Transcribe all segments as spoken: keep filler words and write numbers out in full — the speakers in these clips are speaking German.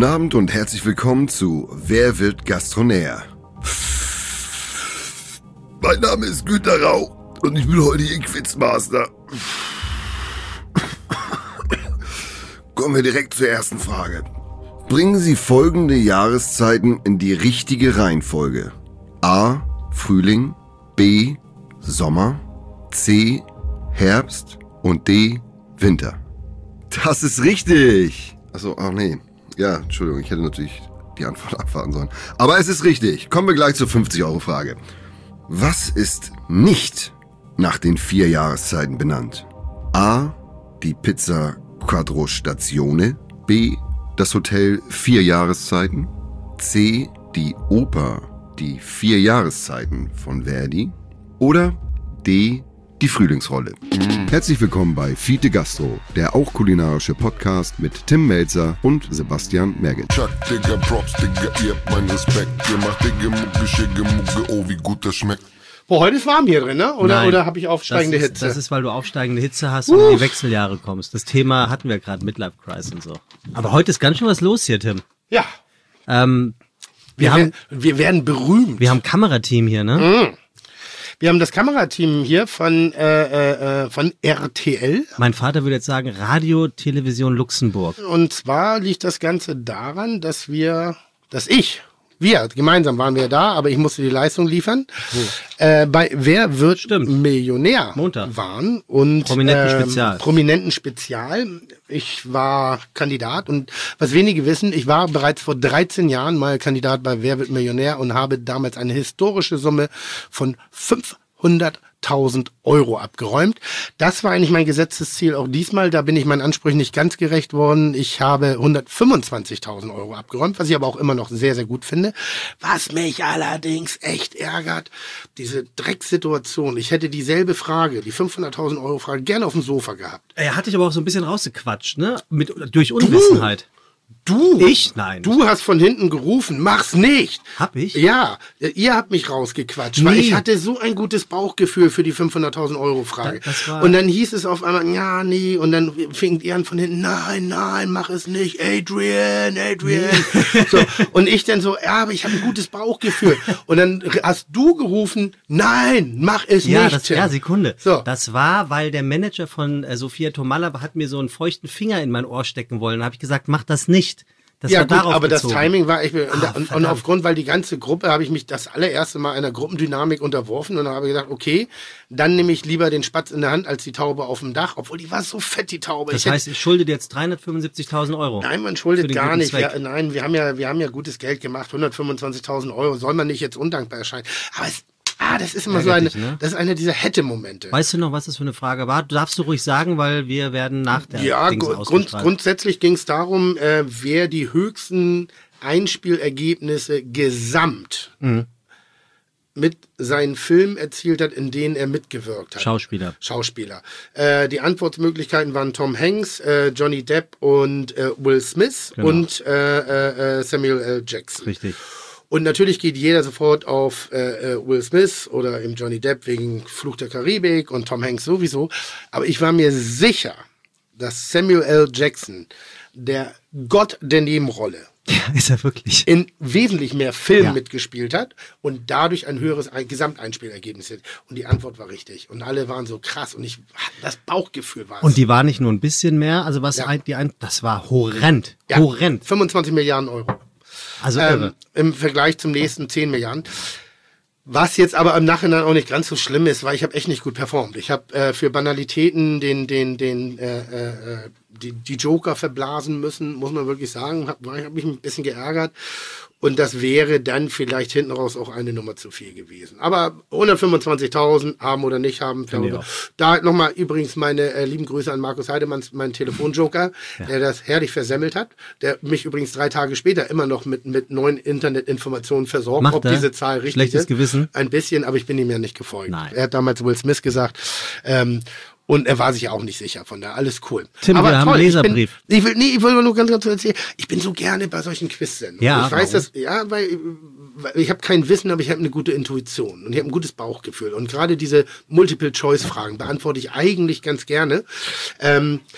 Guten Abend und herzlich willkommen zu Wer wird Gastronär? Mein Name ist Günter Rau und ich bin heute Ihr Quizmaster. Kommen wir direkt zur ersten Frage. Bringen Sie folgende Jahreszeiten in die richtige Reihenfolge. A. Frühling, B. Sommer, C. Herbst und D. Winter. Das ist richtig. Achso, ach nee. Ja, Entschuldigung, ich hätte natürlich die Antwort abwarten sollen. Aber es ist richtig. Kommen wir gleich zur fünfzig-Euro-Frage. Was ist nicht nach den vier Jahreszeiten benannt? A. Die Pizza Quattro Stazione. B. Das Hotel Vier Jahreszeiten. C. Die Oper Die Vier Jahreszeiten von Verdi. Oder D. Die Frühlingsrolle. Mm. Herzlich willkommen bei Fiete Gastro, der auch kulinarische Podcast mit Tim Melzer und Sebastian Merget. Chuck, Digga, Props, Digga, ihr habt meinen Respekt. Ihr macht Digga, Mucke, Schicke, Mucke, oh, wie gut das schmeckt. Boah, heute ist warm hier drin, ne? Oder, Nein, oder habe ich aufsteigende das ist, Hitze? Das ist, weil du aufsteigende Hitze hast und in die Wechseljahre kommst. Das Thema hatten wir gerade, Midlife Crisis und so. Aber heute ist ganz schön was los hier, Tim. Ja. Ähm, wir, Wir, haben, werden, wir werden berühmt. wir haben ein Kamerateam hier, ne? Mhm. Wir haben das Kamerateam hier von, äh, äh, von R T L. Mein Vater würde jetzt sagen Radio Television Luxemburg. Und zwar liegt das Ganze daran, dass wir, dass ich, wir, gemeinsam waren wir da, aber ich musste die Leistung liefern. Äh, bei Wer wird Stimmt. Millionär Montag. waren. Und Prominenten ähm, Spezial. Prominenten Spezial. Ich war Kandidat und was wenige wissen, ich war bereits vor dreizehn Jahren mal Kandidat bei Wer wird Millionär und habe damals eine historische Summe von fünfhunderttausend Euro abgeräumt. Das war eigentlich mein gesetztes Ziel auch diesmal. Da bin ich meinen Ansprüchen nicht ganz gerecht worden. Ich habe hundertfünfundzwanzigtausend Euro abgeräumt, was ich aber auch immer noch sehr, sehr gut finde. Was mich allerdings echt ärgert, diese Drecksituation. Ich hätte dieselbe Frage, die fünfhunderttausend Euro Frage, gerne auf dem Sofa gehabt. Er hat dich aber auch so ein bisschen rausgequatscht, ne? Mit, durch Unwissenheit. Du? Ich? Nein. Du hast von hinten gerufen, mach's nicht. Hab ich? Ja, ihr habt mich rausgequatscht, weil Nee. ich hatte so ein gutes Bauchgefühl für die fünfhunderttausend Euro Frage. Da- das war- Und dann hieß es auf einmal, ja, nee, und dann fing ihr an von hinten, nein, nein, mach es nicht, Adrian, Adrian. So, und ich dann so, ja, aber ich habe ein gutes Bauchgefühl. Und dann hast du gerufen, nein, mach es Ja, nicht. das, Tim. ja, Sekunde. So. Das war, weil der Manager von äh, Sophia Tomalla hat mir so einen feuchten Finger in mein Ohr stecken wollen. Da habe ich gesagt, mach das nicht. Das Ja war gut, darauf aber bezogen. das Timing war echt, und, Ah, und, und verdammt. aufgrund, weil die ganze Gruppe habe ich mich das allererste Mal einer Gruppendynamik unterworfen und dann habe ich gedacht, okay, dann nehme ich lieber den Spatz in der Hand als die Taube auf dem Dach, obwohl die war so fett, die Taube. Das ich heißt, ich schulde dir jetzt dreihundertfünfundsiebzigtausend Euro. Nein, man Für schuldet den gar guten nicht. Zweck. Wir, nein, wir haben ja, wir haben ja gutes Geld gemacht, hundertfünfundzwanzigtausend Euro. Soll man nicht jetzt undankbar erscheinen? Aber es, ah, das ist immer so eine, Ärgert dich, ne? das ist einer dieser Hätte-Momente. Weißt du noch, was das für eine Frage war? Du darfst du ruhig sagen, weil wir werden nach der Ja, Dings gru- grund, ausgestrahlt. grundsätzlich ging es darum, äh, wer die höchsten Einspielergebnisse gesamt Mhm. mit seinen Filmen erzielt hat, in denen er mitgewirkt hat. Schauspieler. Schauspieler. Äh, die Antwortmöglichkeiten waren Tom Hanks, äh, Johnny Depp und äh, Will Smith Genau. und äh, äh, Samuel L. Jackson. Richtig. Und natürlich geht jeder sofort auf äh, äh, Will Smith oder eben Johnny Depp wegen Fluch der Karibik und Tom Hanks sowieso. Aber ich war mir sicher, dass Samuel L. Jackson, der Gott der Nebenrolle, Ja, ist er wirklich. in wesentlich mehr Filmen Ja. mitgespielt hat und dadurch ein höheres Ein- Gesamteinspielergebnis hat. Und die Antwort war richtig. Und alle waren so krass und ich das Bauchgefühl war es. Und die war nicht nur ein bisschen mehr, also was Ja. ein, die ein, das war horrend. Ja, Horrend. fünfundzwanzig Milliarden Euro. Also Ähm, irre. Im Vergleich zum nächsten zehn Milliarden. Was jetzt aber im Nachhinein auch nicht ganz so schlimm ist, weil ich habe echt nicht gut performt. Ich habe äh, für Banalitäten den, den, den, äh, äh, die, die Joker verblasen müssen, muss man wirklich sagen. Hab, ich habe mich ein bisschen geärgert. Und das wäre dann vielleicht hinten raus auch eine Nummer zu viel gewesen. Aber hundertfünfundzwanzigtausend haben oder nicht haben. Finde ich Darüber. auch. Da nochmal übrigens meine äh, lieben Grüße an Markus Heidemann, meinen Telefonjoker, der das herrlich versemmelt hat. Der mich übrigens drei Tage später immer noch mit, mit neuen Internetinformationen versorgt, Macht ob er? diese Zahl richtig Schlechtes ist. Gewissen? Ein bisschen, aber ich bin ihm ja nicht gefolgt. Nein. Er hat damals Will Smith gesagt. Ähm, und er war sich ja auch nicht sicher, von daher alles cool. Tim, aber wir haben einen ich Leserbrief. Bin, ich will, nee, ich will nur ganz kurz erzählen. Ich bin so gerne bei solchen Quiz-Sendungen. Ja, ich weiß warum? das, ja, weil, weil ich habe kein Wissen, aber ich habe eine gute Intuition und ich habe ein gutes Bauchgefühl. Und gerade diese Multiple-Choice-Fragen beantworte ich eigentlich ganz gerne. Ähm,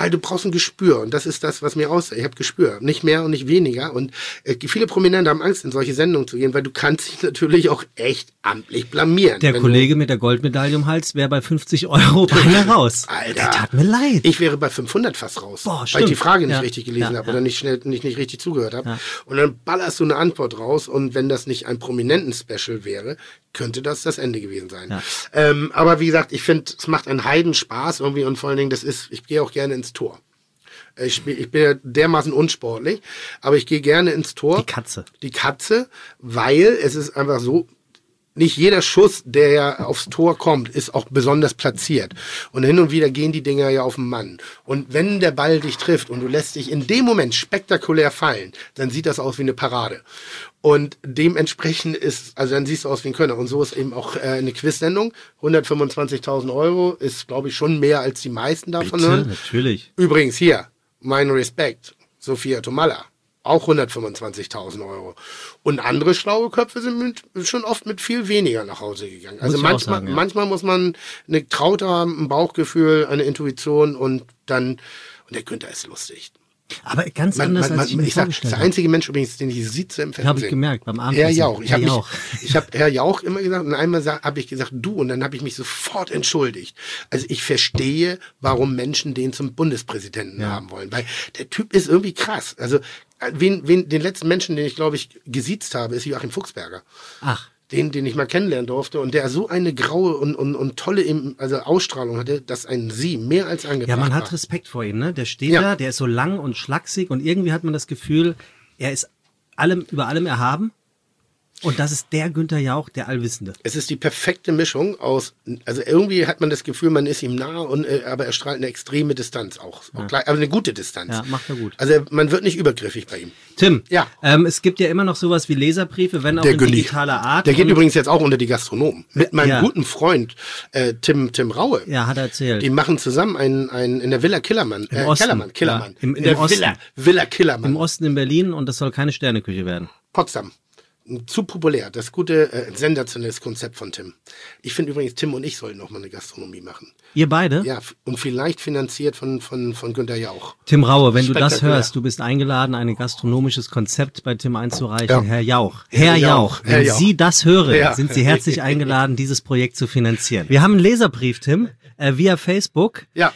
Weil du brauchst ein Gespür und das ist das, was mir aussieht. Ich habe Gespür, nicht mehr und nicht weniger und äh, viele Prominente haben Angst, in solche Sendungen zu gehen, weil du kannst dich natürlich auch echt amtlich blamieren. Der Kollege mit der Goldmedaille um Hals wäre bei fünfzig Euro beinahe raus. Alter, der tat mir leid. Ich wäre bei fünfhundert fast raus, Boah, weil stimmt. ich die Frage nicht ja. richtig gelesen ja, habe ja. oder nicht schnell nicht, nicht richtig zugehört habe. Ja. Und dann ballerst du eine Antwort raus und wenn das nicht ein Prominenten-Special wäre, könnte das das Ende gewesen sein. Ja. Ähm, aber wie gesagt, ich finde, es macht einen Heidenspaß irgendwie und vor allen Dingen, das ist, ich gehe auch gerne ins Tor. Ich, spiel, ich bin ja dermaßen unsportlich, aber ich gehe gerne ins Tor. Die Katze. Die Katze, weil es ist einfach so, nicht jeder Schuss, der ja aufs Tor kommt, ist auch besonders platziert. Und hin und wieder gehen die Dinger ja auf den Mann. Und wenn der Ball dich trifft und du lässt dich in dem Moment spektakulär fallen, dann sieht das aus wie eine Parade. Und dementsprechend ist, also dann siehst du aus wie ein Könner. Und so ist eben auch äh, eine Quiz-Sendung. hundertfünfundzwanzigtausend Euro ist, glaube ich, schon mehr als die meisten davon Bitte, hören. natürlich. Übrigens hier, mein Respekt, Sophia Tomalla. Auch hundertfünfundzwanzigtausend Euro. Und andere schlaue Köpfe sind mit, schon oft mit viel weniger nach Hause gegangen. Also Muss ich auch manchmal, sagen, ja. manchmal muss man eine Kraut haben, ein Bauchgefühl, eine Intuition und dann, und der Günther ist lustig. Aber ganz Man, anders, man, als ich man, mir ich sag, vorgestellt der habe. einzige Mensch übrigens, den ich sitze im Fernsehen. Habe ich gemerkt, beim Herr Abendessen. Jauch. Ich Herr habe Jauch. ich hab Herr Jauch immer gesagt und einmal habe ich gesagt, du, und dann habe ich mich sofort entschuldigt. Also ich verstehe, warum Menschen den zum Bundespräsidenten Ja. haben wollen, weil der Typ ist irgendwie krass. Also wen, wen, den letzten Menschen, den ich, glaube ich, gesiezt habe, ist Joachim Fuchsberger. Ach. Den, den ich mal kennenlernen durfte und der so eine graue und, und, und tolle Im- also Ausstrahlung hatte, dass ein Sie mehr als angebracht Ja, man war. hat Respekt vor ihm, ne? Der steht Ja. da, der ist so lang und schlaksig und irgendwie hat man das Gefühl, er ist allem, über allem erhaben. Und das ist der Günther Jauch, der Allwissende. Es ist die perfekte Mischung aus, also irgendwie hat man das Gefühl, man ist ihm nah, und, äh, aber er strahlt eine extreme Distanz auch. auch gleich, aber eine gute Distanz. Ja, macht er gut. Also man wird nicht übergriffig bei ihm. Tim, Ja. ähm, es gibt ja immer noch sowas wie Leserbriefe, wenn auch Der in Günni. digitaler Art. Der geht Und- übrigens jetzt auch unter die Gastronomen. Mit meinem Ja. guten Freund äh, Tim, Tim Raue. Ja, hat er erzählt. Die machen zusammen einen, einen in der Villa Killermann. Im Äh, Osten. Killermann, Killermann. Ja, im- in im der Osten. Villa, Villa Killermann. Im Osten in Berlin und das soll keine Sterneküche werden. Potsdam. Zu populär. Das gute, äh, sensationelles Konzept von Tim. Ich finde übrigens, Tim und ich sollten noch mal eine Gastronomie machen. Ihr beide? Ja, f- und vielleicht finanziert von, von, von Günter Jauch. Tim Raue, wenn du das Spektakulär. hörst, du bist eingeladen, ein gastronomisches Konzept bei Tim einzureichen. Ja. Herr Jauch. Herr Herr Jauch. Jauch, wenn Herr Jauch. Sie das hören, Ja. sind Sie herzlich eingeladen, dieses Projekt zu finanzieren. Wir haben einen Leserbrief, Tim, äh, via Facebook. Ja.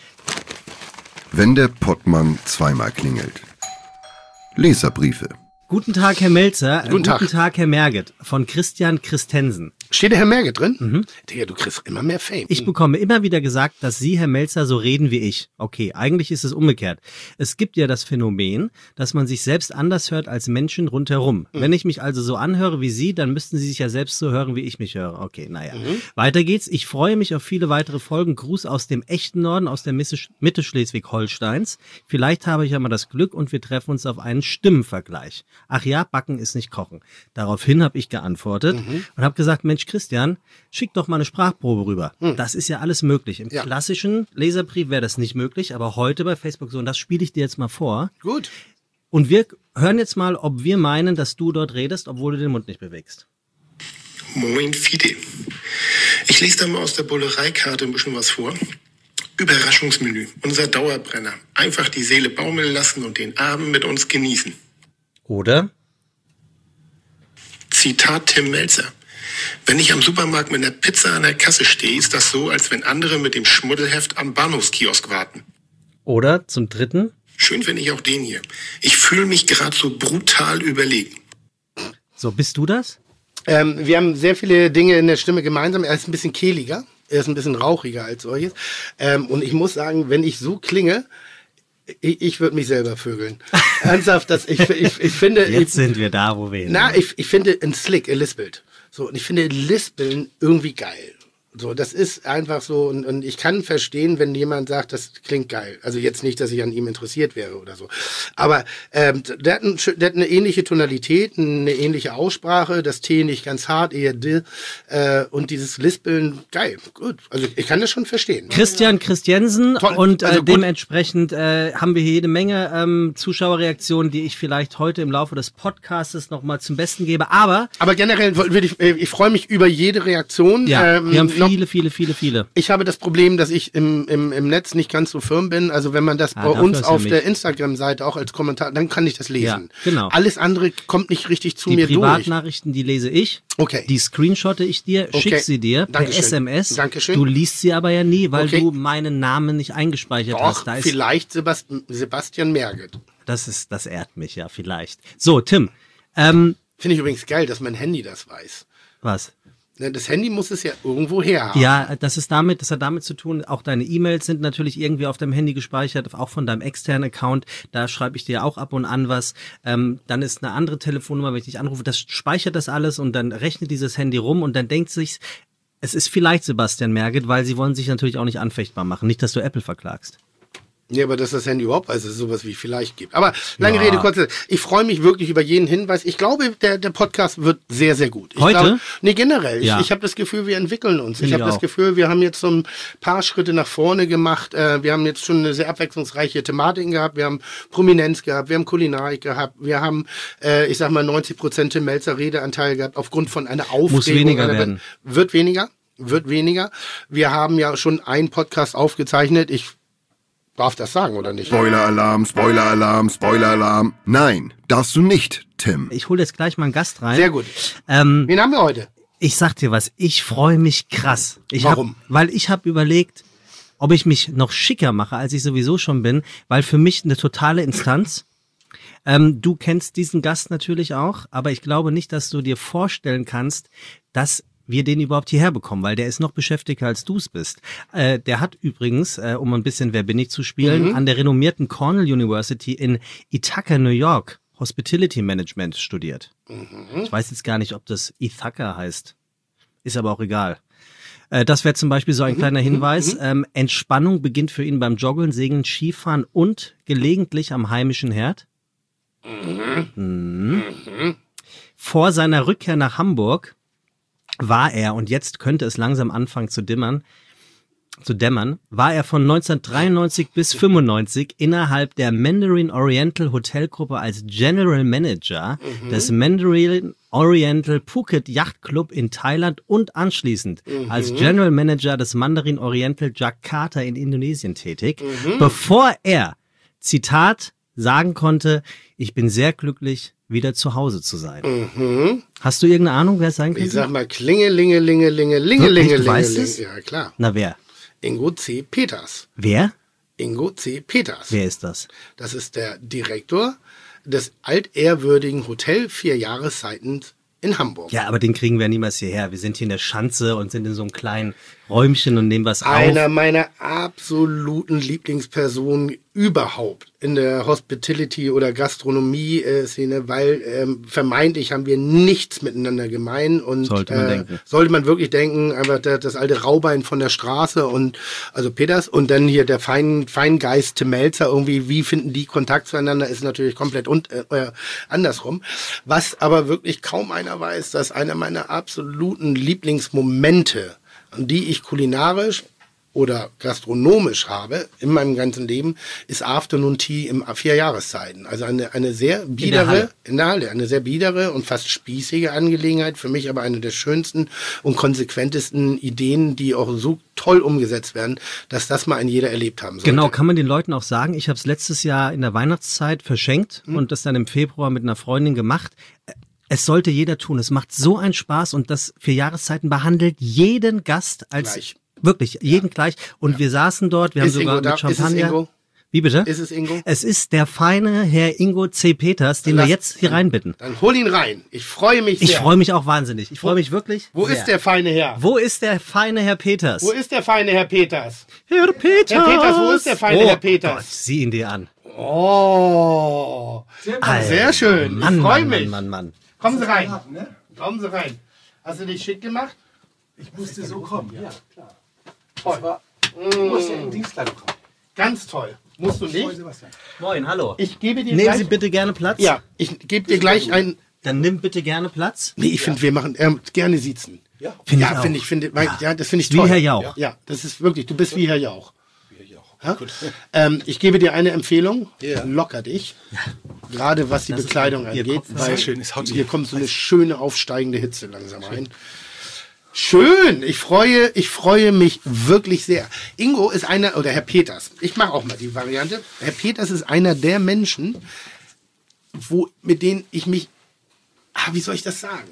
Wenn der Pottmann zweimal klingelt. Leserbriefe. Guten Tag, Herr Melzer. Äh, Guten Tag. Guten Tag, Herr Merget. Von Christian Christensen. Steht der Herr Merget drin? Mhm. Digga, du kriegst immer mehr Fame. Ich bekomme immer wieder gesagt, dass Sie, Herr Melzer, so reden wie ich. Okay, eigentlich ist es umgekehrt. Es gibt ja das Phänomen, dass man sich selbst anders hört als Menschen rundherum. Mhm. Wenn ich mich also so anhöre wie Sie, dann müssten Sie sich ja selbst so hören, wie ich mich höre. Okay, naja. Mhm. Weiter geht's. Ich freue mich auf viele weitere Folgen. Gruß aus dem echten Norden, aus der Mitte Mitte Schleswig-Holsteins. Vielleicht habe ich ja mal das Glück und wir treffen uns auf einen Stimmenvergleich. Ach ja, Backen ist nicht Kochen. Daraufhin habe ich geantwortet Mhm. und habe gesagt, Mensch Christian, schick doch mal eine Sprachprobe rüber. Das ist ja alles möglich. Im Ja. klassischen Leserbrief wäre das nicht möglich, aber heute bei Facebook so, und das spiele ich dir jetzt mal vor. Gut. Und wir hören jetzt mal, ob wir meinen, dass du dort redest, obwohl du den Mund nicht bewegst. Moin Fide. Ich lese da mal aus der Bullereikarte ein bisschen was vor. Überraschungsmenü, unser Dauerbrenner. Einfach die Seele baumeln lassen und den Abend mit uns genießen. Oder? Zitat Tim Melzer. Wenn ich am Supermarkt mit einer Pizza an der Kasse stehe, ist das so, als wenn andere mit dem Schmuddelheft am Bahnhofskiosk warten. Oder zum dritten? Schön finde ich auch den hier. Ich fühle mich gerade so brutal überlegen. So, bist du das? Ähm, wir haben sehr viele Dinge in der Stimme gemeinsam. Er ist ein bisschen kehliger. Er ist ein bisschen rauchiger als solches. Ähm, und ich muss sagen, wenn ich so klinge, ich, ich würde mich selber vögeln. Ernsthaft, dass ich, ich, ich finde... Jetzt ich, sind wir da, wo wir hin. Na, ich, ich finde ein Slick, er lispelt. So, und ich finde Lispeln irgendwie geil. So, das ist einfach so, und, und ich kann verstehen, wenn jemand sagt, das klingt geil. Also jetzt nicht, dass ich an ihm interessiert wäre oder so. Aber ähm, der, hat ein, der hat eine ähnliche Tonalität, eine ähnliche Aussprache, das T nicht ganz hart, eher D. Äh, und dieses Lispeln, geil, gut. Also ich kann das schon verstehen. Christian Christiansen Toll, und äh, also gut. dementsprechend äh, haben wir hier jede Menge ähm, Zuschauerreaktionen, die ich vielleicht heute im Laufe des Podcastes nochmal zum Besten gebe. Aber Aber generell würde ich, äh, ich freue mich über jede Reaktion. ja, ähm, wir haben viele Viele, viele, viele, viele. Ich habe das Problem, dass ich im, im, im Netz nicht ganz so firm bin. Also wenn man das Ah, bei dafür uns ist ja auf mich. der Instagram-Seite auch als Kommentar, dann kann ich das lesen. Ja, genau. Alles andere kommt nicht richtig zu Die mir durch. Privatnachrichten, die lese ich. Okay. Die screenshotte ich dir, Okay. schick sie dir per Dankeschön. S M S. Dankeschön. Du liest sie aber ja nie, weil Okay. du meinen Namen nicht eingespeichert Doch, hast. Da ist, vielleicht Sebast Sebastian Merget. das ist, das ehrt mich ja vielleicht. So, Tim, ähm, Finde ich übrigens geil, dass mein Handy das weiß. was? Ne, Das Handy muss es ja irgendwo her haben. Ja, das ist damit, das hat damit zu tun, auch deine E-Mails sind natürlich irgendwie auf deinem Handy gespeichert, auch von deinem externen Account, da schreibe ich dir auch ab und an was. Ähm, dann ist eine andere Telefonnummer, wenn ich dich anrufe, das speichert das alles und dann rechnet dieses Handy rum und dann denkt sich's, es ist vielleicht Sebastian Merget, weil sie wollen sich natürlich auch nicht anfechtbar machen, nicht, dass du Apple verklagst. Ja, aber dass das Handy überhaupt weiß, dass es sowas wie vielleicht gibt. Aber lange Ja. Rede, kurze. Ich freue mich wirklich über jeden Hinweis. Ich glaube, der, der Podcast wird sehr, sehr gut. Ich Heute? Glaube, nee, generell. Ja. Ich, ich habe das Gefühl, wir entwickeln uns. Find ich habe ich das auch. Gefühl, wir haben jetzt so ein paar Schritte nach vorne gemacht. Äh, wir haben jetzt schon eine sehr abwechslungsreiche Thematik gehabt. Wir haben Prominenz gehabt. Wir haben Kulinarik gehabt. Wir haben, äh, ich sag mal, neunzig Prozent Tim Melzer Redeanteil gehabt aufgrund von einer Aufregung. Muss weniger einer, werden. Wird weniger. Wird weniger. Wir haben ja schon einen Podcast aufgezeichnet. Ich darf das sagen, oder nicht? Spoiler-Alarm, Spoiler-Alarm, Spoiler-Alarm. Nein, darfst du nicht, Tim. Ich hole jetzt gleich mal einen Gast rein. Sehr gut. Ähm, Wen haben wir heute? Ich sag dir was, ich freue mich krass. Ich Warum? Hab, weil ich habe überlegt, ob ich mich noch schicker mache, als ich sowieso schon bin, weil für mich eine totale Instanz. Ähm, du kennst diesen Gast natürlich auch, aber ich glaube nicht, dass du dir vorstellen kannst, dass wir den überhaupt hierher bekommen, weil der ist noch beschäftigter, als du es bist. Äh, der hat übrigens, äh, um ein bisschen Wer bin ich zu spielen, Mhm. an der renommierten Cornell University in Ithaca, New York, Hospitality Management studiert. Mhm. Ich weiß jetzt gar nicht, ob das Ithaca heißt. Ist aber auch egal. Äh, das wäre zum Beispiel so ein kleiner Hinweis. Ähm, Entspannung beginnt für ihn beim Joggeln, Segeln, Skifahren und gelegentlich am heimischen Herd. Mhm. Vor seiner Rückkehr nach Hamburg war er, und jetzt könnte es langsam anfangen zu dimmern, zu dämmern, war er von neunzehnhundertdreiundneunzig bis fünfundneunzig innerhalb der Mandarin Oriental Hotelgruppe als General Manager Mhm. des Mandarin Oriental Phuket Yacht Club in Thailand und anschließend Mhm. als General Manager des Mandarin Oriental Jakarta in Indonesien tätig, Mhm. bevor er, Zitat, sagen konnte, ich bin sehr glücklich, wieder zu Hause zu sein. Mhm. Hast du irgendeine Ahnung, wer es sein Ich könnte? sag mal Klingelinge, Linge, Linge, Linge, Wirklich? Linge, Du Linge, weißt Linge. es? Ja, klar. Na, wer? Ingo C. Peters. Wer? Ingo C. Peters. Wer ist das? Das ist der Direktor des altehrwürdigen Hotel Vier Jahreszeiten in Hamburg. Ja, aber den kriegen wir niemals hierher. Wir sind hier in der Schanze und sind in so einem kleinen Räumchen und nehmen was Einer auf. meiner absoluten Lieblingspersonen überhaupt in der Hospitality- oder Gastronomie-Szene, weil ähm, vermeintlich haben wir nichts miteinander gemein und Sollte man äh, denken. sollte man wirklich denken, einfach der, das alte Raubein von der Straße und also Peters und dann hier der Fein, Feingeist Tim Melzer irgendwie, wie finden die Kontakt zueinander, ist natürlich komplett und, äh, äh, andersrum. Was aber wirklich kaum einer weiß, dass einer meiner absoluten Lieblingsmomente, die ich kulinarisch oder gastronomisch habe in meinem ganzen Leben, ist Afternoon Tea im vier Jahreszeiten. Also eine, eine sehr biedere, Halle. in der Halle, eine sehr biedere und fast spießige Angelegenheit. Für mich aber eine der schönsten und konsequentesten Ideen, die auch so toll umgesetzt werden, dass das mal ein jeder erlebt haben sollte. Genau, kann man den Leuten auch sagen. Ich habe es letztes Jahr in der Weihnachtszeit verschenkt Hm. und das dann im Februar mit einer Freundin gemacht. Es sollte jeder tun. Es macht so einen Spaß und das für Jahreszeiten behandelt jeden Gast als Gleich. wirklich jeden gleich. Und wir saßen dort, wir Ist haben sogar Ingo da? mit Ist es Champagner. Ingo? Wie bitte? Ist es Ingo? Es ist der feine Herr Ingo C. Peters, den Lass- wir jetzt hier reinbitten. Dann hol ihn rein. Ich freue mich sehr. Ich freue mich auch wahnsinnig. Ich freue mich wirklich. Wo sehr. ist der feine Herr? Wo ist der feine Herr Peters? Wo ist der feine Herr Peters? Herr Peters? Herr Peters, wo ist der feine oh Herr Peters? Gott, sieh ihn dir an. Oh, Alter, sehr schön. Mann, ich freue Mann, mich. Mann, Mann, Mann. Kommen Sie rein. Kommen Sie rein. Hast du dich schick gemacht? Ich musste so kommen, ja, klar. Toll. Aber du musst ja in Dienstkleidung kommen. Ganz toll. Musst du nicht? Sebastian. Moin, hallo. Ich gebe dir Nehmen gleich... Sie bitte gerne Platz. Ja, ich gebe dir gleich ein... Dann nimm bitte gerne Platz. Nee, ich finde, wir machen ähm, gerne sitzen. Ja, Finde ja, ich auch. finde ich, finde, mein, ja, das finde ich Wie toll. Herr Jauch. Ja, das ist wirklich, du bist wie Herr Jauch. wir auch. Ja? Ähm, ich gebe dir eine Empfehlung. Ja. Locker dich. Gerade was die Das ist Bekleidung Ihr angeht. Kopf. Weil Sehr schön, es haut sich- hier kommt so eine schöne aufsteigende Hitze langsam rein. Schön, ich freue, ich freue mich wirklich sehr. Ingo ist einer, oder Herr Peters, ich mache auch mal die Variante. Herr Peters ist einer der Menschen, wo, mit denen ich mich, ah, wie soll ich das sagen?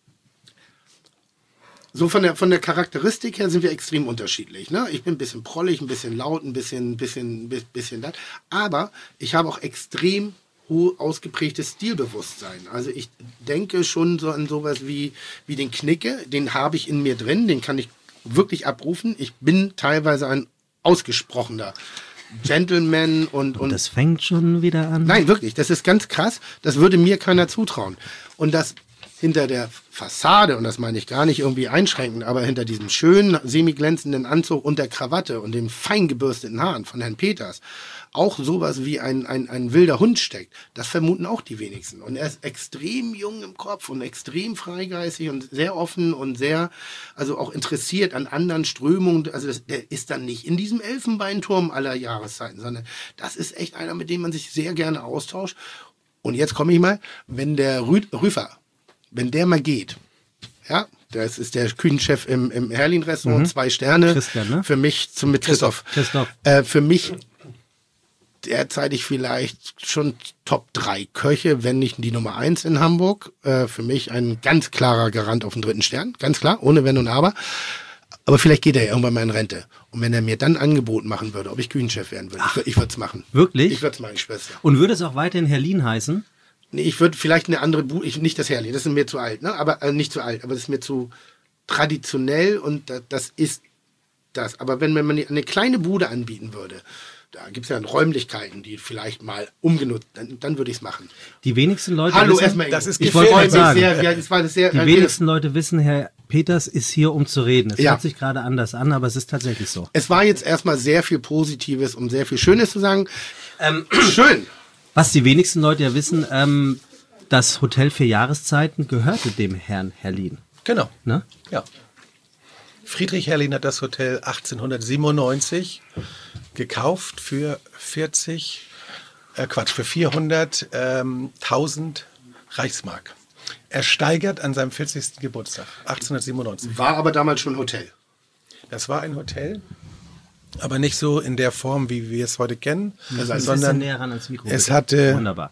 So von der, von der Charakteristik her sind wir extrem unterschiedlich. Ne? Ich bin ein bisschen prollig, ein bisschen laut, ein bisschen, bisschen, bisschen das. Aber ich habe auch extrem hohe, ausgeprägtes Stilbewusstsein. Also ich denke schon so an sowas wie, wie den Knicke, den habe ich in mir drin, den kann ich wirklich abrufen. Ich bin teilweise ein ausgesprochener Gentleman und, und... Das fängt schon wieder an. Nein, wirklich, das ist ganz krass. Das würde mir keiner zutrauen. Und das hinter der Fassade, und das meine ich gar nicht irgendwie einschränkend, aber hinter diesem schönen, semi-glänzenden Anzug und der Krawatte und dem fein gebürsteten Haaren von Herrn Peters auch sowas wie ein, ein, ein wilder Hund steckt. Das vermuten auch die wenigsten. Und er ist extrem jung im Kopf und extrem freigeistig und sehr offen und sehr, also auch interessiert an anderen Strömungen. Also das, der ist dann nicht in diesem Elfenbeinturm aller Jahreszeiten, sondern das ist echt einer, mit dem man sich sehr gerne austauscht. Und jetzt komme ich mal, wenn der Rü Rüfer, wenn der mal geht, ja, das ist der Küchenchef im, im Herlin-Restaurant, mhm. zwei Sterne. Christian, ne? Für mich, zum, mit Christoph. Christoph. Äh, für mich derzeitig vielleicht schon Top drei Köche, wenn nicht die Nummer eins in Hamburg. Äh, für mich ein ganz klarer Garant auf den dritten Stern, ganz klar, ohne Wenn und Aber. Aber vielleicht geht er ja irgendwann mal in Rente. Und wenn er mir dann ein Angebot machen würde, ob ich Küchenchef werden würde, Ach, ich, ich würde es machen. Wirklich? Ich würde es machen, Schwester. Und würde es auch weiterhin Herlin heißen? Nee, ich würde vielleicht eine andere Bude, ich, nicht das Herrli, das ist mir zu alt, ne? Aber äh, nicht zu alt, aber das ist mir zu traditionell und das, das ist das. Aber wenn, wenn man eine kleine Bude anbieten würde, da gibt es ja Räumlichkeiten, die vielleicht mal umgenutzt, dann, dann würde ich es machen. Die wenigsten Leute Hallo, wissen, erstmal, das ist ich wollte gefährlich. sagen, sehr, ja, das war das sehr, die äh, wenigsten Leute wissen, Herr Peters ist hier, um zu reden. Es Ja. hört sich gerade anders an, aber es ist tatsächlich so. Es war jetzt erstmal sehr viel Positives, um sehr viel Schönes zu sagen. Ähm, Schön. Was die wenigsten Leute ja wissen, ähm, das Hotel Vier Jahreszeiten gehörte dem Herrn Herlin. Genau. Ne? Ja. Friedrich Herlin hat das Hotel achtzehnhundertsiebenundneunzig gekauft für vierzig, äh Quatsch, für vierhunderttausend Reichsmark. Ersteigert an seinem vierzigsten Geburtstag, achtzehnhundertsiebenundneunzig. War aber damals schon Hotel. Das war ein Hotel, aber nicht so in der Form, wie wir es heute kennen, Also ein sondern bisschen näher ran ans Mikro. es bitte. hatte Wunderbar.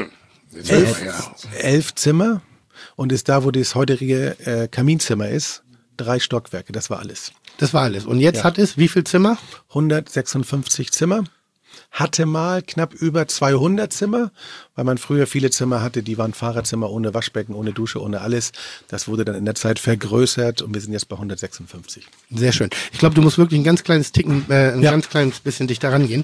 elf, elf Zimmer und ist da, wo das heutige äh, Kaminzimmer ist, drei Stockwerke, das war alles. Das war alles. Und jetzt Ja. hat es wie viel Zimmer? hundertsechsundfünfzig Zimmer, hatte mal knapp über zweihundert Zimmer, weil man früher viele Zimmer hatte, die waren Fahrerzimmer ohne Waschbecken, ohne Dusche, ohne alles. Das wurde dann in der Zeit vergrößert und wir sind jetzt bei hundertsechsundfünfzig. Sehr schön. Ich glaube, du musst wirklich ein ganz kleines Ticken, äh, ein Ja. ganz kleines bisschen dichter rangehen.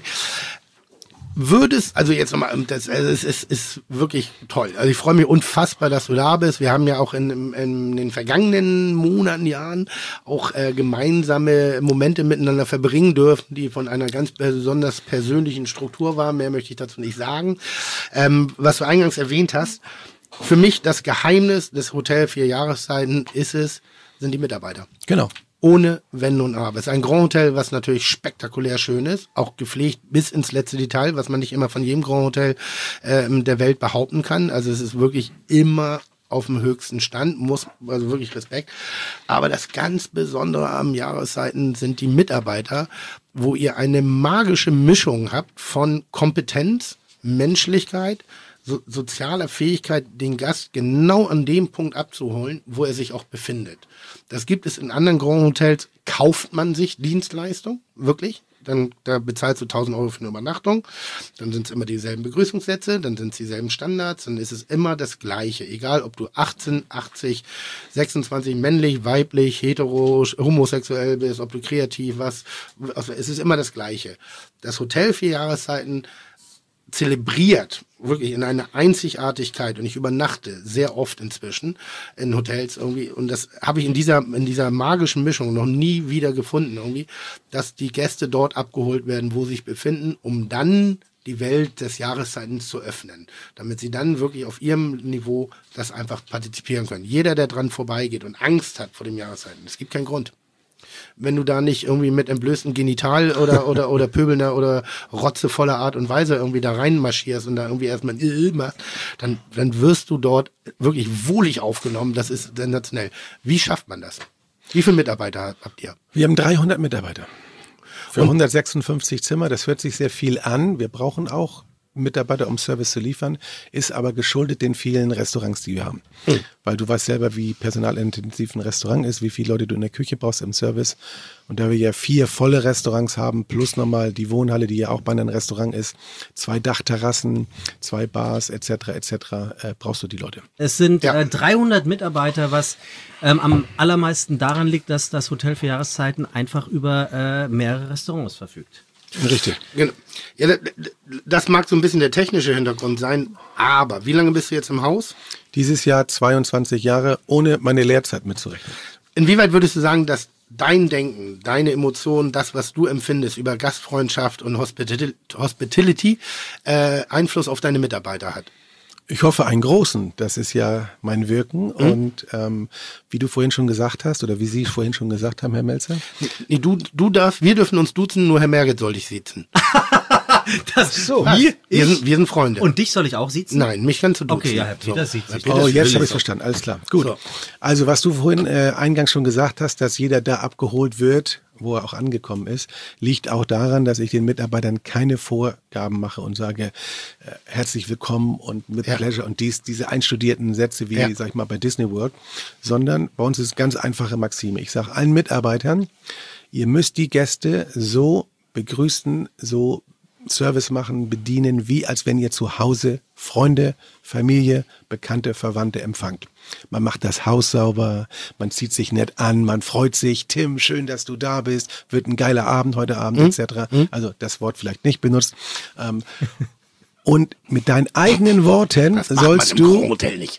Würdest, also jetzt nochmal, das, also es ist, ist wirklich toll. Also ich freue mich unfassbar, dass du da bist. Wir haben ja auch in, in, in den vergangenen Monaten, Jahren auch äh, gemeinsame Momente miteinander verbringen dürfen, die von einer ganz besonders persönlichen Struktur waren. Mehr möchte ich dazu nicht sagen. Ähm, was du eingangs erwähnt hast, für mich das Geheimnis des Hotel Vier Jahreszeiten ist es, sind die Mitarbeiter. Genau. Ohne Wenn und Aber. Es ist ein Grand Hotel, was natürlich spektakulär schön ist, auch gepflegt bis ins letzte Detail, was man nicht immer von jedem Grand Hotel äh, der Welt behaupten kann. Also es ist wirklich immer auf dem höchsten Stand, muss, also wirklich Respekt. Aber das ganz Besondere am Jahreszeiten sind die Mitarbeiter, wo ihr eine magische Mischung habt von Kompetenz, Menschlichkeit, so, sozialer Fähigkeit, den Gast genau an dem Punkt abzuholen, wo er sich auch befindet. Das gibt es in anderen Grand Hotels, kauft man sich Dienstleistung, wirklich. Dann da bezahlst du tausend Euro für eine Übernachtung, dann sind es immer dieselben Begrüßungssätze, dann sind es dieselben Standards, dann ist es immer das Gleiche. Egal, ob du achtzehn, achtzig, sechsundzwanzig, männlich, weiblich, hetero, homosexuell bist, ob du kreativ was, also es ist immer das Gleiche. Das Hotel Vier Jahreszeiten zelebriert wirklich in einer Einzigartigkeit und ich übernachte sehr oft inzwischen in Hotels irgendwie und das habe ich in dieser in dieser magischen Mischung noch nie wieder gefunden irgendwie, dass die Gäste dort abgeholt werden, wo sie sich befinden, um dann die Welt des Jahreszeitens zu öffnen, damit sie dann wirklich auf ihrem Niveau das einfach partizipieren können. Jeder, der dran vorbeigeht und Angst hat vor dem Jahreszeiten, es gibt keinen Grund. Wenn du da nicht irgendwie mit entblößtem Genital oder, oder, oder pöbelnder oder rotzevoller Art und Weise irgendwie da reinmarschierst und da irgendwie erstmal äh, machst, dann, dann wirst du dort wirklich wohlig aufgenommen. Das ist sensationell. Wie schafft man das? Wie viele Mitarbeiter habt ihr? Wir haben dreihundert Mitarbeiter. Für hundertsechsundfünfzig Zimmer, das hört sich sehr viel an. Wir brauchen auch Mitarbeiter, um Service zu liefern, ist aber geschuldet den vielen Restaurants, die wir haben. Mhm. Weil du weißt selber, wie personalintensiv ein Restaurant ist, wie viele Leute du in der Küche brauchst im Service. Und da wir ja vier volle Restaurants haben, plus nochmal die Wohnhalle, die ja auch bei einem Restaurant ist, zwei Dachterrassen, zwei Bars et cetera et cetera, äh, brauchst du die Leute. Es sind Ja. äh, dreihundert Mitarbeiter, was ähm, am allermeisten daran liegt, dass das Hotel für Jahreszeiten einfach über äh, mehrere Restaurants verfügt. Richtig. Genau. Ja, da- da- das mag so ein bisschen der technische Hintergrund sein, aber wie lange bist du jetzt im Haus? Dieses Jahr zweiundzwanzig Jahre, ohne meine Lehrzeit mitzurechnen. Inwieweit würdest du sagen, dass dein Denken, deine Emotionen, das, was du empfindest über Gastfreundschaft und Hospital- Hospitality, äh, Einfluss auf deine Mitarbeiter hat? Ich hoffe einen großen, das ist ja mein Wirken. Mhm. Und ähm, wie du vorhin schon gesagt hast, oder wie Sie vorhin schon gesagt haben, Herr Melzer. Nee, du, du darfst, wir dürfen uns duzen, nur Herr Merget soll dich siezen. Das So, Was? wir, wir, sind, wir sind Freunde. Und dich soll ich auch sitzen? Nein, mich kannst du duzen. Okay, ja, Herr Peter sieht sich. Peter Oh, ist jetzt willig. habe ich es verstanden, alles klar. Gut. So. Also was du vorhin äh, eingangs schon gesagt hast, dass jeder da abgeholt wird, wo er auch angekommen ist, liegt auch daran, dass ich den Mitarbeitern keine Vorgaben mache und sage, äh, herzlich willkommen und mit Ja. Pleasure und dies, diese einstudierten Sätze wie, Ja. sag ich mal, bei Disney World, sondern bei uns ist es ganz einfache Maxime. Ich sage allen Mitarbeitern, ihr müsst die Gäste so begrüßen, so Service machen, bedienen, wie als wenn ihr zu Hause Freunde, Familie, Bekannte, Verwandte empfangt. Man macht das Haus sauber, man zieht sich nett an, man freut sich. Tim, schön, dass du da bist. Wird ein geiler Abend heute Abend, Mhm. et cetera. Also das Wort vielleicht nicht benutzt. Ähm, und mit deinen eigenen Worten Das macht sollst man im du Hotel nicht.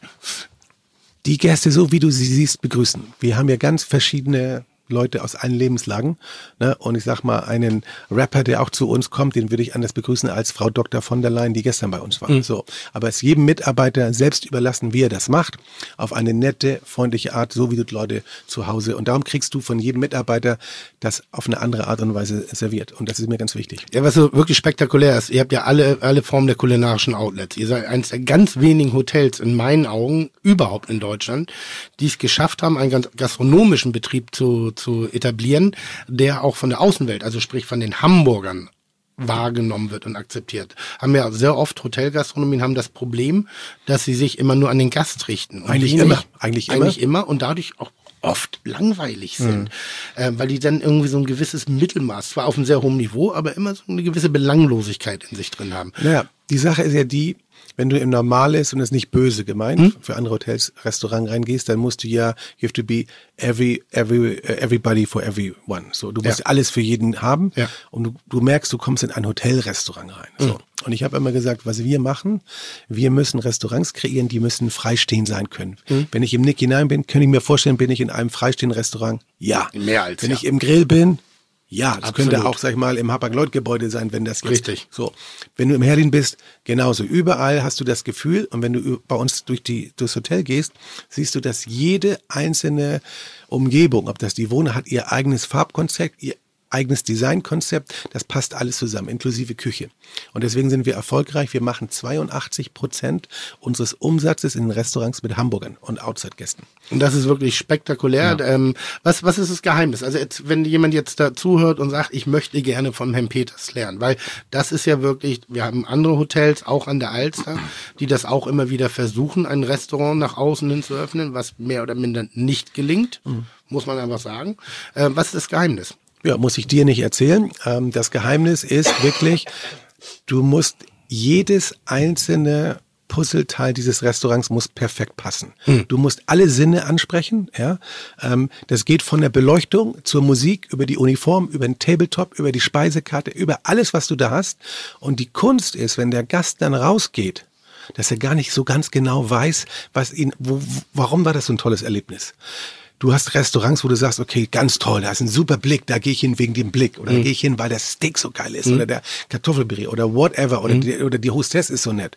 die Gäste so, wie du sie siehst, begrüßen. Wir haben ja ganz verschiedene Leute aus allen Lebenslagen. Ne? Und ich sag mal, einen Rapper, der auch zu uns kommt, den würde ich anders begrüßen als Frau Doktor von der Leyen, die gestern bei uns war. Mhm. So. Aber es jedem Mitarbeiter selbst überlassen, wie er das macht, auf eine nette, freundliche Art, so wie du die Leute zu Hause. Und darum kriegst du von jedem Mitarbeiter das auf eine andere Art und Weise serviert. Und das ist mir ganz wichtig. Ja, was so wirklich spektakulär ist, ihr habt ja alle, alle Formen der kulinarischen Outlets. Ihr seid eines der ganz wenigen Hotels in meinen Augen, überhaupt in Deutschland, die es geschafft haben, einen ganz gastronomischen Betrieb zu, zu etablieren, der auch von der Außenwelt, also sprich von den Hamburgern, wahrgenommen wird und akzeptiert. Haben ja sehr oft Hotelgastronomien haben das Problem, dass sie sich immer nur an den Gast richten. Und Eigentlich wenig- immer. Eigentlich immer. Eigentlich immer und dadurch auch oft langweilig sind, äh, weil die dann irgendwie so ein gewisses Mittelmaß, zwar auf einem sehr hohen Niveau, aber immer so eine gewisse Belanglosigkeit in sich drin haben. Naja, die Sache ist ja die, wenn du im Normales und es nicht böse gemeint, Hm? für andere Hotels, Restaurant reingehst, dann musst du ja, you have to be every, every, uh, everybody for everyone. So, du musst Ja. alles für jeden haben. Ja. Und du, du merkst, du kommst in ein Hotelrestaurant rein. So. Und ich habe immer gesagt, was wir machen, wir müssen Restaurants kreieren, die müssen freistehend sein können. Wenn ich im Nick hinein bin, kann ich mir vorstellen, bin ich in einem freistehenden Restaurant? Ja. Mehr als Wenn ja. ich im Grill bin, ja, das Absolut. könnte auch, sag ich mal, im Hapag-Lloyd-Gebäude sein, wenn das jetzt Richtig. so. Wenn du im Herlin bist, genauso. Überall hast du das Gefühl, und wenn du ü- bei uns durch die, durchs Hotel gehst, siehst du, dass jede einzelne Umgebung, ob das die Wohnung hat, ihr eigenes Farbkonzept, ihr eigenes Designkonzept, das passt alles zusammen, inklusive Küche. Und deswegen sind wir erfolgreich. Wir machen zweiundachtzig Prozent unseres Umsatzes in den Restaurants mit Hamburgern und Outside-Gästen. Und das ist wirklich spektakulär. Ähm, was, was ist das Geheimnis? Also jetzt, wenn jemand jetzt da zuhört und sagt, ich möchte gerne vom Herrn Peters lernen, weil das ist ja wirklich, wir haben andere Hotels, auch an der Alster, die das auch immer wieder versuchen, ein Restaurant nach außen hin zu öffnen, was mehr oder minder nicht gelingt, muss man einfach sagen. Äh, was ist das Geheimnis? Ja, muss ich dir nicht erzählen. Ähm, das Geheimnis ist wirklich, du musst jedes einzelne Puzzleteil dieses Restaurants muss perfekt passen. Hm. Du musst alle Sinne ansprechen. Ja, ähm, das geht von der Beleuchtung zur Musik, über die Uniform, über den Tabletop, über die Speisekarte, über alles, was du da hast. Und die Kunst ist, wenn der Gast dann rausgeht, dass er gar nicht so ganz genau weiß, was ihn, wo, warum war das so ein tolles Erlebnis. Du hast Restaurants, wo du sagst, okay, ganz toll, da ist ein super Blick, da gehe ich hin wegen dem Blick. Oder da gehe ich hin, weil der Steak so geil ist. Oder der Kartoffelpüree oder whatever. Oder, die, oder die Hostess ist so nett.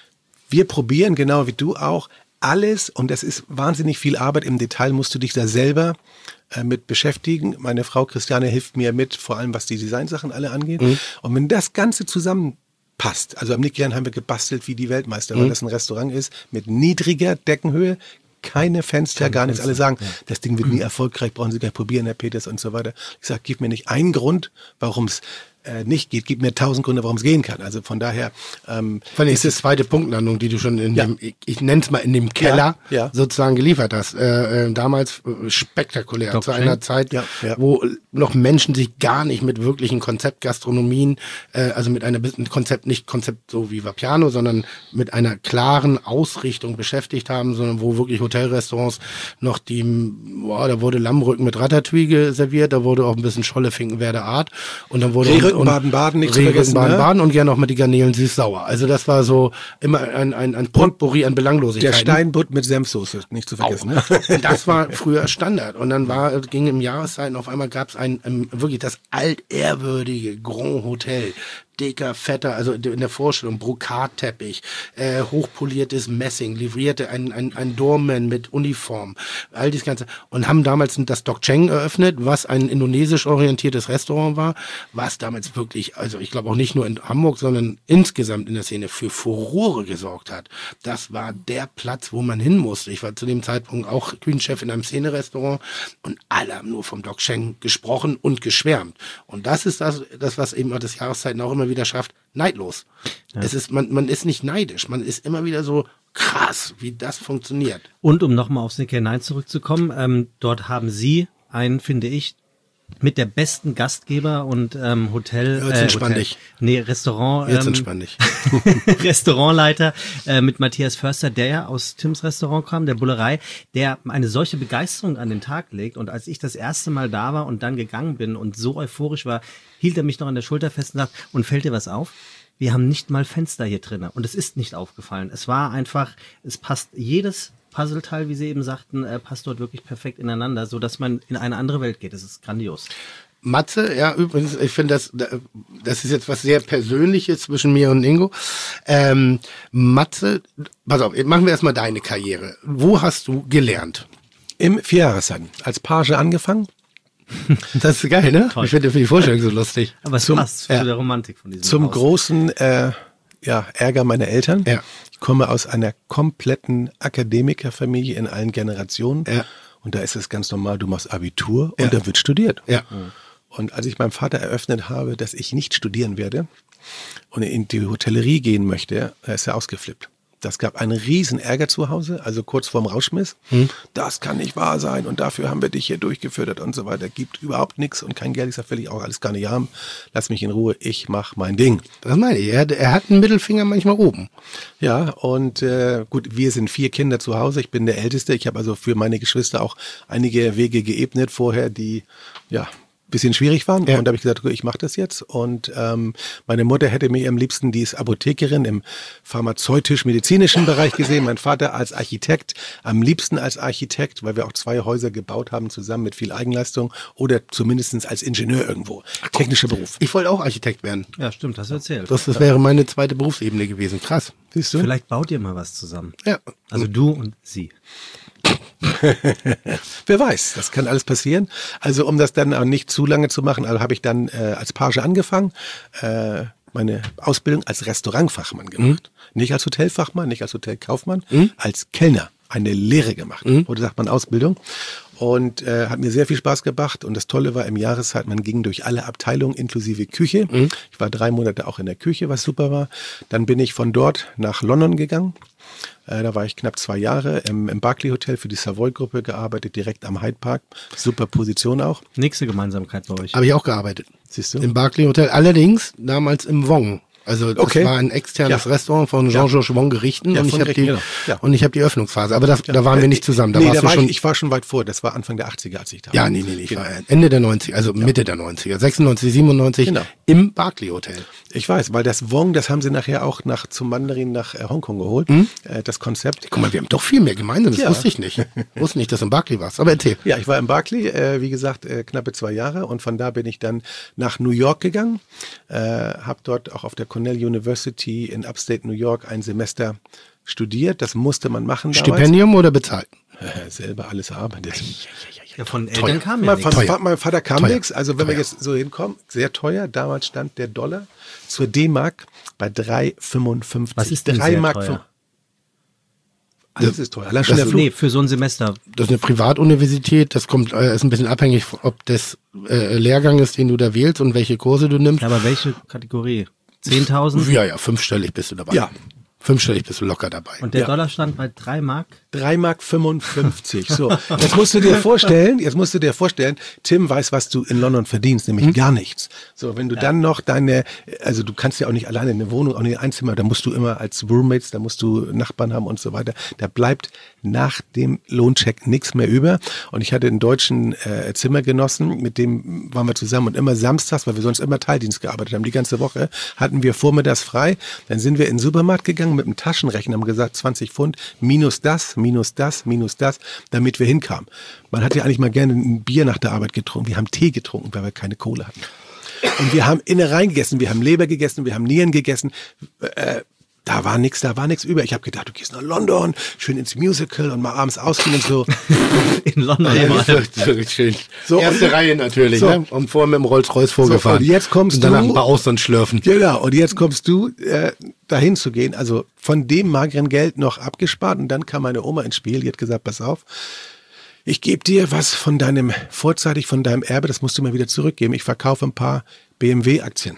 Wir probieren, genau wie du auch, alles. Und das ist wahnsinnig viel Arbeit. Im Detail musst du dich da selber äh, mit beschäftigen. Meine Frau Christiane hilft mir mit, vor allem was die Designsachen alle angeht. Und wenn das Ganze zusammen passt, also am Nickern haben wir gebastelt wie die Weltmeister, weil das ein Restaurant ist mit niedriger Deckenhöhe, keine Fenster, Keine gar nichts. Fenster, Alle sagen, ja. das Ding wird nie erfolgreich, brauchen Sie gar nicht probieren, Herr Peters und so weiter. Ich sage, gib mir nicht einen Grund, warum es äh, nicht geht, gib mir tausend Gründe, warum es gehen kann. Also von daher ähm, Vor allem ist es die zweite Punktlandung, die du schon in Ja. dem, ich, ich nenne es mal in dem Keller Ja, ja. sozusagen geliefert hast. Äh, äh, damals äh, spektakulär, Doc zu Schenk. einer Zeit, Ja, ja. wo noch Menschen sich gar nicht mit wirklichen Konzeptgastronomien, äh, also mit einer mit Konzept, nicht Konzept so wie Vapiano, sondern mit einer klaren Ausrichtung beschäftigt haben, sondern wo wirklich Hotelrestaurants noch die, boah, da wurde Lammrücken mit Ratatouille serviert, da wurde auch ein bisschen Scholle Finkenwerder Art und dann wurde Rehrücken und- Baden-Baden, nicht zu Rehrücken vergessen, ne? Baden-Baden und gerne noch mit die Garnelen süß-sauer. Also das war so immer ein, ein, ein Potpourri an Der Belanglosigkeiten. Steinbutt mit Senfsoße, nicht zu vergessen. Ne? Und das war früher Standard. Und dann war, ging im Jahreszeiten, auf einmal gab es ein, ein, wirklich das altehrwürdige Grand Hotel. Dicker, fetter, also in der Vorstellung, Brokatteppich, äh, hochpoliertes Messing, livrierte ein, ein, ein Doorman mit Uniform, all das Ganze. Und haben damals das Doc Cheng eröffnet, was ein indonesisch orientiertes Restaurant war, was damals wirklich, also ich glaube auch nicht nur in Hamburg, sondern insgesamt in der Szene für Furore gesorgt hat. Das war der Platz, wo man hin musste. Ich war zu dem Zeitpunkt auch Küchenchef in einem Szenerestaurant und alle haben nur vom Doc Cheng gesprochen und geschwärmt. Und das ist das, das was eben auch das Jahreszeiten auch immer wieder schafft, neidlos. Es ist, man, man ist nicht neidisch, man ist immer wieder so krass, wie das funktioniert. Und um nochmal auf Sneaker Nine zurückzukommen, ähm, dort haben Sie einen, finde ich, mit der besten Gastgeber und ähm, Hotel, Jetzt entspann Hotel, dich. nee, Restaurant, Jetzt ähm, entspann dich. Restaurantleiter äh, mit Matthias Förster, der ja aus Tims Restaurant kam, der Bullerei, der eine solche Begeisterung an den Tag legt. Und als ich das erste Mal da war und dann gegangen bin und so euphorisch war, hielt er mich noch an der Schulter fest und sagt, und fällt dir was auf? Wir haben nicht mal Fenster hier drinnen. Und es ist nicht aufgefallen. Es war einfach, es passt jedes Puzzleteil, wie Sie eben sagten, äh, passt dort wirklich perfekt ineinander, so dass man in eine andere Welt geht. Das ist grandios. Matze, ja, übrigens, ich finde, das, das ist jetzt was sehr Persönliches zwischen mir und Ingo. Ähm, Matze, pass auf, machen wir erstmal deine Karriere. Wo hast du gelernt? Im Vierjahreszeiten. Als Page angefangen. Das ist geil, ne? Toll. Ich finde die Vorstellung so lustig. Aber es Zum- passt zu ja. der Romantik von diesem Zum Haus. großen äh, ja, Ärger meiner Eltern. Ja. Ich komme aus einer kompletten Akademikerfamilie in allen Generationen. Ja. Und da ist es ganz normal, du machst Abitur und Ja. dann wird studiert. Ja. Und als ich meinem Vater eröffnet habe, dass ich nicht studieren werde und in die Hotellerie gehen möchte, da ist er ausgeflippt. Das gab einen riesen Ärger zu Hause, also kurz vorm Rauschmiss. Hm. Das kann nicht wahr sein und dafür haben wir dich hier durchgefüttert und so weiter. Gibt überhaupt nichts und kein Geld, ich sag, will ich auch alles gar nicht haben. Lass mich in Ruhe, ich mach mein Ding. Das meine ich. Er, er hat einen Mittelfinger manchmal oben. Ja, und äh, gut, wir sind vier Kinder zu Hause. Ich bin der Älteste. Ich habe also für meine Geschwister auch einige Wege geebnet vorher, die ja bisschen schwierig waren. Ja. Und da habe ich gesagt, okay, ich mache das jetzt. Und ähm, meine Mutter hätte mir am liebsten, die ist Apothekerin im pharmazeutisch-medizinischen Bereich gesehen. Mein Vater als Architekt, am liebsten als Architekt, weil wir auch zwei Häuser gebaut haben zusammen mit viel Eigenleistung oder zumindest als Ingenieur irgendwo. Technischer Beruf. Ich wollte auch Architekt werden. Ja, stimmt, hast du erzählt. Das, das wäre meine zweite Berufsebene gewesen. Krass. Siehst du? Vielleicht baut ihr mal was zusammen. Ja. Also du und sie. Wer weiß, das kann alles passieren. Also um das dann auch nicht zu lange zu machen, also habe ich dann äh, als Page angefangen, äh, meine Ausbildung als Restaurantfachmann gemacht. Mhm. Nicht als Hotelfachmann, nicht als Hotelkaufmann, mhm. als Kellner eine Lehre gemacht. Mhm. Oder sagt man Ausbildung. Und äh, hat mir sehr viel Spaß gemacht. Und das Tolle war, im Jahreszeit, man ging durch alle Abteilungen inklusive Küche. Mhm. Ich war drei Monate auch in der Küche, was super war. Dann bin ich von dort nach London gegangen. Äh, da war ich knapp zwei Jahre im, im Barclay Hotel für die Savoy-Gruppe gearbeitet, direkt am Hyde Park. Super Position auch. Nächste Gemeinsamkeit bei euch. Habe ich auch gearbeitet. Siehst du? Im Barclay Hotel. Allerdings damals im Wong. Also das Okay. war ein externes Ja. Restaurant von Jean-Georges Wong Gerichten Ja, und, ich von hab die, Gerichten, genau. Ja. und ich habe die Öffnungsphase. Aber da, da waren wir nicht zusammen. Da nee, warst da du war schon. ich, ich war schon weit vor. Das war Anfang der achtziger, als ich da ja, war. nee, nee, nee. Ich Genau. war Ende der neunziger, also Mitte der neunziger. sechsundneunzig, siebenundneunzig Genau. im Barclay Hotel. Ich weiß, weil das Wong, das haben sie nachher auch nach, zum Mandarin nach äh, Hongkong geholt. Mhm. Äh, das Konzept. Guck mal, wir haben doch viel mehr gemeinsam. Das Ja. wusste ich nicht. Ich wusste nicht, dass du im Barclay warst. Aber erzähl. Ja, ich war im Barclay, äh, wie gesagt, äh, knappe zwei Jahre und von da bin ich dann nach New York gegangen, äh, habe dort auch auf der Cornell University in Upstate New York ein Semester studiert. Das musste man machen damals. Stipendium oder bezahlt? Äh, selber alles erarbeitet. Ja, von Eltern kam ja Mein, nichts. Vater, Teuer. mein Vater kam Teuer. nichts. Also wenn wir Teuer. jetzt so hinkommen, sehr teuer. Damals stand der Dollar zur D-Mark bei drei Komma fünfundfünfzig. Was ist denn drei sehr Mark teuer? fünf- Alles ist teuer. Allein schon das- der Flug. Nee, für so ein Semester. Das ist eine Privatuniversität, das kommt, äh, ist ein bisschen abhängig, ob das äh, Lehrgang ist, den du da wählst und welche Kurse du nimmst. Ja, aber welche Kategorie? zehntausend? Ja, ja, fünfstellig bist du dabei. Ja. Fünfstellig bist du locker dabei. Und der Ja. Dollar stand bei drei Mark? drei Mark fünfundfünfzig. So, jetzt musst du dir vorstellen, jetzt musst du dir vorstellen, Tim weiß, was du in London verdienst, nämlich Mhm. gar nichts. So, wenn du dann noch deine, also du kannst ja auch nicht alleine eine Wohnung, auch nicht ein Zimmer, da musst du immer als Roommates, da musst du Nachbarn haben und so weiter. Da bleibt nach dem Lohncheck nichts mehr über. Und ich hatte einen deutschen äh, Zimmergenossen, mit dem waren wir zusammen und immer samstags, weil wir sonst immer Teildienst gearbeitet haben, die ganze Woche, hatten wir vormittags frei. Dann sind wir in den Supermarkt gegangen mit einem Taschenrechner, haben gesagt, zwanzig Pfund minus das, minus das, minus das, damit wir hinkamen. Man hat ja eigentlich mal gerne ein Bier nach der Arbeit getrunken. Wir haben Tee getrunken, weil wir keine Kohle hatten. Und wir haben Innereien gegessen, wir haben Leber gegessen, wir haben Nieren gegessen. Äh, da war nichts, da war nichts über. Ich habe gedacht, du gehst nach London, schön ins Musical und mal abends ausgehen und so. In London Ja, mal. das ist wirklich schön. So, Erste und- Reihe natürlich, so. ne? Und vorher mit dem Rolls-Royce vorgefahren. und jetzt kommst und danach du- ein paar Austern schlürfen. Genau, und jetzt kommst du äh, dahin zu gehen, also von dem mageren Geld noch abgespart und dann kam meine Oma ins Spiel, die hat gesagt, pass auf, ich gebe dir was von deinem, vorzeitig von deinem Erbe, das musst du mir wieder zurückgeben. Ich verkaufe ein paar B M W-Aktien,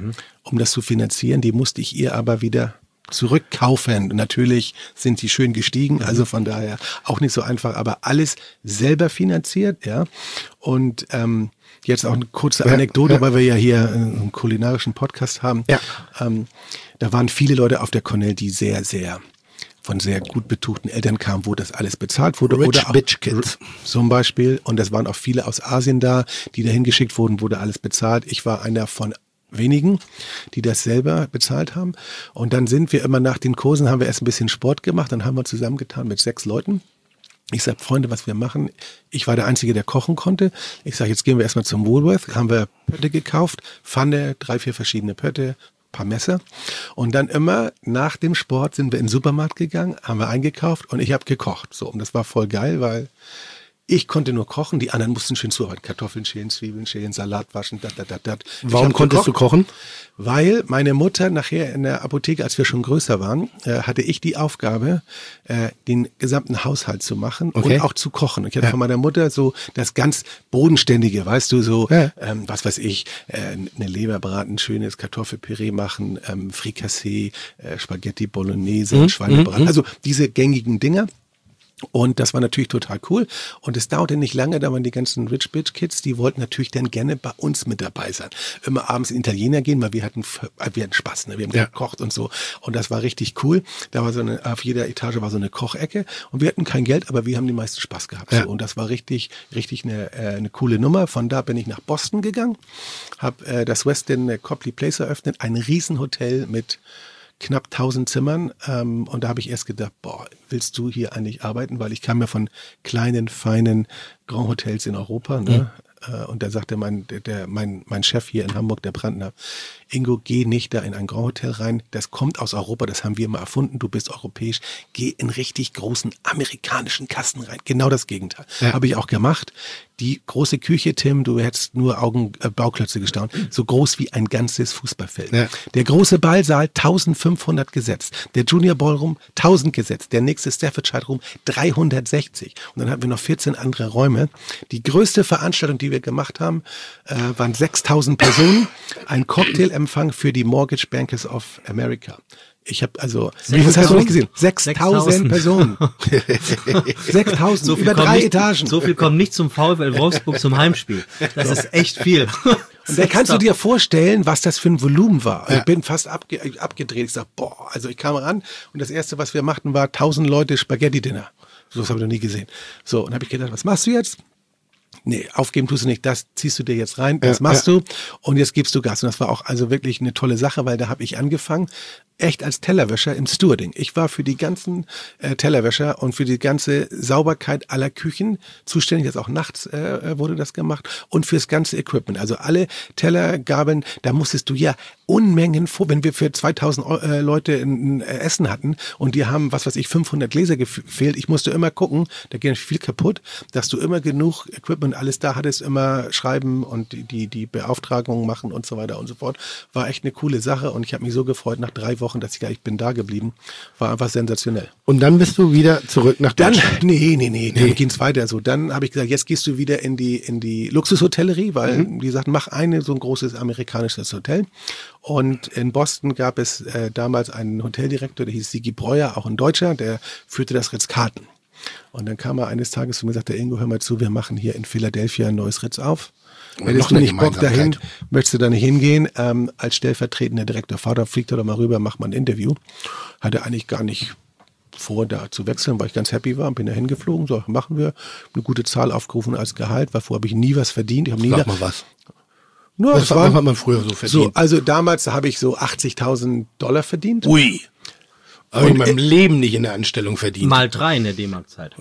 um das zu finanzieren. Die musste ich ihr aber wieder zurückkaufen. Und natürlich sind die schön gestiegen, also von daher auch nicht so einfach, aber alles selber finanziert, ja. Und ähm, jetzt auch eine kurze Ja, Anekdote, ja. weil wir ja hier einen kulinarischen Podcast haben. Ja. Ähm, da waren viele Leute auf der Cornell, die sehr, sehr von sehr gut betuchten Eltern kamen, wo das alles bezahlt wurde. Rich oder auch, Bitch Kids. Zum Beispiel. Und es waren auch viele aus Asien da, die dahin geschickt wurden, wurde alles bezahlt. Ich war einer von wenigen, die das selber bezahlt haben. Und dann sind wir immer nach den Kursen, haben wir erst ein bisschen Sport gemacht, dann haben wir zusammengetan mit sechs Leuten. Ich sag, Freunde, was wir machen, ich war der Einzige, der kochen konnte. Ich sag, jetzt gehen wir erstmal zum Woolworth, haben wir Pötte gekauft, Pfanne, drei, vier verschiedene Pötte, paar Messer. Und dann immer nach dem Sport sind wir in den Supermarkt gegangen, haben wir eingekauft und ich habe gekocht. So, und das war voll geil, weil ich konnte nur kochen, die anderen mussten schön zuarbeiten. Kartoffeln schälen, Zwiebeln schälen, Salat waschen, dat, dat, dat, dat. Ich Warum hab konntest du gekocht, kochen? Weil meine Mutter nachher in der Apotheke, als wir schon größer waren, äh, hatte ich die Aufgabe, äh, den gesamten Haushalt zu machen Okay. und auch zu kochen. Ich hatte Ja. von meiner Mutter so das ganz Bodenständige, weißt du, so, Ja. ähm, was weiß ich, äh, eine Leber braten, schönes Kartoffelpüree machen, ähm, Frikassee, äh, Spaghetti Bolognese, Mhm, Schweinebraten. mhm. Also diese gängigen Dinger. Und das war natürlich total cool. Und es dauerte nicht lange, da waren die ganzen Rich Bitch Kids, die wollten natürlich dann gerne bei uns mit dabei sein. Immer abends in Italiener gehen, weil wir hatten, wir hatten Spaß, ne? Wir haben Ja. gekocht und so. Und das war richtig cool. Da war so eine, auf jeder Etage war so eine Kochecke. Und wir hatten kein Geld, aber wir haben die meisten Spaß gehabt. Ja. So. Und das war richtig, richtig eine, äh, eine coole Nummer. Von da bin ich nach Boston gegangen, habe äh, das Westin Copley Place eröffnet, ein Riesenhotel mit knapp tausend Zimmern, ähm, und da habe ich erst gedacht, boah, willst du hier eigentlich arbeiten? Weil ich kam ja von kleinen, feinen Grand Hotels in Europa, ne? Äh, und da sagte mein, der, der, mein, mein Chef hier in Hamburg, der Brandner, Ingo, geh nicht da in ein Grand Hotel rein, das kommt aus Europa, das haben wir mal erfunden, du bist europäisch, geh in richtig großen amerikanischen Kasten rein. Genau das Gegenteil. Ja. Habe ich auch gemacht. Die große Küche, Tim, du hättest nur Augen, äh, Bauklötze gestaunt, so groß wie ein ganzes Fußballfeld. Ja. Der große Ballsaal eintausendfünfhundert gesetzt, der Junior Ballroom tausend gesetzt, der nächste Staffordshire Room dreihundertsechzig und dann hatten wir noch vierzehn andere Räume. Die größte Veranstaltung, die wir gemacht haben, äh, waren sechstausend Personen, ein Cocktailempfang für die Mortgage Bankers of America. Ich habe also, wie viel hast du nicht gesehen? sechstausend Personen. sechstausend, So viel über kommt drei nicht, Etagen. So viel kommt nicht zum VfL Wolfsburg zum Heimspiel. Das ist echt viel. Und da kannst du dir vorstellen, was das für ein Volumen war. Ich bin fast abge abgedreht. Ich sag, boah, also ich kam ran und das Erste, was wir machten, war tausend Leute Spaghetti-Dinner. So was habe ich noch nie gesehen. So, und habe ich gedacht, was machst du jetzt? Nee, aufgeben tust du nicht, das ziehst du dir jetzt rein, das Ja, machst ja. du und jetzt gibst du Gas. Und das war auch also wirklich eine tolle Sache, weil da habe ich angefangen, echt als Tellerwäscher im Stewarding. Ich war für die ganzen äh, Tellerwäscher und für die ganze Sauberkeit aller Küchen zuständig. Jetzt auch nachts äh, wurde das gemacht und fürs ganze Equipment. Also alle Teller, Gabeln, da musstest du ja Unmengen vor, wenn wir für zweitausend äh, Leute ein, ein Essen hatten und die haben, was weiß ich, fünfhundert Gläser gefehlt. Ich musste immer gucken, da geht viel kaputt, dass du immer genug Equipment, alles da hattest, immer schreiben und die, die, die Beauftragungen machen und so weiter und so fort. War echt eine coole Sache und ich habe mich so gefreut, nach drei Wochen Wochen, dass ich gar ich bin da geblieben. War einfach sensationell. Und dann bist du wieder zurück nach Dann, Deutschland. nee, nee, nee, dann ging es weiter so. Dann habe ich gesagt, jetzt gehst du wieder in die, in die Luxushotellerie, weil mhm. die sagten, mach eine so ein großes amerikanisches Hotel. Und in Boston gab es äh, damals einen Hoteldirektor, der hieß Sigi Breuer, auch ein Deutscher, der führte das Ritz-Carlton. Und dann kam er eines Tages zu mir und sagte, Ingo, hör mal zu, wir machen hier in Philadelphia ein neues Ritz auf. Wenn du nicht Bock dahin, möchtest du da nicht hingehen, ähm, als stellvertretender Direktor, Vater, fliegt er doch mal rüber, mach mal ein Interview. Hatte eigentlich gar nicht vor, da zu wechseln, weil ich ganz happy war, bin da hingeflogen, so, machen wir, eine gute Zahl aufgerufen als Gehalt, weil vorher habe ich nie was verdient. Ich habe nie Sag da, mal was. Nur, Was war, hat man früher so verdient? so, also damals habe ich so achtzigtausend Dollar verdient. Ui. Aber in Und, meinem Leben nicht in der Anstellung verdient. Mal drei in der D-Mark-Zeit.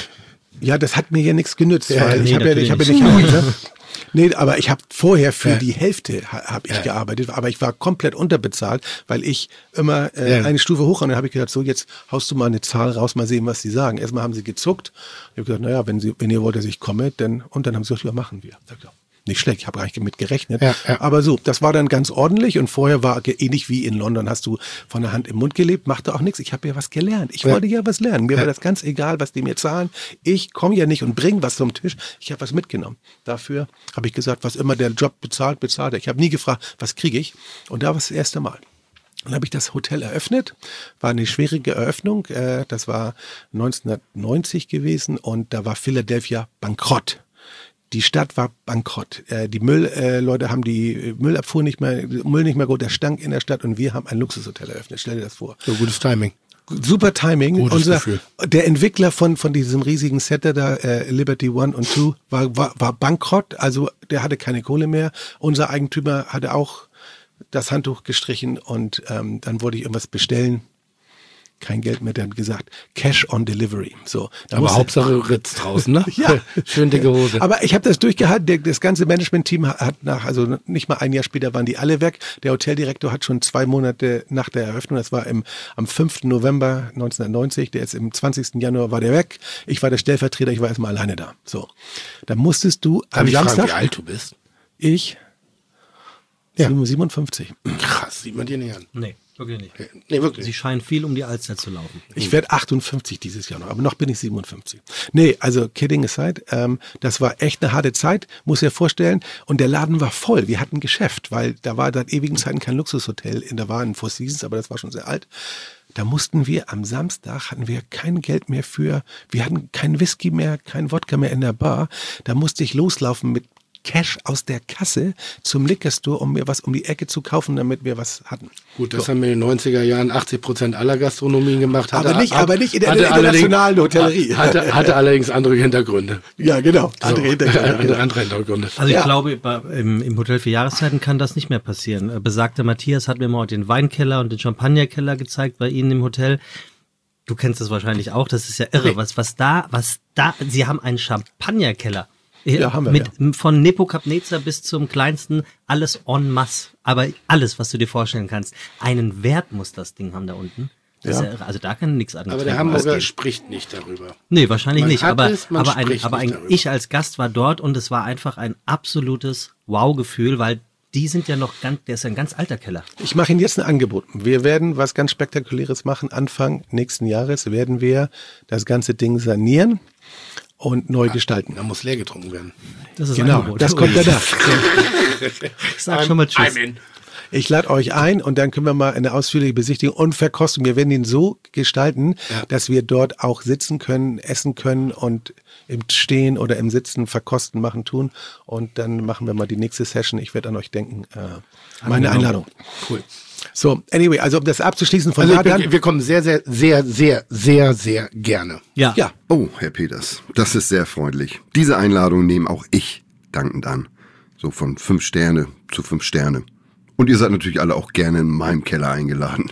Ja, das hat mir ja nichts genützt, Ja, weil nee, ich habe ja, ich habe ja natürlich nicht gearbeitet. Nee, aber ich habe vorher für Ja. die Hälfte ha, habe ich Ja. gearbeitet, aber ich war komplett unterbezahlt, weil ich immer äh, Ja. eine Stufe hoch und dann habe ich gesagt, so jetzt haust du mal eine Zahl raus, mal sehen, was sie sagen. Erstmal haben sie gezuckt. Ich habe gesagt, naja, wenn sie, wenn ihr wollt, dass ich komme, dann und dann haben sie gesagt, ja, machen wir. Ich sag, nicht schlecht, ich habe gar nicht damit gerechnet. Ja, ja. Aber so, das war dann ganz ordentlich und vorher war ähnlich wie in London, hast du von der Hand im Mund gelebt, machte auch nichts. Ich habe ja was gelernt. Ich Ja. wollte ja was lernen. Mir Ja. war das ganz egal, was die mir zahlen. Ich komme ja nicht und bringe was zum Tisch. Ich habe was mitgenommen. Dafür habe ich gesagt, was immer der Job bezahlt, bezahlt er. Ich habe nie gefragt, was kriege ich? Und da war es das erste Mal. Dann habe ich das Hotel eröffnet, war eine schwierige Eröffnung. Äh, Das war neunzehnhundertneunzig gewesen und da war Philadelphia bankrott. Die Stadt war bankrott. Äh, Die Müllleute haben die Müllabfuhr nicht mehr, Müll nicht mehr gut, der stank in der Stadt und wir haben ein Luxushotel eröffnet. Stell dir das vor. So gutes Timing. Super Timing. Gutes Unser, Gefühl. der Entwickler von, von diesem riesigen Setter da, äh, Liberty One und Two, war, war, war bankrott. Also der hatte keine Kohle mehr. Unser Eigentümer hatte auch das Handtuch gestrichen und ähm, dann wollte ich irgendwas bestellen. Kein Geld mehr, dann gesagt, Cash on Delivery. So, da Aber musste- Hauptsache Ritz draußen, ne? Ja. Schön dicke Hose. Aber ich habe das durchgehalten. Der, das ganze Management-Team hat nach, also nicht mal ein Jahr später waren die alle weg. Der Hoteldirektor hat schon zwei Monate nach der Eröffnung, das war im, am fünften November neunzehnhundertneunzig, der ist im zwanzigsten Januar war der weg. Ich war der Stellvertreter, ich war erstmal alleine da. So, da musstest du Darf am ich fragen, Samstag, wie alt du bist? ich, Ja. siebenundfünfzig. Krass, sieht man dir nicht an. Nee, wirklich nicht. Nee, wirklich. Sie scheinen viel um die Alster zu laufen. Ich werde achtundfünfzig dieses Jahr noch, aber noch bin ich siebenundfünfzig. Nee, also kidding aside, ähm, das war echt eine harte Zeit, muss dir vorstellen. Und der Laden war voll, wir hatten Geschäft, weil da war seit ewigen Zeiten kein Luxushotel, in da war ein Four Seasons, aber das war schon sehr alt. Da mussten wir am Samstag, hatten wir kein Geld mehr für, wir hatten kein Whisky mehr, kein Wodka mehr in der Bar. Da musste ich loslaufen mit Cash aus der Kasse zum Liquor Store, um mir was um die Ecke zu kaufen, damit wir was hatten. Gut, das haben wir in den neunziger Jahren achtzig Prozent aller Gastronomien gemacht. Aber nicht- ab- aber nicht in der hatte internationalen allerdings- Hotellerie. Hatte, hatte allerdings andere Hintergründe. Ja, genau. So, Andere Hintergründe. andere, andere Hintergründe. Also ich Ja. glaube, bei- im, im Hotel für Jahreszeiten kann das nicht mehr passieren. Äh, Besagter Matthias hat mir mal den Weinkeller und den Champagnerkeller gezeigt bei Ihnen im Hotel. Du kennst das wahrscheinlich auch, das ist ja irre. Was, was da, was da, Sie haben einen Champagnerkeller. Äh, Ja, haben wir, Mit, Von Nebukadnezar bis zum kleinsten, alles en masse. Aber alles, was du dir vorstellen kannst. Einen Wert muss das Ding haben da unten. Das Ja. ist ja irre. Also da kann nichts anderes. Aber der trinken, was Hamburger geht. spricht nicht darüber. Nee, wahrscheinlich Man nicht. hat Aber, es, man aber, ein, spricht aber nicht ein, darüber. ich als Gast war dort und es war einfach ein absolutes Wow-Gefühl, weil die sind ja noch ganz, der ist ja ein ganz alter Keller. Ich mache Ihnen jetzt ein Angebot. Wir werden was ganz Spektakuläres machen. Anfang nächsten Jahres werden wir das ganze Ding sanieren und neu gestalten. Da muss leer getrunken werden. Das ist Genau, Angebot. das kommt Ui. danach. Ich sag schon mal Tschüss. I'm in. Ich lade euch ein und dann können wir mal eine ausführliche Besichtigung und Verkostung. Wir werden ihn so gestalten, Ja. dass wir dort auch sitzen können, essen können und im Stehen oder im Sitzen verkosten, machen, tun. Und dann machen wir mal die nächste Session. Ich werde an euch denken. Äh, meine Einladung. Cool. So, anyway, also um das abzuschließen von Also da ich dann. bin, wir kommen sehr, sehr, sehr, sehr, sehr, sehr gerne. Ja. Ja, Oh, Herr Peters, das ist sehr freundlich. Diese Einladung nehme auch ich dankend an. So von fünf Sterne zu fünf Sterne. Und ihr seid natürlich alle auch gerne in meinem Keller eingeladen.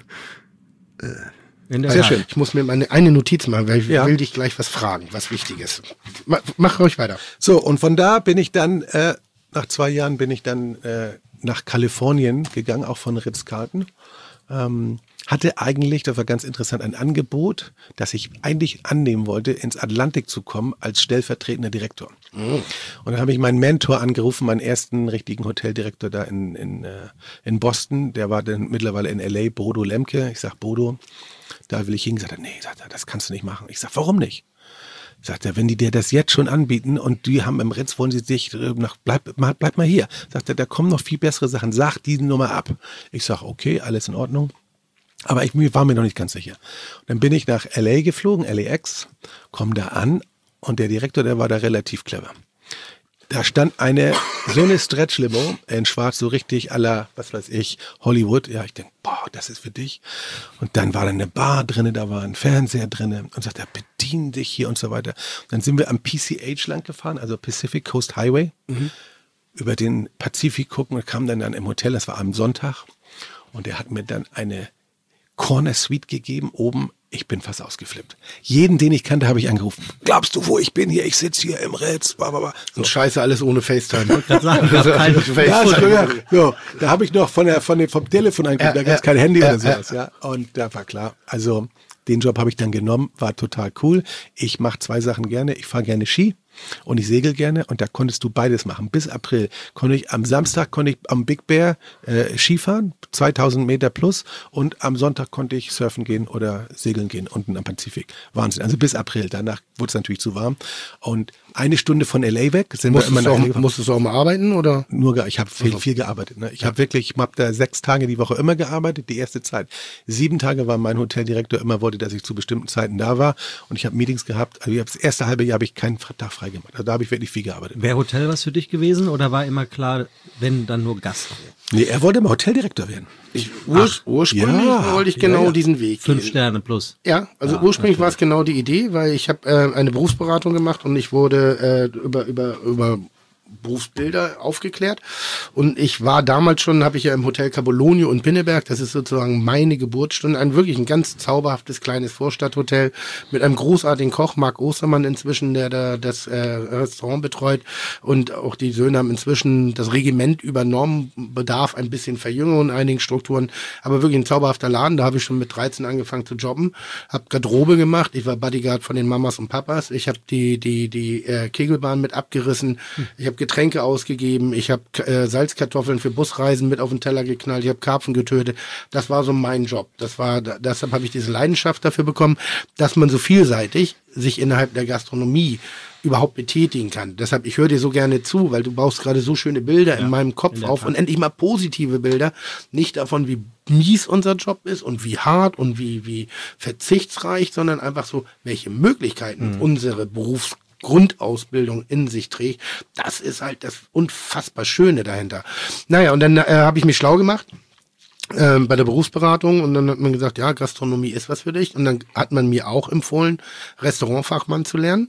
In der sehr Tat. schön. Ich muss mir meine eine Notiz machen, weil ich Ja. will dich gleich was fragen, was wichtig ist. Mach, mach ruhig weiter. So, und von da bin ich dann, äh, nach zwei Jahren bin ich dann äh, nach Kalifornien gegangen, auch von Ritz-Carlton. ähm, hatte eigentlich, das war ganz interessant, ein Angebot, das ich eigentlich annehmen wollte, ins Atlantik zu kommen als stellvertretender Direktor. Mhm. Und dann habe ich meinen Mentor angerufen, meinen ersten richtigen Hoteldirektor da in, in, äh, in Boston, der war dann mittlerweile in L A, Bodo Lemke. Ich sag, Bodo, da will ich hin. Sagt er, nee, sagt er, das kannst du nicht machen. Ich sag, warum nicht? Sagt er, wenn die dir das jetzt schon anbieten und die haben im Ritz, wollen sie sich nach, bleib mal, bleib mal hier. Sagt er, da kommen noch viel bessere Sachen, sag die Nummer ab. Ich sag, okay, alles in Ordnung. Aber ich war mir noch nicht ganz sicher. Und dann bin ich nach L A geflogen, L A X, komme da an und der Direktor, der war da relativ clever. Da stand eine, so eine Stretch-Limo in schwarz, so richtig à la, was weiß ich, Hollywood. Ja, ich denke, boah, das ist für dich. Und dann war da eine Bar drinne, da war ein Fernseher drinne und sagt, er, bedien dich hier und so weiter. Und dann sind wir am P C H lang gefahren, also Pacific Coast Highway, mhm. über den Pazifik gucken und kamen dann, dann im Hotel, das war am Sonntag. Und er hat mir dann eine Corner Suite gegeben, oben. Ich bin fast ausgeflippt. Jeden, den ich kannte, habe ich angerufen. Glaubst du, wo ich bin hier? Ich sitze hier im Ritz. So. Und scheiße, alles ohne FaceTime. Das sagen, gab keine FaceTime. Ja, so, da habe ich noch von der, von dem, vom Telefon angerufen, äh, da gab es äh, kein Handy äh, oder sowas. Äh, ja. Und da war klar. Also den Job habe ich dann genommen, war total cool. Ich mache zwei Sachen gerne. Ich fahre gerne Ski. Und ich segel gerne und da konntest du beides machen. Bis April konnte ich, am Samstag konnte ich am Big Bear äh, Skifahren, zweitausend Meter plus und am Sonntag konnte ich surfen gehen oder segeln gehen unten am Pazifik. Wahnsinn, also bis April. Danach wurde es natürlich zu warm und eine Stunde von L A weg. Sind musstest, wir immer du auch, musstest du auch mal arbeiten? Oder? Nur, ich habe viel, also. viel gearbeitet. Ne? Ich ja. habe wirklich, ich habe da sechs Tage die Woche immer gearbeitet, die erste Zeit. Sieben Tage war mein Hoteldirektor immer wollte, dass ich zu bestimmten Zeiten da war und ich habe Meetings gehabt. Also ich hab das erste halbe Jahr habe ich keinen Tag frei gemacht. Also da habe ich wirklich viel gearbeitet. Wäre Hotel was für dich gewesen oder war immer klar, wenn dann nur Gast? Nee, er wollte mal Hoteldirektor werden. Ich, ur, Ach, ursprünglich ja, wollte ich genau ja, ja. diesen Weg Fünf gehen. Sterne plus. Ja, also ja, ursprünglich war es genau die Idee, weil ich habe äh, eine Berufsberatung gemacht und ich wurde äh, über über über Berufsbilder aufgeklärt und ich war damals schon, habe ich ja im Hotel Capolonio in Pinneberg, das ist sozusagen meine Geburtsstunde, ein wirklich ein ganz zauberhaftes kleines Vorstadthotel mit einem großartigen Koch, Marc Ostermann inzwischen, der da das äh, Restaurant betreut und auch die Söhne haben inzwischen das Regiment übernommen, bedarf ein bisschen Verjüngung in einigen Strukturen, aber wirklich ein zauberhafter Laden, da habe ich schon mit dreizehn angefangen zu jobben, habe Garderobe gemacht, ich war Bodyguard von den Mamas und Papas, ich habe die die die äh, Kegelbahn mit abgerissen, ich habe Getränke ausgegeben, ich habe äh, Salzkartoffeln für Busreisen mit auf den Teller geknallt, ich habe Karpfen getötet. Das war so mein Job. Das war, deshalb habe ich diese Leidenschaft dafür bekommen, dass man so vielseitig sich innerhalb der Gastronomie überhaupt betätigen kann. Deshalb, ich höre dir so gerne zu, weil du baust gerade so schöne Bilder ja, in meinem Kopf in auf Tat. Und endlich mal positive Bilder. Nicht davon, wie mies unser Job ist und wie hart und wie, wie verzichtsreich, sondern einfach so, welche Möglichkeiten mhm. unsere Berufs Grundausbildung in sich trägt. Das ist halt das unfassbar Schöne dahinter. Naja, und dann äh, habe ich mich schlau gemacht äh, bei der Berufsberatung und dann hat man gesagt, ja, Gastronomie ist was für dich. Und dann hat man mir auch empfohlen, Restaurantfachmann zu lernen.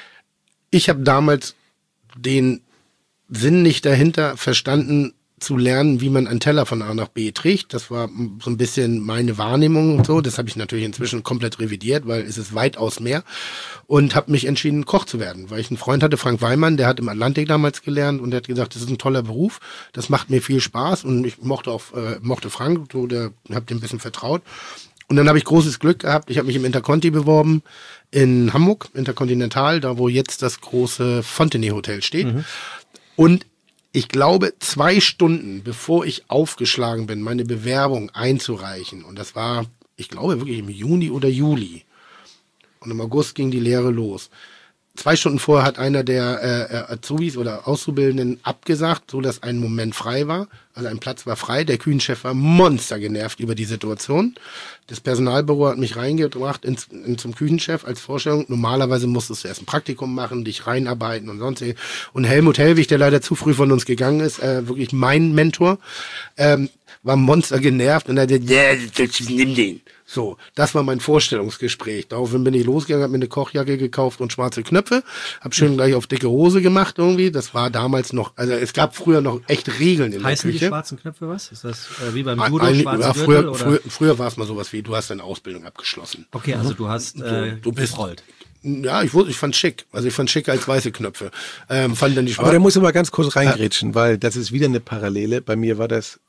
Ich habe damals den Sinn nicht dahinter verstanden, zu lernen, wie man einen Teller von A nach B trägt. Das war so ein bisschen meine Wahrnehmung und so. Das habe ich natürlich inzwischen komplett revidiert, weil es ist weitaus mehr. Und habe mich entschieden, Koch zu werden, weil ich einen Freund hatte, Frank Weimann, der hat im Atlantik damals gelernt und der hat gesagt, das ist ein toller Beruf, das macht mir viel Spaß und ich mochte auch äh, mochte Frank, so, der habe dem ein bisschen vertraut. Und dann habe ich großes Glück gehabt. Ich habe mich im Interconti beworben in Hamburg, Intercontinental, da wo jetzt das große Fontenay Hotel steht. Mhm. Und ich glaube, zwei Stunden, bevor ich aufgeschlagen bin, meine Bewerbung einzureichen, und das war, ich glaube, wirklich im Juni oder Juli, und im August ging die Lehre los. Zwei Stunden vorher hat einer der äh, Azubis oder Auszubildenden abgesagt, so dass ein Moment frei war. Also ein Platz war frei. Der Küchenchef war monster genervt über die Situation. Das Personalbüro hat mich reingebracht ins, in, zum Küchenchef als Vorstellung. Normalerweise musstest du erst ein Praktikum machen, dich reinarbeiten und sonst. Und Helmut Hellwig, der leider zu früh von uns gegangen ist, äh, wirklich mein Mentor, ähm, war monster genervt und er hat gesagt, nimm den. So, das war mein Vorstellungsgespräch. Daraufhin bin ich losgegangen, habe mir eine Kochjacke gekauft und schwarze Knöpfe, habe schön gleich auf dicke Hose gemacht irgendwie. Das war damals noch, also es gab früher noch echt Regeln in Heißen der Küche. Die schwarzen Knöpfe was? Ist das äh, wie beim Judo, Ein, schwarze ja, Gürtel? früher, Oder? früher, früher war es mal sowas wie, du hast deine Ausbildung abgeschlossen. Okay, also du hast äh, du, du bist gerollt. Ja, ich wusste, ich fand schick. Also ich fand schicker als weiße Knöpfe. Ähm, fand dann die Aber da muss ich mal ganz kurz reingrätschen, äh, weil das ist wieder eine Parallele. Bei mir war das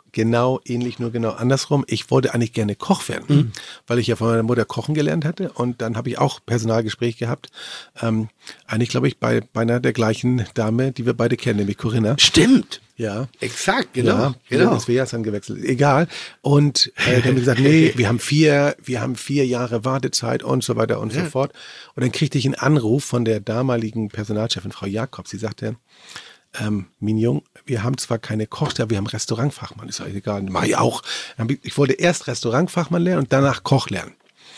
genau ähnlich, nur genau andersrum. Ich wollte eigentlich gerne Koch werden, mhm. weil ich ja von meiner Mutter kochen gelernt hatte und dann habe ich auch Personalgespräch gehabt. Ähm, eigentlich glaube ich bei, bei einer der gleichen Dame, die wir beide kennen, nämlich Corinna. Stimmt. Ja. Exakt, genau. Ja, genau. Ins Wehrhahn gewechselt. Egal. Und äh, dann haben wir gesagt, nee, wir haben vier, wir haben vier Jahre Wartezeit und so weiter und ja. so fort. Und dann kriegte ich einen Anruf von der damaligen Personalchefin, Frau Jakobs. Sie sagte, ähm, Mignon, wir haben zwar keine Kochstelle, wir haben Restaurantfachmann. Ist eigentlich egal, mach ich auch. Ich wollte erst Restaurantfachmann lernen und danach Koch lernen.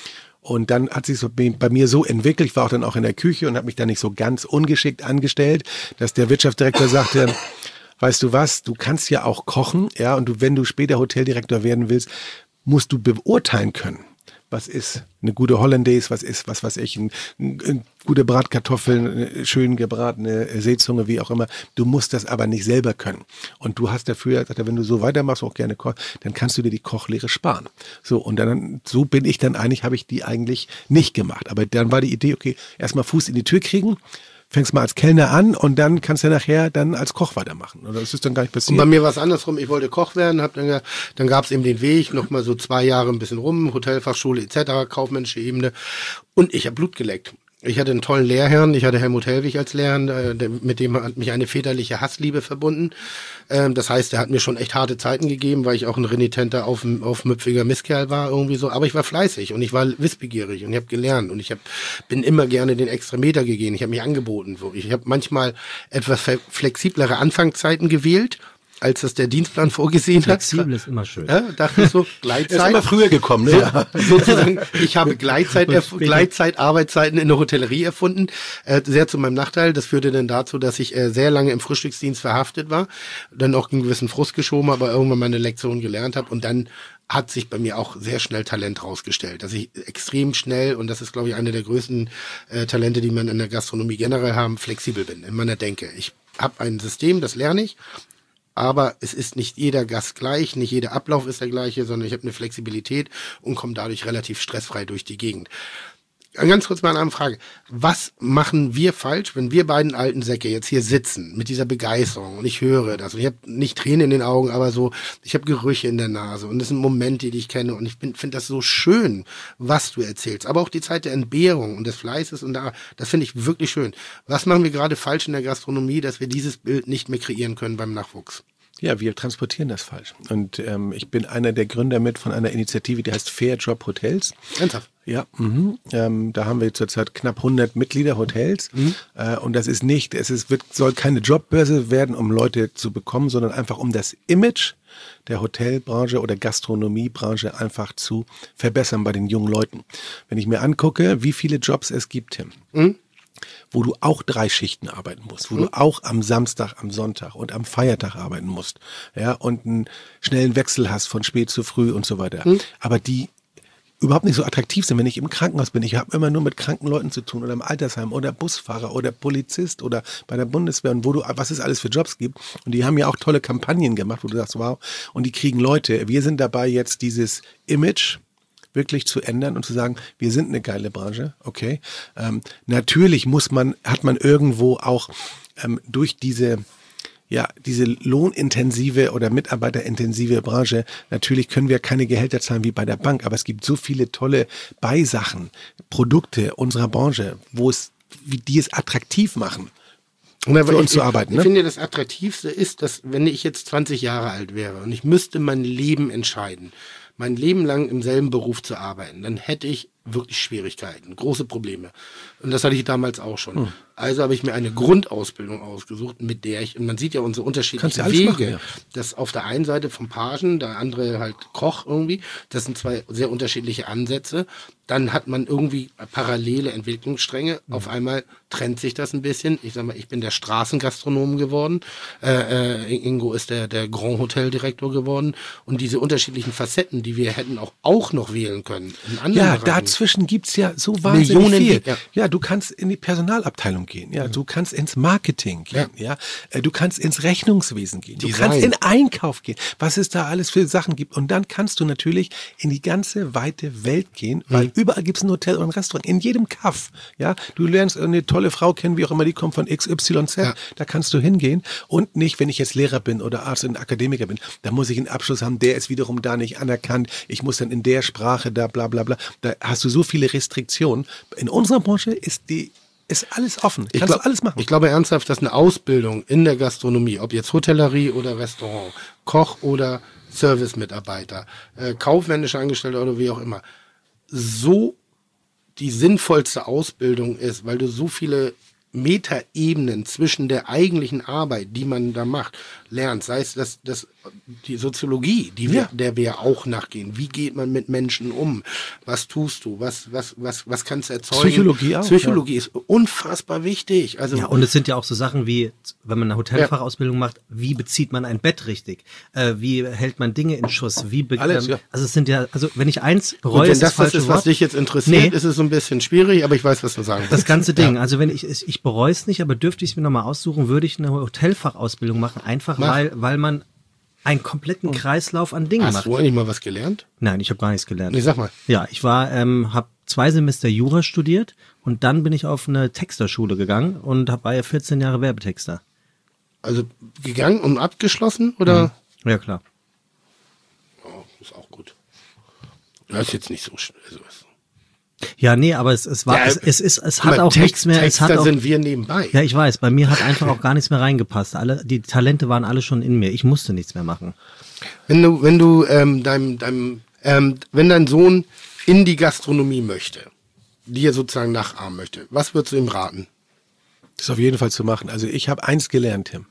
Und dann hat sich so bei mir so entwickelt, ich war auch dann auch in der Küche und habe mich da nicht so ganz ungeschickt angestellt, dass der Wirtschaftsdirektor sagte, weißt du was, du kannst ja auch kochen, ja, und du, wenn du später Hoteldirektor werden willst, musst du beurteilen können. Was ist eine gute Hollandaise, was ist, was weiß ich, ein, ein, ein gute Bratkartoffeln, eine schön gebratene Seezunge, wie auch immer. Du musst das aber nicht selber können. Und du hast dafür, sagt er, wenn du so weitermachst, auch gerne Koch, dann kannst du dir die Kochlehre sparen. So, und dann, so bin ich dann eigentlich, habe ich die eigentlich nicht gemacht. Aber dann war die Idee, okay, erstmal Fuß in die Tür kriegen, fängst mal als Kellner an und dann kannst du nachher dann als Koch weitermachen. Oder das ist dann gar nicht passiert. Und bei mir war es andersrum. Ich wollte Koch werden, hab dann, dann gab es eben den Weg, noch mal so zwei Jahre ein bisschen rum, Hotelfachschule et cetera, kaufmännische Ebene. Und ich habe Blut geleckt. Ich hatte einen tollen Lehrherrn, ich hatte Helmut Hellwig als Lehrherrn, mit dem hat mich eine väterliche Hassliebe verbunden. Das heißt, er hat mir schon echt harte Zeiten gegeben, weil ich auch ein renitenter, auf, aufmüpfiger Misskerl war irgendwie so. Aber ich war fleißig und ich war wissbegierig und ich habe gelernt und ich hab, bin immer gerne den Extrameter gegangen. Ich habe mich angeboten. Ich habe manchmal etwas flexiblere Anfangszeiten gewählt, als das der Dienstplan vorgesehen hat. Flexibel ist immer schön. Ja, dachte ich so, Gleitzeit. Er ist immer früher gekommen, ne? So, ja. Sozusagen, ich habe Gleitzeit, erf- Gleitzeit, Arbeitszeiten in der Hotellerie erfunden. Äh, sehr zu meinem Nachteil. Das führte dann dazu, dass ich äh, sehr lange im Frühstücksdienst verhaftet war. Dann auch einen gewissen Frust geschoben, aber irgendwann meine Lektion gelernt habe. Und dann hat sich bei mir auch sehr schnell Talent rausgestellt. Dass ich extrem schnell, und das ist, glaube ich, eine der größten äh, Talente, die man in der Gastronomie generell haben, flexibel bin in meiner Denke. Ich habe ein System, das lerne ich. Aber es ist nicht jeder Gast gleich, nicht jeder Ablauf ist der gleiche, sondern ich habe eine Flexibilität und komme dadurch relativ stressfrei durch die Gegend. Ganz kurz mal eine Frage. Was machen wir falsch, wenn wir beiden alten Säcke jetzt hier sitzen mit dieser Begeisterung und ich höre das und ich habe nicht Tränen in den Augen, aber so, ich habe Gerüche in der Nase und das sind Momente, die ich kenne und ich finde das so schön, was du erzählst. Aber auch die Zeit der Entbehrung und des Fleißes und da, das finde ich wirklich schön. Was machen wir gerade falsch in der Gastronomie, dass wir dieses Bild nicht mehr kreieren können beim Nachwuchs? Ja, wir transportieren das falsch. Und ähm, ich bin einer der Gründer mit von einer Initiative, die heißt Fair Job Hotels. Ernsthaft? Ja, mhm. ähm, da haben wir zurzeit knapp hundert Mitglieder Hotels. Mhm. Äh, und das ist nicht, es ist, wird, soll keine Jobbörse werden, um Leute zu bekommen, sondern einfach um das Image der Hotelbranche oder Gastronomiebranche einfach zu verbessern bei den jungen Leuten. Wenn ich mir angucke, wie viele Jobs es gibt, Tim, mhm. wo du auch drei Schichten arbeiten musst, wo mhm. du auch am Samstag, am Sonntag und am Feiertag arbeiten musst, ja, und einen schnellen Wechsel hast von spät zu früh und so weiter. Mhm. Aber die überhaupt nicht so attraktiv sind, wenn ich im Krankenhaus bin. Ich habe immer nur mit kranken Leuten zu tun oder im Altersheim oder Busfahrer oder Polizist oder bei der Bundeswehr und wo du, was es alles für Jobs gibt. Und die haben ja auch tolle Kampagnen gemacht, wo du sagst, wow, und die kriegen Leute. Wir sind dabei jetzt dieses Image wirklich zu ändern und zu sagen, wir sind eine geile Branche, okay. Ähm, natürlich muss man, hat man irgendwo auch ähm, durch diese, ja, diese lohnintensive oder mitarbeiterintensive Branche, natürlich können wir keine Gehälter zahlen wie bei der Bank, aber es gibt so viele tolle Beisachen, Produkte unserer Branche, wo es, wie die es attraktiv machen, für für uns ich, zu arbeiten. Ich ne? finde, das Attraktivste ist, dass wenn ich jetzt zwanzig Jahre alt wäre und ich müsste mein Leben entscheiden, mein Leben lang im selben Beruf zu arbeiten, dann hätte ich wirklich Schwierigkeiten, große Probleme. Und das hatte ich damals auch schon. Hm. Also habe ich mir eine Grundausbildung ausgesucht, mit der ich, und man sieht ja unsere unterschiedlichen Wege, machen, ja. Das auf der einen Seite vom Pagen, der andere halt Koch irgendwie, das sind zwei sehr unterschiedliche Ansätze. Dann hat man irgendwie parallele Entwicklungsstränge. Mhm. Auf einmal trennt sich das ein bisschen. Ich sag mal, ich bin der Straßengastronom geworden. Äh, äh, Ingo ist der, der Grand Hotel Direktor geworden. Und diese unterschiedlichen Facetten, die wir hätten auch, auch noch wählen können. In anderen ja, Bereichen. dazwischen gibt's ja so wahnsinnig Millionen viel. Wege, ja. Ja, du kannst in die Personalabteilung gehen, ja, du kannst ins Marketing gehen, ja, Äh, du kannst ins Rechnungswesen gehen, du Design. kannst in Einkauf gehen, was es da alles für Sachen gibt. Und dann kannst du natürlich in die ganze weite Welt gehen, weil Mhm. überall gibt's ein Hotel oder ein Restaurant, in jedem Kaff, ja. Du lernst eine tolle Frau kennen, wie auch immer, die kommt von X Y Z, Ja. da kannst du hingehen und nicht, wenn ich jetzt Lehrer bin oder Arzt und Akademiker bin, da muss ich einen Abschluss haben, der ist wiederum da nicht anerkannt, ich muss dann in der Sprache da bla bla bla, da hast du so viele Restriktionen. In unserer Branche ist die ist alles offen, Ich kannst glaub- du alles machen. Ich glaube ernsthaft, dass eine Ausbildung in der Gastronomie, ob jetzt Hotellerie oder Restaurant, Koch oder Servicemitarbeiter, äh, kaufmännische Angestellte oder wie auch immer, so die sinnvollste Ausbildung ist, weil du so viele Metaebenen zwischen der eigentlichen Arbeit, die man da macht, lernst. Sei es das, das, die Soziologie, die wir, Ja. der wir auch nachgehen. Wie geht man mit Menschen um? Was tust du? Was, was, was, was kannst du erzeugen? Psychologie auch, Psychologie ist unfassbar wichtig. Also, Ja, und es sind ja auch so Sachen wie, wenn man eine Hotelfachausbildung macht, wie bezieht man ein Bett richtig? Äh, wie hält man Dinge in Schuss? Wie be- Alles, ähm, ja. Also es sind ja, also wenn ich eins Gut, bereue, wenn ist das das falsche ist, was Wort. dich jetzt interessiert, Nee. ist es so ein bisschen schwierig, aber ich weiß, was du sagen willst. Das ganze Ding. Ja. Also wenn ich ich, ich bereue es nicht, aber dürfte ich es mir nochmal aussuchen, würde ich eine Hotelfachausbildung machen, einfach Mach. weil weil man einen kompletten Kreislauf an Dingen Hast macht. du eigentlich mal was gelernt? Nein, ich habe gar nichts gelernt. Nee, sag mal. Ja, ich war, ähm, habe zwei Semester Jura studiert und dann bin ich auf eine Texterschule gegangen und hab, war ja vierzehn Jahre Werbetexter. Also gegangen und abgeschlossen oder? Ja, klar. Oh, ist auch gut. Das ist jetzt nicht so schnell. Also, Ja, nee, aber es, es war, Ja, es, es ist, es guck hat mal, auch Text- nichts mehr, es Texter hat auch, sind wir nebenbei. ja, ich weiß, bei mir hat einfach auch gar nichts mehr reingepasst. Alle, die Talente waren alle schon in mir. Ich musste nichts mehr machen. Wenn du, wenn du ähm, deinem, deinem, ähm, wenn dein Sohn in die Gastronomie möchte, dir sozusagen nachahmen möchte, was würdest du ihm raten? Das ist auf jeden Fall zu machen. Also ich habe eins gelernt, Tim.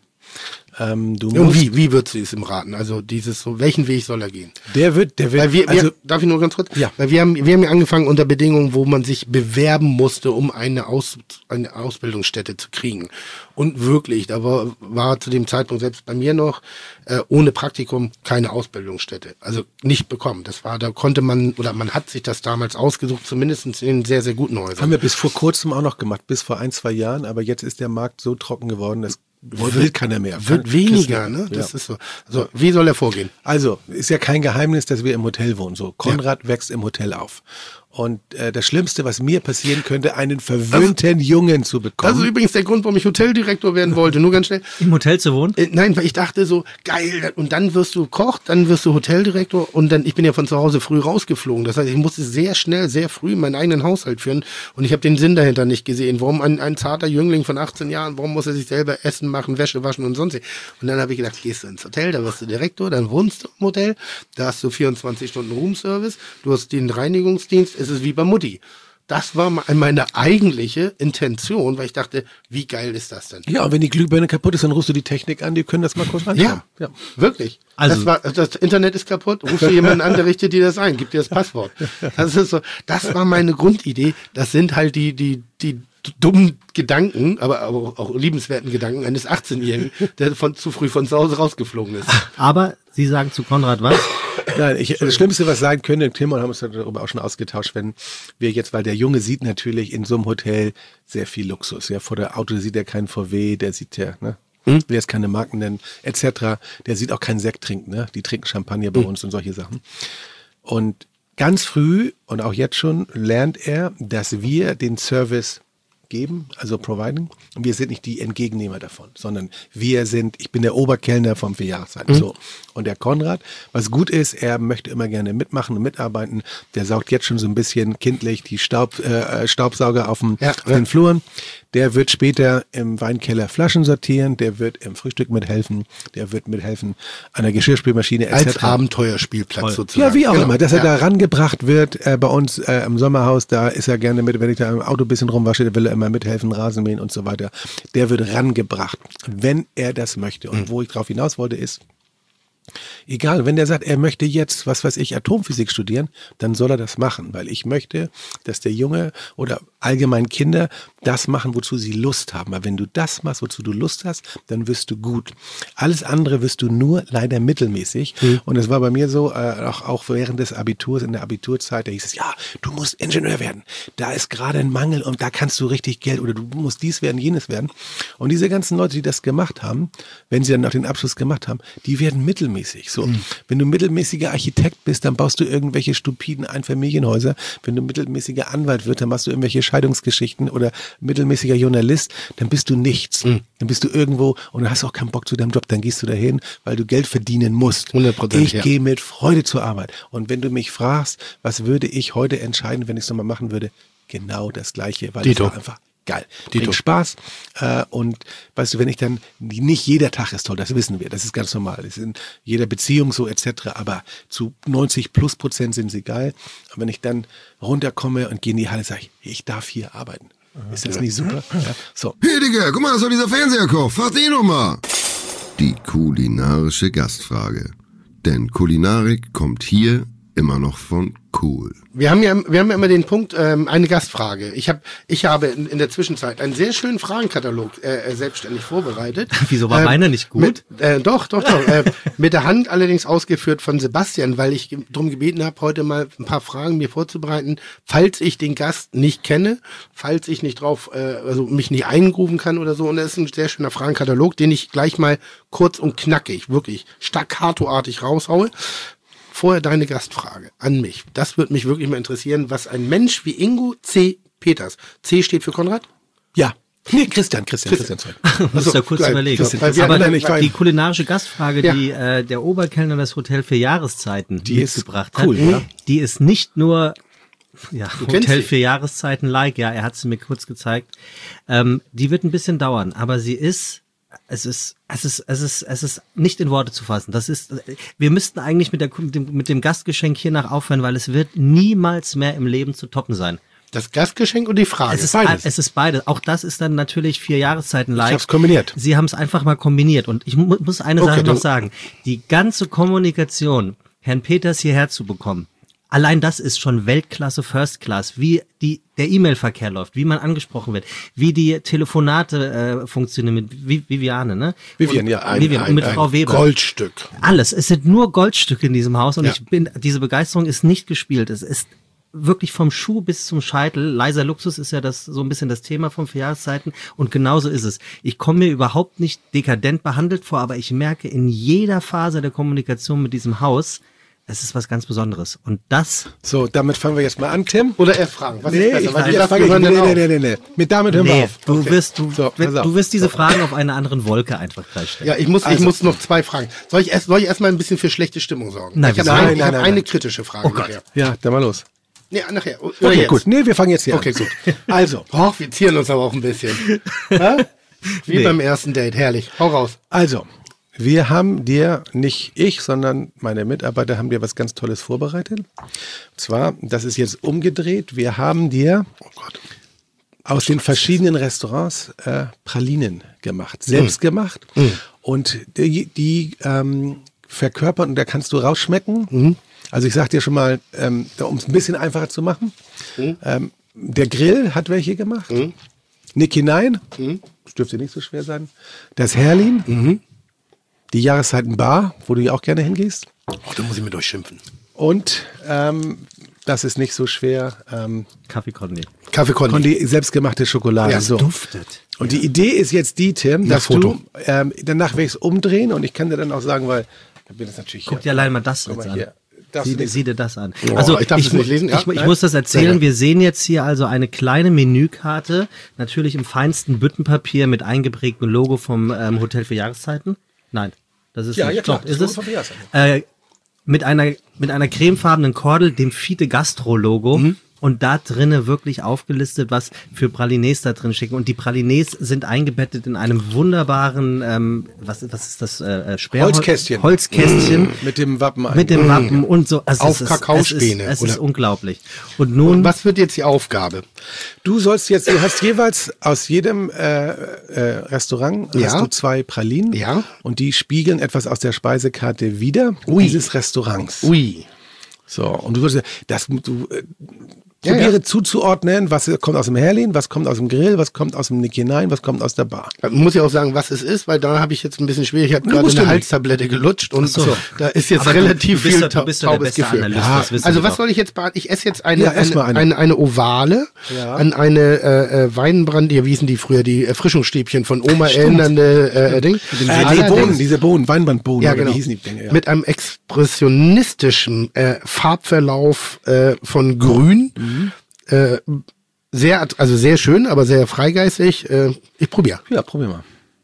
Ähm, du Und musst, wie, wie würdest du es ihm raten? Also dieses so, welchen Weg soll er gehen? Der wird, der wird, Weil wir, also wir, darf ich nur ganz kurz? Ja. Weil wir haben, wir haben ja angefangen unter Bedingungen, wo man sich bewerben musste, um eine, Aus, eine Ausbildungsstätte zu kriegen. Und wirklich, da war, war zu dem Zeitpunkt selbst bei mir noch äh, ohne Praktikum keine Ausbildungsstätte. Also nicht bekommen. Das war, da konnte man, oder man hat sich das damals ausgesucht, zumindest in sehr, sehr guten Häusern. haben wir bis vor kurzem auch noch gemacht, bis vor ein, zwei Jahren, aber jetzt ist der Markt so trocken geworden, das will keiner mehr. Wird Kann- weniger, Kissen. ne? Das Ja. ist so. So, wie soll er vorgehen? Also, ist ja kein Geheimnis, dass wir im Hotel wohnen. So, Konrad wächst im Hotel auf. Und äh, das Schlimmste, was mir passieren könnte, einen verwöhnten Jungen zu bekommen. Das ist übrigens der Grund, warum ich Hoteldirektor werden wollte. Nur ganz schnell. Im Hotel zu wohnen? Äh, Nein, weil ich dachte so, geil, und dann wirst du Koch, dann wirst du Hoteldirektor und dann, ich bin ja von zu Hause früh rausgeflogen. Das heißt, ich musste sehr schnell, sehr früh meinen eigenen Haushalt führen und ich habe den Sinn dahinter nicht gesehen. Warum ein, ein zarter Jüngling von achtzehn Jahren, warum muss er sich selber essen machen, Wäsche waschen und sonst was? Und dann habe ich gedacht, gehst du ins Hotel, da wirst du Direktor, dann wohnst du im Hotel, da hast du vierundzwanzig Stunden Roomservice, du hast den Reinigungsdienst, es ist wie bei Mutti. Das war meine eigentliche Intention, weil ich dachte, wie geil ist das denn? ja, und wenn die Glühbirne kaputt ist, dann rufst du die Technik an, die können das mal kurz reinschauen. Ja, wirklich. Also- das, war, das Internet ist kaputt, rufst du jemanden an, der richtet dir das ein, gibt dir das Passwort. Das ist so, das war meine Grundidee. Das sind halt die, die, die dummen Gedanken, aber auch, auch liebenswerten Gedanken eines achtzehnjährigen, der von zu früh von zu Hause rausgeflogen ist. Aber Sie sagen zu Konrad was? Nein, ich, das Schlimmste, was sagen können, Tim und haben uns darüber auch schon ausgetauscht, wenn wir jetzt, weil der Junge sieht natürlich in so einem Hotel sehr viel Luxus. Ja, vor der Auto sieht er keinen V W, der sieht ja, ne? Will jetzt keine Marken nennen, et cetera. Der sieht auch keinen Sekt trinken, ne? Die trinken Champagner bei uns und solche Sachen. Und ganz früh und auch jetzt schon lernt er, dass wir den Service geben, also providen. Und wir sind nicht die Entgegennehmer davon, sondern wir sind, ich bin der Oberkellner vom Vierjahreszeiten. So. Und der Konrad, was gut ist, er möchte immer gerne mitmachen und mitarbeiten. Der saugt jetzt schon so ein bisschen kindlich die Staub, äh, Staubsauger auf, dem, Ja, auf ja. den Fluren. Der wird später im Weinkeller Flaschen sortieren, der wird im Frühstück mithelfen, der wird mithelfen an der Geschirrspülmaschine et Als cetera. Abenteuerspielplatz Toll. sozusagen. Ja, wie auch Genau. immer, dass er Ja. da rangebracht wird. Äh, bei uns äh, im Sommerhaus, da ist er gerne mit, wenn ich da im Auto ein bisschen rumwasche, da will er immer mithelfen, Rasen mähen und so weiter. Der wird rangebracht, wenn er das möchte. Und wo ich drauf hinaus wollte ist, egal, wenn der sagt, er möchte jetzt, was weiß ich, Atomphysik studieren, dann soll er das machen, weil ich möchte, dass der Junge oder allgemein Kinder das machen, wozu sie Lust haben. Weil wenn du das machst, wozu du Lust hast, dann wirst du gut. Alles andere wirst du nur leider mittelmäßig. Mhm. Und es war bei mir so, äh, auch, auch während des Abiturs, in der Abiturzeit, da hieß es, ja, du musst Ingenieur werden. Da ist gerade ein Mangel und da kannst du richtig Geld oder du musst dies werden, jenes werden. Und diese ganzen Leute, die das gemacht haben, wenn sie dann auch den Abschluss gemacht haben, die werden mittelmäßig. So, mhm. Wenn du mittelmäßiger Architekt bist, dann baust du irgendwelche stupiden Einfamilienhäuser. Wenn du mittelmäßiger Anwalt wirst, dann machst du irgendwelche Scheidungsgeschichten oder mittelmäßiger Journalist, dann bist du nichts. Mhm. Dann bist du irgendwo und dann hast du auch keinen Bock zu deinem Job, dann gehst du dahin, weil du Geld verdienen musst. hundert Prozent, ich ja. gehe mit Freude zur Arbeit. Und wenn du mich fragst, was würde ich heute entscheiden, wenn ich es nochmal machen würde, genau das Gleiche, weil Dito. es war einfach geil. Bringt Spaß. Äh, und weißt du, wenn ich dann, nicht jeder Tag ist toll, das wissen wir, das ist ganz normal. Das ist in jeder Beziehung so et cetera. Aber zu neunzig plus Prozent sind sie geil. Und wenn ich dann runterkomme und gehe in die Halle, sage ich, ich darf hier arbeiten. Ist das nicht super? Ja. So. Hey Digga, guck mal, das war dieser Fernseherkoch. Fass den noch mal. Die kulinarische Gastfrage. Denn Kulinarik kommt hier immer noch von cool. Wir haben ja, wir haben ja immer den Punkt, ähm, eine Gastfrage. Ich habe, ich habe in, in der Zwischenzeit einen sehr schönen Fragenkatalog äh, selbstständig vorbereitet. Wieso war ähm, meiner nicht gut? Mit, äh, doch, doch, doch. äh, mit der Hand allerdings ausgeführt von Sebastian, weil ich darum gebeten habe, heute mal ein paar Fragen mir vorzubereiten, falls ich den Gast nicht kenne, falls ich nicht drauf, äh, also mich nicht eingrooven kann oder so. Und das ist ein sehr schöner Fragenkatalog, den ich gleich mal kurz und knackig, wirklich staccatoartig raushaue. Vorher deine Gastfrage an mich. Das würde mich wirklich mal interessieren, was ein Mensch wie Ingo C. Peters, C steht für Konrad? Ja. Nee, Christian, Christian, Christian. Christian. Muss da kurz geil. überlegen. Christian, Christian. Aber Nein, die, ich weiß. die kulinarische Gastfrage, Ja. die äh, der Oberkellner das Hotel für Jahreszeiten Die ist mitgebracht cool, hat, ja. die ist nicht nur ja, kennst Hotel sie. für Jahreszeiten like, ja, er hat sie mir kurz gezeigt. Ähm, die wird ein bisschen dauern, aber sie ist Es ist, es ist, es ist, es ist nicht in Worte zu fassen. Das ist, wir müssten eigentlich mit der, mit dem, mit dem Gastgeschenk hiernach aufhören, weil es wird niemals mehr im Leben zu toppen sein. Das Gastgeschenk und die Frage. Es ist beides. Es ist beides. Auch das ist dann natürlich vier Jahreszeiten like. Ich hab's kombiniert. Sie haben es einfach mal kombiniert. Und ich mu muss eine Okay, Sache noch du- sagen. Die ganze Kommunikation, Herrn Peters hierher zu bekommen, allein das ist schon Weltklasse, First Class, wie die, der E-Mail-Verkehr läuft, wie man angesprochen wird, wie die Telefonate äh, funktionieren mit Vi- Viviane, ne? Vivian, und, ja, ein- Vivian, und ein- mit ein Frau Weber. Goldstück. Alles. Es sind nur Goldstücke in diesem Haus und Ja. ich bin, diese Begeisterung ist nicht gespielt. Es ist wirklich vom Schuh bis zum Scheitel. Leiser Luxus ist ja das so ein bisschen das Thema von vier Jahreszeiten und genauso ist es. Ich komme mir überhaupt nicht dekadent behandelt vor, aber ich merke in jeder Phase der Kommunikation mit diesem Haus, es ist was ganz Besonderes. Und das, So, damit fangen wir jetzt mal an, Tim. Oder er fragen. Was Nee, ist besser? ich, Weil die ich, Sachen frage ich, hören nee, dann nee, auf. nee, nee, nee. Mit damit hören wir nee, auf. du Okay. wirst, du, So, pass auf. du wirst diese Fragen auf einer anderen Wolke einfach gleich stellen. Ja, ich muss, ich Also- muss noch zwei Fragen. Soll ich erst, soll ich erst mal ein bisschen für schlechte Stimmung sorgen? Nein, ich habe wieso? ein, Nein, ich nein, hab nein, eine nein. kritische Frage. Oh Gott. nachher. Ja, dann mal los. Nee, nachher. Oder Okay, jetzt. gut. Nee, wir fangen jetzt hier Okay, an. gut. Also, Och, wir zieren uns aber auch ein bisschen. Ja? Wie Nee. beim ersten Date. Herrlich. Hau raus. also, wir haben dir, nicht ich, sondern meine Mitarbeiter haben dir was ganz Tolles vorbereitet. Und zwar, das ist jetzt umgedreht. Wir haben dir aus den verschiedenen Restaurants äh, Pralinen gemacht, selbst gemacht. Und die, die ähm, verkörpern, und da kannst du rausschmecken. Also ich sag dir schon mal, ähm, um es ein bisschen einfacher zu machen, ähm, der Grill hat welche gemacht. Nick hinein, das dürfte nicht so schwer sein. Das Herlin, die Jahreszeiten Bar, wo du ja auch gerne hingehst. Oh, da muss ich mit euch schimpfen. Und ähm, das ist nicht so schwer, ähm, Kaffee Conny. Kaffee Conny. und die selbstgemachte Schokolade. Ja, so. Duftet. Und die Idee ist jetzt die, Tim, Na, dass Foto. du, ähm, danach werde ich es umdrehen und ich kann dir dann auch sagen, weil, ich bin das natürlich Guck dir allein mal das Guck jetzt mal an. hier. Darfst Sieh, du nicht- sieh dir das an. Oh, also ich darf das mu- nicht lesen, ja? Ich, ich Nein? muss das Sehr erzählen. gerne. Wir sehen jetzt hier also eine kleine Menükarte, natürlich im feinsten Büttenpapier mit eingeprägtem Logo vom ähm, Hotel für Jahreszeiten. Nein, das ist Ja, nicht. ja, klar, Doch, das ist Logo es. von vier Jahreszeiten. Äh, mit einer mit einer cremefarbenen Kordel, dem Fiete Gastro Logo. Mhm. Und da drinne wirklich aufgelistet, was für Pralines da drin schicken. Und die Pralines sind eingebettet in einem wunderbaren, ähm, was, was ist das? Äh, Sperrhol- Holzkästchen. Holzkästchen. mit dem Wappen ein. Mit dem Wappen und so. Also Auf es ist- Kakaospäne, Es ist, es ist oder? unglaublich. Und nun, Was wird jetzt die Aufgabe? Du sollst jetzt, du hast jeweils aus jedem äh, äh, Restaurant Ja. hast du zwei Pralinen. Ja. Und die spiegeln etwas aus der Speisekarte wider Ui. dieses Restaurants. Ui. So, und du würdest, das, du, äh, Ja, probiere ja. zuzuordnen, was kommt aus dem Herlin, was kommt aus dem Grill, was kommt aus dem Nick hinein, was kommt aus der Bar. Man muss ja auch sagen, was es ist, weil da habe ich jetzt ein bisschen schwierig. Ich habe gerade musst eine du nicht. Halstablette gelutscht und so. da ist jetzt Aber du- relativ du bist viel doch- du ta bist doch der taubes beste Gefühl. Analyst, Ja. das wissen Also wir was doch. soll ich jetzt behalten? Ich esse jetzt eine, Ja, ess eine, mal eine. eine, eine Ovale Ja. an eine äh, äh, Weinbrand, wie hießen die früher, die Erfrischungsstäbchen von Oma erinnernde äh, Ding. Äh, diese Allerdings- Bohnen, diese Bohnen, Weinbrandbohnen, Ja, oder genau. wie hießen die Dinge? Ja. Mit einem expressionistischen äh, Farbverlauf äh, von Grün. Mhm. Äh, sehr, at- also sehr schön, aber sehr freigeistig. Äh, ich probiere. ja, probier mal.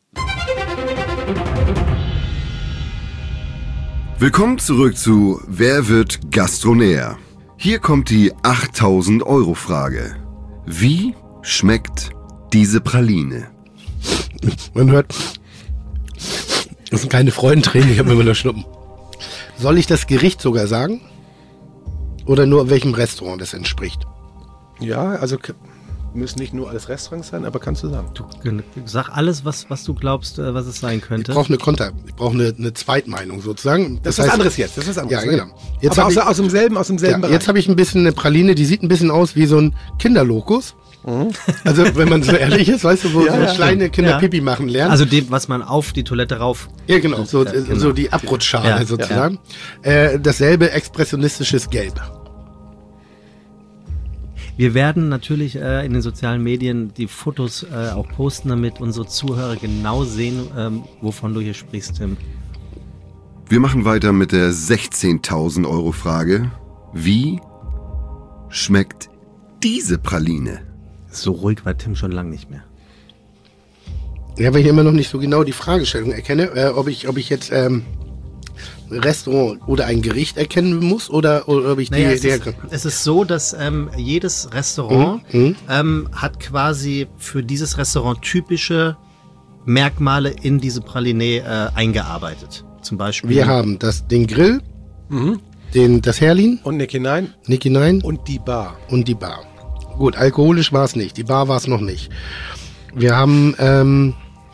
Willkommen zurück zu Wer wird Gastronär? Hier kommt die achttausend Euro Frage. Wie schmeckt diese Praline? Man hört, das sind keine Freudentränen, ich habe immer nur Schnuppen. Soll ich das Gericht sogar sagen? Oder nur welchem Restaurant das entspricht? Ja, also k- müssen nicht nur alles Restaurants sein, aber kannst du sagen. Du, sag alles, was, was du glaubst, äh, was es sein Ich könnte. brauche eine Konter, ich brauche eine, eine Zweitmeinung sozusagen. Das ist was anderes jetzt. Das ist was anderes. Ja, ne? genau. Jetzt aber hab aus, ich- aus demselben, aus demselben Ja, Bereich. jetzt habe ich ein bisschen eine Praline, die sieht ein bisschen aus wie so ein Kinderlokus. Also wenn man so ehrlich ist, weißt du, wo Ja, so ja. kleine Kinder Ja. Pipi machen lernen. Also dem, was man auf die Toilette rauf. ja, genau, so, Ja, genau. so die Abrutschschale Ja, sozusagen. Äh, dasselbe expressionistisches Gelb. Wir werden natürlich äh, in den sozialen Medien die Fotos äh, auch posten, damit unsere Zuhörer genau sehen, ähm, wovon du hier sprichst, Tim. Wir machen weiter mit der sechzehntausend Euro Frage. Wie schmeckt diese Praline? So ruhig war Tim schon lange nicht mehr. Ja, weil ich immer noch nicht so genau die Fragestellung erkenne, äh, ob ich, ob ich jetzt ähm, ein Restaurant oder ein Gericht erkennen muss oder, oder ob ich Naja, die, es, die ist, es ist so, dass ähm, jedes Restaurant Mhm. ähm, hat quasi für dieses Restaurant typische Merkmale in diese Praline äh, eingearbeitet. Zum Beispiel. wir haben das, den Grill, den, das Herlin, und Nick hinein Nick hinein und die Bar. und die Bar. Gut, alkoholisch war es nicht, die Bar war es noch nicht. Wir haben, ähm,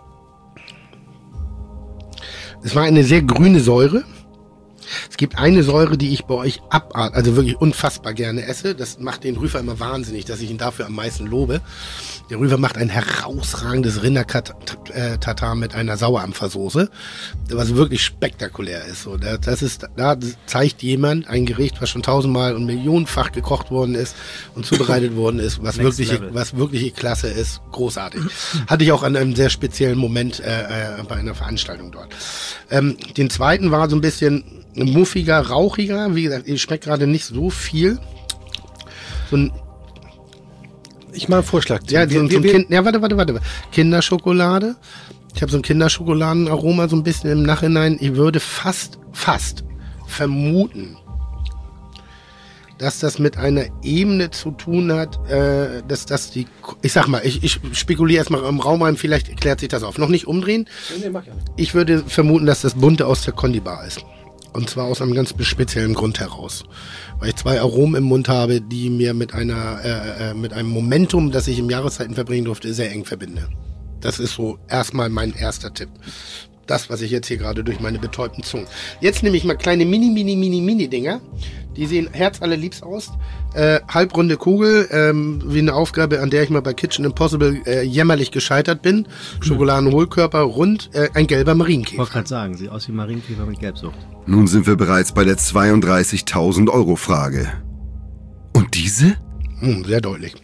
es war eine sehr grüne Säure. Es gibt eine Säure, die ich bei euch abart, also wirklich unfassbar gerne esse. Das macht den Rüfer immer wahnsinnig, dass ich ihn dafür am meisten lobe. Der Rüfer macht ein herausragendes Rinder-Tatar mit einer Sauerampfersoße, was wirklich spektakulär ist. So, das ist, da zeigt jemand ein Gericht, was schon tausendmal und millionenfach gekocht worden ist und zubereitet worden ist, was Next wirklich, Level. was wirklich klasse ist, großartig. Hatte ich auch an einem sehr speziellen Moment äh, äh, bei einer Veranstaltung dort. Ähm, den zweiten war so ein bisschen muffiger, rauchiger. Wie gesagt, ich schmeckt gerade nicht so viel. So ein, Ich mache einen Vorschlag. ja, so, Wir- ein- so wir- ein wir- kind, ja, warte, warte, warte. Kinderschokolade. Ich habe so ein Kinderschokoladenaroma so ein bisschen im Nachhinein. Ich würde fast, fast vermuten, dass das mit einer Ebene zu tun hat, äh, dass das die, ich sag mal, ich, ich spekuliere erstmal im Raum rein, vielleicht klärt sich das auf. Noch nicht umdrehen. Nee, mach ja nicht. Ich würde vermuten, dass das Bunte aus der Kondibar ist. Und zwar aus einem ganz speziellen Grund heraus. Weil ich zwei Aromen im Mund habe, die mir mit einer, äh, äh, mit einem Momentum, das ich im Jahreszeiten verbringen durfte, sehr eng verbinde. Das ist so erstmal mein erster Tipp. Das, was ich jetzt hier gerade durch meine betäubten Zungen. Jetzt nehme ich mal kleine Mini, Mini, Mini, Mini-Dinger. Die sehen herzallerliebst aus. Äh, halbrunde Kugel, ähm, wie eine Aufgabe, an der ich mal bei Kitchen Impossible äh, jämmerlich gescheitert bin. Schokoladenhohlkörper, rund, äh, ein gelber Ich Marienkäfer. wollte gerade sagen, sieht aus wie Marienkäfer mit Gelbsucht. Nun sind wir bereits bei der zweiunddreißigtausend Euro Frage. Und diese? Hm, sehr deutlich.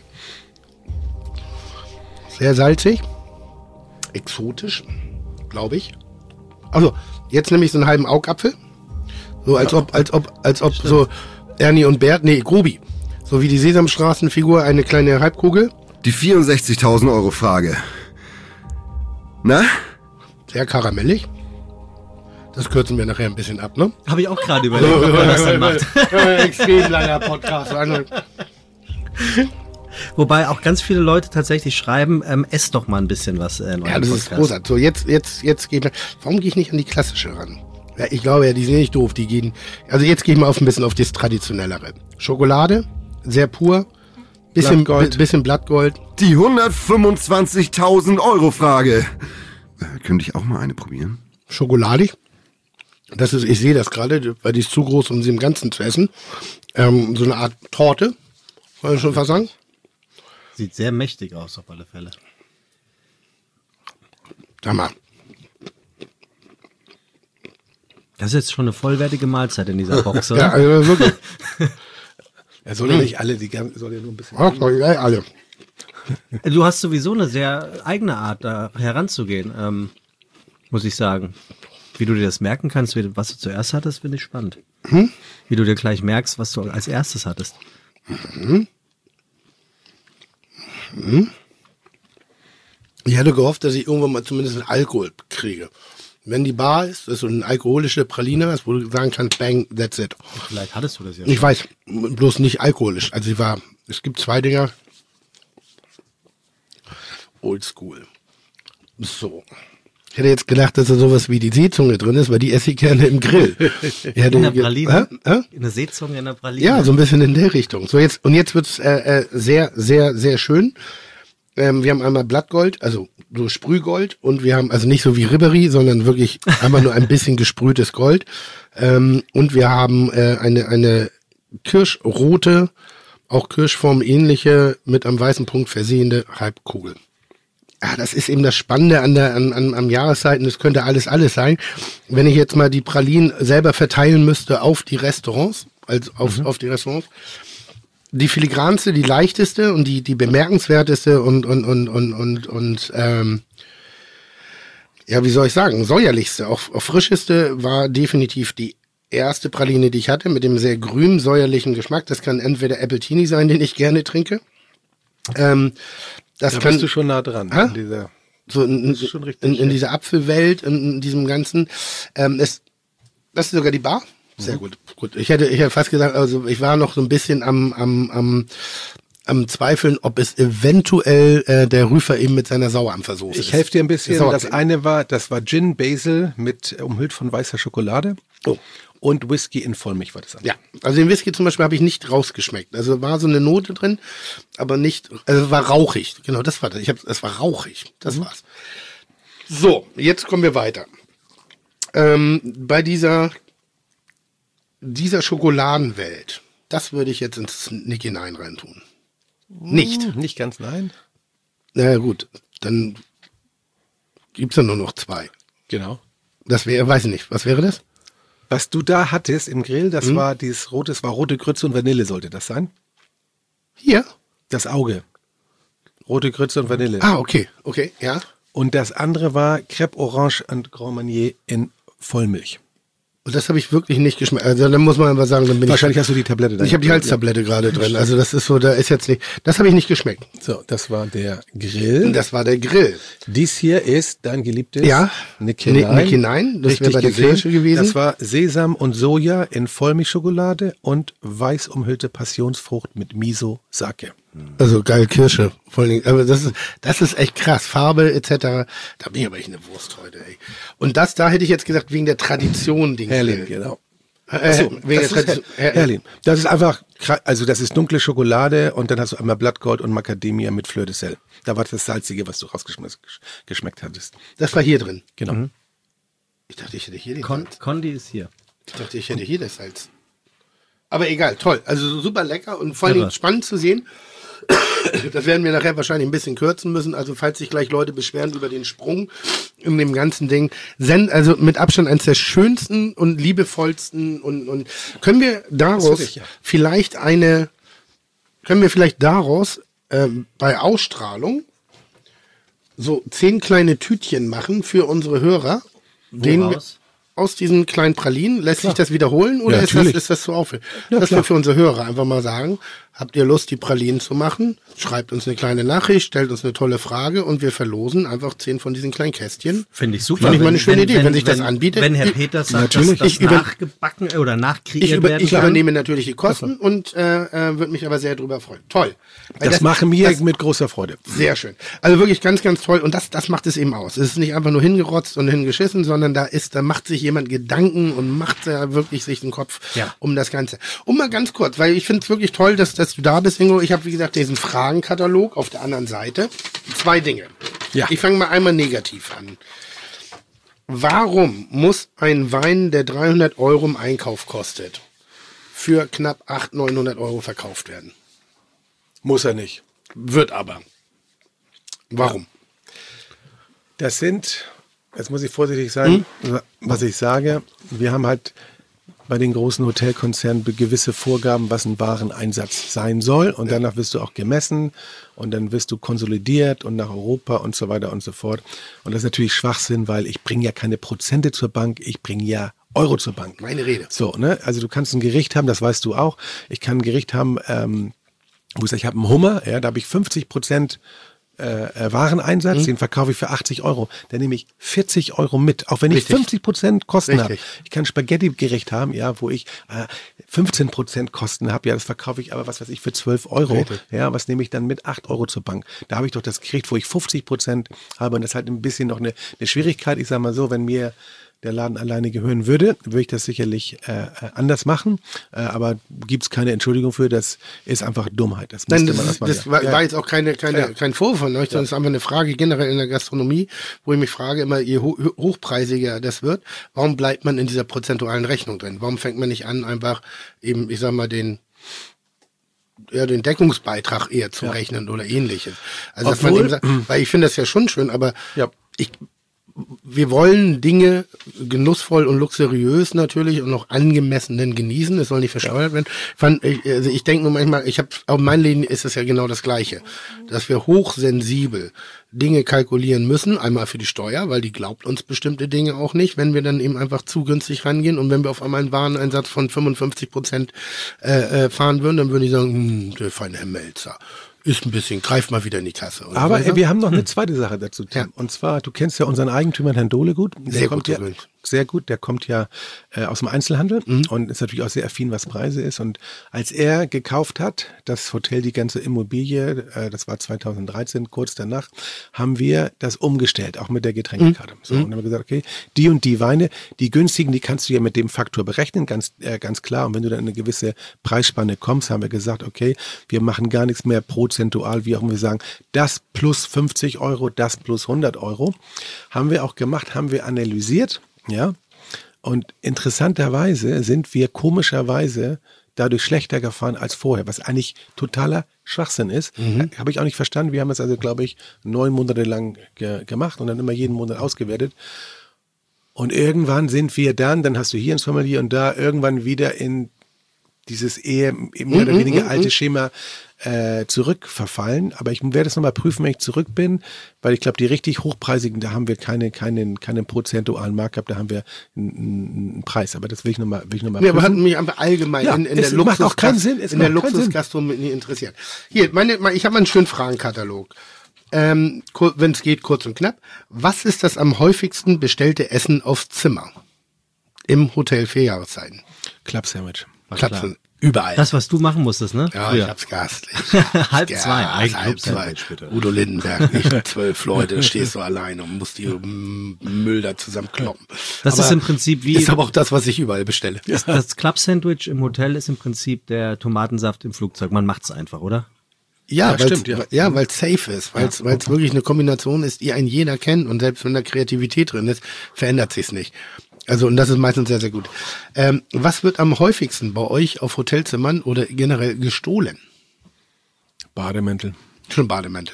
Sehr salzig. Exotisch, glaube ich. Also, jetzt nehme ich so einen halben Augapfel. So als ob, als ob, als ob so Ernie und Bert, nee, Grubi. So wie die Sesamstraßenfigur, eine kleine Halbkugel. Die vierundsechzigtausend Euro Frage. Na? Sehr karamellig. Das kürzen wir nachher ein bisschen ab, ne? Habe ich auch gerade überlegt, ob man das dann macht. Extrem langer Podcast. Wobei auch ganz viele Leute tatsächlich schreiben, ähm, ess doch mal ein bisschen was äh, in Ja, eurem das ist Podcast. großartig. So, jetzt, jetzt, jetzt gehe ich, warum gehe ich nicht an die klassische ran? Ja, ich glaube ja, die sind nicht doof, die gehen, also jetzt gehe ich mal auf ein bisschen auf das Traditionellere. Schokolade, sehr pur, bisschen, Blattgold. bi- bisschen Blattgold. Die hundertfünfundzwanzigtausend Euro Frage. Äh, könnte ich auch mal eine probieren? Schokoladig. Das ist, ich sehe das gerade, weil die ist zu groß, um sie im Ganzen zu essen. Ähm, so eine Art Torte. Wollen wir schon was sagen? Sieht sehr mächtig aus, auf alle Fälle. Sag mal. Das ist jetzt schon eine vollwertige Mahlzeit in dieser Box, oder? Ja, also wirklich. Er soll ja nicht alle, die ganzen, soll ja nur ein bisschen. Ach, ja, alle. Du hast sowieso eine sehr eigene Art, da heranzugehen, ähm, muss ich sagen. Wie du dir das merken kannst, wie, was du zuerst hattest, finde ich spannend. Hm? Wie du dir gleich merkst, was du als erstes hattest. Mhm. Mhm. Ich hätte gehofft, dass ich irgendwann mal zumindest einen Alkohol kriege. Wenn die Bar ist, das ist so eine alkoholische Praline, wo du sagen kannst, bang, that's it. Vielleicht hattest du das ja Ich weiß, bloß nicht alkoholisch. Also ich war, es gibt zwei Dinger. Oldschool. So. Ich hätte jetzt gedacht, dass da sowas wie die Seezunge drin ist, weil die esse ich gerne im Grill. Ich hätte In der ge- Praline? Hä? Hä? Eine Seezunge in der Praline? Ja, so ein bisschen in der Richtung. So jetzt, und jetzt wird's äh, äh, sehr, sehr, sehr schön. Ähm, wir haben einmal Blattgold, also so Sprühgold, und wir haben, also nicht so wie Ribéry, sondern wirklich einfach nur ein bisschen gesprühtes Gold. Ähm, und wir haben äh, eine, eine kirschrote, auch Kirschform ähnliche, mit einem weißen Punkt versehende Halbkugel. Ja, das ist eben das Spannende an der, an, an, am Jahreszeiten. Das könnte alles, alles sein. Wenn ich jetzt mal die Pralinen selber verteilen müsste auf die Restaurants, also auf, mhm. auf die Restaurants, die filigranste, die leichteste und die, die bemerkenswerteste und, und, und, und, und, und ähm, ja, wie soll ich sagen, säuerlichste, auch, auch frischeste war definitiv die erste Praline, die ich hatte, mit dem sehr grünen, säuerlichen Geschmack. Das kann entweder Appletini sein, den ich gerne trinke. Ähm, das da kann, bist du schon nah dran. Hä? In dieser, so in, schon richtig, in, in ja. dieser Apfelwelt, in, in diesem Ganzen. Ähm, es, das ist sogar die Bar. Sehr mhm. gut. Gut. Ich hätte, ich hätte fast gesagt, also ich war noch so ein bisschen am, am, am, am Zweifeln, ob es eventuell äh, der Rüfer eben mit seiner Sauerampfersoße ist. Ich helfe dir ein bisschen. Sauercreme. Das eine war, das war Gin Basil mit umhüllt von weißer Schokolade. Oh. Und Whisky in Vollmilch war das andere. Ja, also den Whisky zum Beispiel habe ich nicht rausgeschmeckt. Also war so eine Note drin, aber nicht, also war rauchig. Genau, das war das. Ich hab, es war rauchig. Das mhm. war's. So, jetzt kommen wir weiter. Ähm, bei dieser, dieser Schokoladenwelt, das würde ich jetzt ins Nick hinein reintun. Nicht. Hm, nicht ganz, nein. Na ja, gut, dann gibt's ja nur noch zwei. Genau. Das wäre, weiß ich nicht, was wäre das? Was du da hattest im Grill, das Hm? war dieses rote, das war rote Grütze und Vanille sollte das sein. Hier? Das Auge. Rote Grütze und Vanille. Ah, okay, okay, ja. Und das andere war Crêpe Orange und Grand Marnier in Vollmilch. Und das habe ich wirklich nicht geschmeckt. Also dann muss man aber sagen, dann bin Wahrscheinlich ich... hast du die Tablette da. Ich habe die Halstablette gerade drin. Also das ist so, da ist jetzt nicht... Das habe ich nicht geschmeckt. So, das war der Grill. Das war der Grill. Dies hier ist dein geliebtes Ja, Nick Nick hinein. hinein. Das wäre Richtig bei der gesehen. Kirsche gewesen. Das war Sesam und Soja in Vollmilchschokolade und weiß umhüllte Passionsfrucht mit Miso Sake. Also geil, Kirsche. Vor allen Dingen, aber das ist, das ist echt krass. Farbe et cetera. Da bin ich aber echt eine Wurst heute, ey. Und das, da hätte ich jetzt gesagt, wegen der Tradition. Den Herrlin, Grill. genau. Äh, So, wegen das der ist Tradition. Her Herlin. Das ist einfach, kra- also das ist dunkle Schokolade und dann hast du einmal Blattgold und Macadamia mit Fleur de Sel. Da war das Salzige, was du rausgeschmeckt hattest. Das war hier drin. Genau. Mhm. Ich dachte, ich hätte hier den Con Salz. Condi ist hier. Ich dachte, ich hätte hier das Salz. Aber egal, toll. Also super lecker und vor allen Dingen Irre. spannend zu sehen. Das werden wir nachher wahrscheinlich ein bisschen kürzen müssen. Also falls sich gleich Leute beschweren über den Sprung in dem ganzen Ding. Send, also mit Abstand eines der schönsten und liebevollsten und, und können wir daraus dich, ja. vielleicht eine, können wir vielleicht daraus ähm, bei Ausstrahlung so zehn kleine Tütchen machen für unsere Hörer. Den wir, Woraus? aus diesen kleinen Pralinen, lässt sich das wiederholen oder Ja, ist, das, natürlich. ist das zu aufwendig? Ja, das klar. wir für unsere Hörer einfach mal sagen. Habt ihr Lust, die Pralinen zu machen? Schreibt uns eine kleine Nachricht, stellt uns eine tolle Frage und wir verlosen einfach zehn von diesen kleinen Kästchen. Finde ich super. Finde ich mal eine schöne Idee, wenn sich das anbietet. Wenn Herr Peters sagt, Natürlich. dass das Ich über- nachgebacken oder nachkreiert Ich, über, werden ich kann. übernehme natürlich die Kosten und äh, äh, würde mich aber sehr drüber freuen. Toll. Weil Das, machen wir das- mit großer Freude. Sehr schön. Also wirklich ganz, ganz toll. Und das, das macht es eben aus. Es ist nicht einfach nur hingerotzt und hingeschissen, sondern da ist, da macht sich jemand Gedanken und macht da wirklich sich den Kopf Ja. um das Ganze. Und mal ganz kurz, weil ich finde es wirklich toll, dass, dass du da bist, Ingo. Ich habe, wie gesagt, diesen Fragenkatalog auf der anderen Seite. Zwei Dinge. Ja. Ich fange mal einmal negativ an. Warum muss ein Wein, der dreihundert Euro im Einkauf kostet, für knapp achthundert, neunhundert Euro verkauft werden? Muss er nicht. Wird aber. Warum? Das sind, jetzt muss ich vorsichtig sein, Hm? was ich sage. Wir haben halt bei den großen Hotelkonzernen gewisse Vorgaben, was ein Wareneinsatz sein soll. Und danach wirst du auch gemessen und dann wirst du konsolidiert und nach Europa und so weiter und so fort. Und das ist natürlich Schwachsinn, weil ich bringe ja keine Prozente zur Bank, ich bringe ja Euro zur Bank. Meine Rede. So, ne? Also du kannst ein Gericht haben, das weißt du auch. Ich kann ein Gericht haben, ähm, wo ich sage, ich habe einen Hummer, ja, da habe ich fünfzig Prozent Äh, Wareneinsatz, mhm. den verkaufe ich für achtzig Euro. Da nehme ich vierzig Euro mit, auch wenn ich Richtig. fünfzig Prozent Kosten habe. Richtig. Ich kann ein Spaghetti-Gericht haben, ja, wo ich äh, fünfzehn Prozent Kosten habe. Ja, das verkaufe ich aber, was weiß ich, für zwölf Euro. Richtig. Ja, was nehme ich dann mit? acht Euro zur Bank. Da habe ich doch das Gericht, wo ich fünfzig Prozent habe. Und das ist halt ein bisschen noch eine, eine Schwierigkeit. Ich sage mal so, wenn mir der Laden alleine gehören würde, würde ich das sicherlich äh, anders machen. Äh, aber gibt es keine Entschuldigung für, das ist einfach Dummheit. Das, Nein, müsste das, man ist, erstmal- das war, ja. war jetzt auch keine, keine, Ja. kein Vorwurf von euch, sondern es ist einfach eine Frage generell in der Gastronomie, wo ich mich frage, immer je ho hochpreisiger das wird, warum bleibt man in dieser prozentualen Rechnung drin? Warum fängt man nicht an, einfach eben, ich sag mal, den ja, den Deckungsbeitrag eher zu Ja. rechnen oder ähnliches. Also dass Obwohl- man eben sagt, weil ich finde das ja schon schön, aber Ja. ich wir wollen Dinge genussvoll und luxuriös natürlich und auch angemessenen genießen. Es soll nicht versteuert werden. Fand, ich, also ich denke nur manchmal, ich habe auf mein Leben ist es ja genau das Gleiche, dass wir hochsensibel Dinge kalkulieren müssen. Einmal für die Steuer, weil die glaubt uns bestimmte Dinge auch nicht, wenn wir dann eben einfach zu günstig rangehen. Und wenn wir auf einmal einen Wareneinsatz von fünfundfünfzig Prozent äh, äh, fahren würden, dann würde ich sagen, hm, der feine Herr Melzer. Ist ein bisschen, greift mal wieder in die Kasse. Oder Aber so. äh, wir haben noch eine zweite Sache dazu, Tim. Ja. Und zwar, du kennst ja unseren Eigentümer, Herrn Dohle, gut. Der Sehr kommt gut, ja, so gut. sehr gut. Der kommt ja äh, aus dem Einzelhandel Mhm. und ist natürlich auch sehr affin, was Preise ist. Und als er gekauft hat, das Hotel, die ganze Immobilie, äh, das war zweitausenddreizehn, kurz danach, haben wir das umgestellt, auch mit der Getränkekarte. Mhm. So, und dann haben wir gesagt, okay, die und die Weine, die günstigen, die kannst du ja mit dem Faktor berechnen, ganz, äh, ganz klar. Und wenn du dann in eine gewisse Preisspanne kommst, haben wir gesagt, okay, wir machen gar nichts mehr prozentual, wie auch immer wir sagen, das plus fünfzig Euro, das plus hundert Euro. Haben wir auch gemacht, haben wir analysiert, ja. Und interessanterweise sind wir komischerweise dadurch schlechter gefahren als vorher, was eigentlich totaler Schwachsinn ist. Mhm. Habe ich auch nicht verstanden. Wir haben es also, glaube ich, neun Monate lang ge gemacht und dann immer jeden Monat ausgewertet. Und irgendwann sind wir dann, dann hast du hier ein Sommelier und da irgendwann wieder in dieses eher mehr oder Mhm, weniger mhm, alte Schema äh, zurückverfallen. Aber ich werde es nochmal prüfen, wenn ich zurück bin, weil ich glaube, die richtig hochpreisigen, da haben wir keine, keinen, keinen prozentualen Markup, da haben wir einen, einen Preis. Aber das will ich nochmal noch mal Ja, aber hat prüfen. mich einfach allgemein Ja, in, in es der macht auch keinen Luxusgast- Sinn, es in der macht keinen Sinn. Luxusgastronomie interessiert. Hier, meine, meine, ich habe mal einen schönen Fragenkatalog. Ähm, wenn es geht, kurz und knapp. Was ist das am häufigsten bestellte Essen aufs Zimmer im Hotel vier Jahreszeiten? Club Sandwich. Klapsen überall. Das, was du machen musstest, ne? ja, Früher. ich hab's gastlich. Halb Ja, zwei, ein halb zwei. Club-Sandwich, bitte. Udo Lindenberg, nicht mit zwölf Leute, da stehst du alleine und musst die mm, Müll da zusammenkloppen. Das aber ist im Prinzip wie Ist aber auch das, was ich überall bestelle. das, das Club-Sandwich im Hotel ist im Prinzip der Tomatensaft im Flugzeug. Man macht's einfach, oder? Ja, Ja, weil's, stimmt, ja. ja, weil es safe ist, weil es wirklich eine Kombination ist, die ein jeder kennt und selbst wenn da Kreativität drin ist, verändert sich's nicht. Also und das ist meistens sehr, sehr gut. Ähm, was wird am häufigsten bei euch auf Hotelzimmern oder generell gestohlen? Bademäntel. Schon Bademäntel.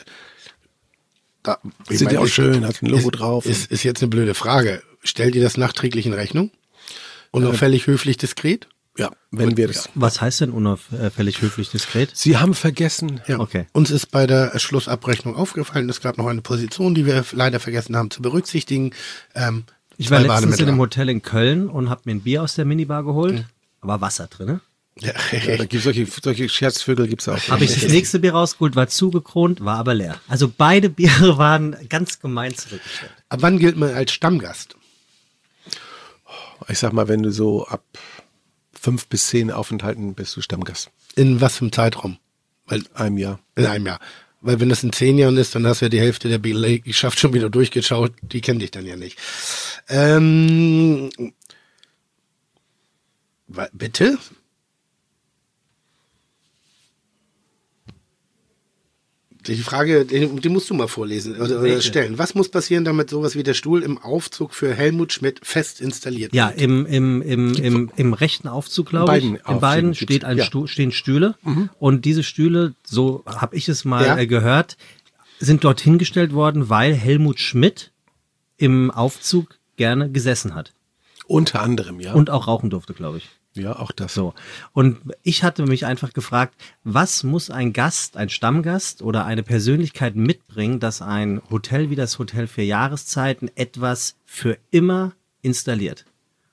Da, ich Sind meine, ja auch ist- schön, hat ein Logo ist, drauf. Ist, ist jetzt eine blöde Frage. Stellt ihr das nachträglich in Rechnung? Unauffällig, höflich, diskret? Ja, wenn wir das. Was heißt denn unauffällig, höflich, diskret? Sie haben vergessen, Ja. Okay. Uns ist bei der Schlussabrechnung aufgefallen, es gab noch eine Position, die wir leider vergessen haben zu berücksichtigen. Ähm, Ich war zwei letztens in Bademäntel. einem Hotel in Köln und habe mir ein Bier aus der Minibar geholt. Da war Wasser drin, ne? Ja. ja, da gibt's solche, solche Scherzvögel gibt's auch. Habe ich das nächste Bier rausgeholt, war zugekront, war aber leer. Also beide Biere waren ganz gemein zurückgestellt. Ab wann gilt man als Stammgast? Ich sag mal, wenn du so ab fünf bis zehn Aufenthalten bist du Stammgast. In was für einem Zeitraum? Weil Einem Jahr. in einem Jahr. Weil wenn das in zehn Jahren ist, dann hast du ja die Hälfte der Belegschaft schon wieder durchgeschaut. Die kennen dich dann ja nicht. Ähm, wa- bitte? Die Frage, die, die musst du mal vorlesen oder, oder stellen. Was muss passieren, damit sowas wie der Stuhl im Aufzug für Helmut Schmidt fest installiert Ja, wird? im, im, im, im, im rechten Aufzug, glaube ich, beiden in Aufzügen beiden gibt's- steht ein ja. Stuhl, stehen Stühle. Und diese Stühle, so habe ich es mal Ja. äh, gehört, sind dort hingestellt worden, weil Helmut Schmidt im Aufzug gerne gesessen hat. Unter anderem, ja. Und auch rauchen durfte, glaube ich. ja, auch das. So. Und ich hatte mich einfach gefragt, was muss ein Gast, ein Stammgast oder eine Persönlichkeit mitbringen, dass ein Hotel wie das Hotel Vier Jahreszeiten etwas für immer installiert?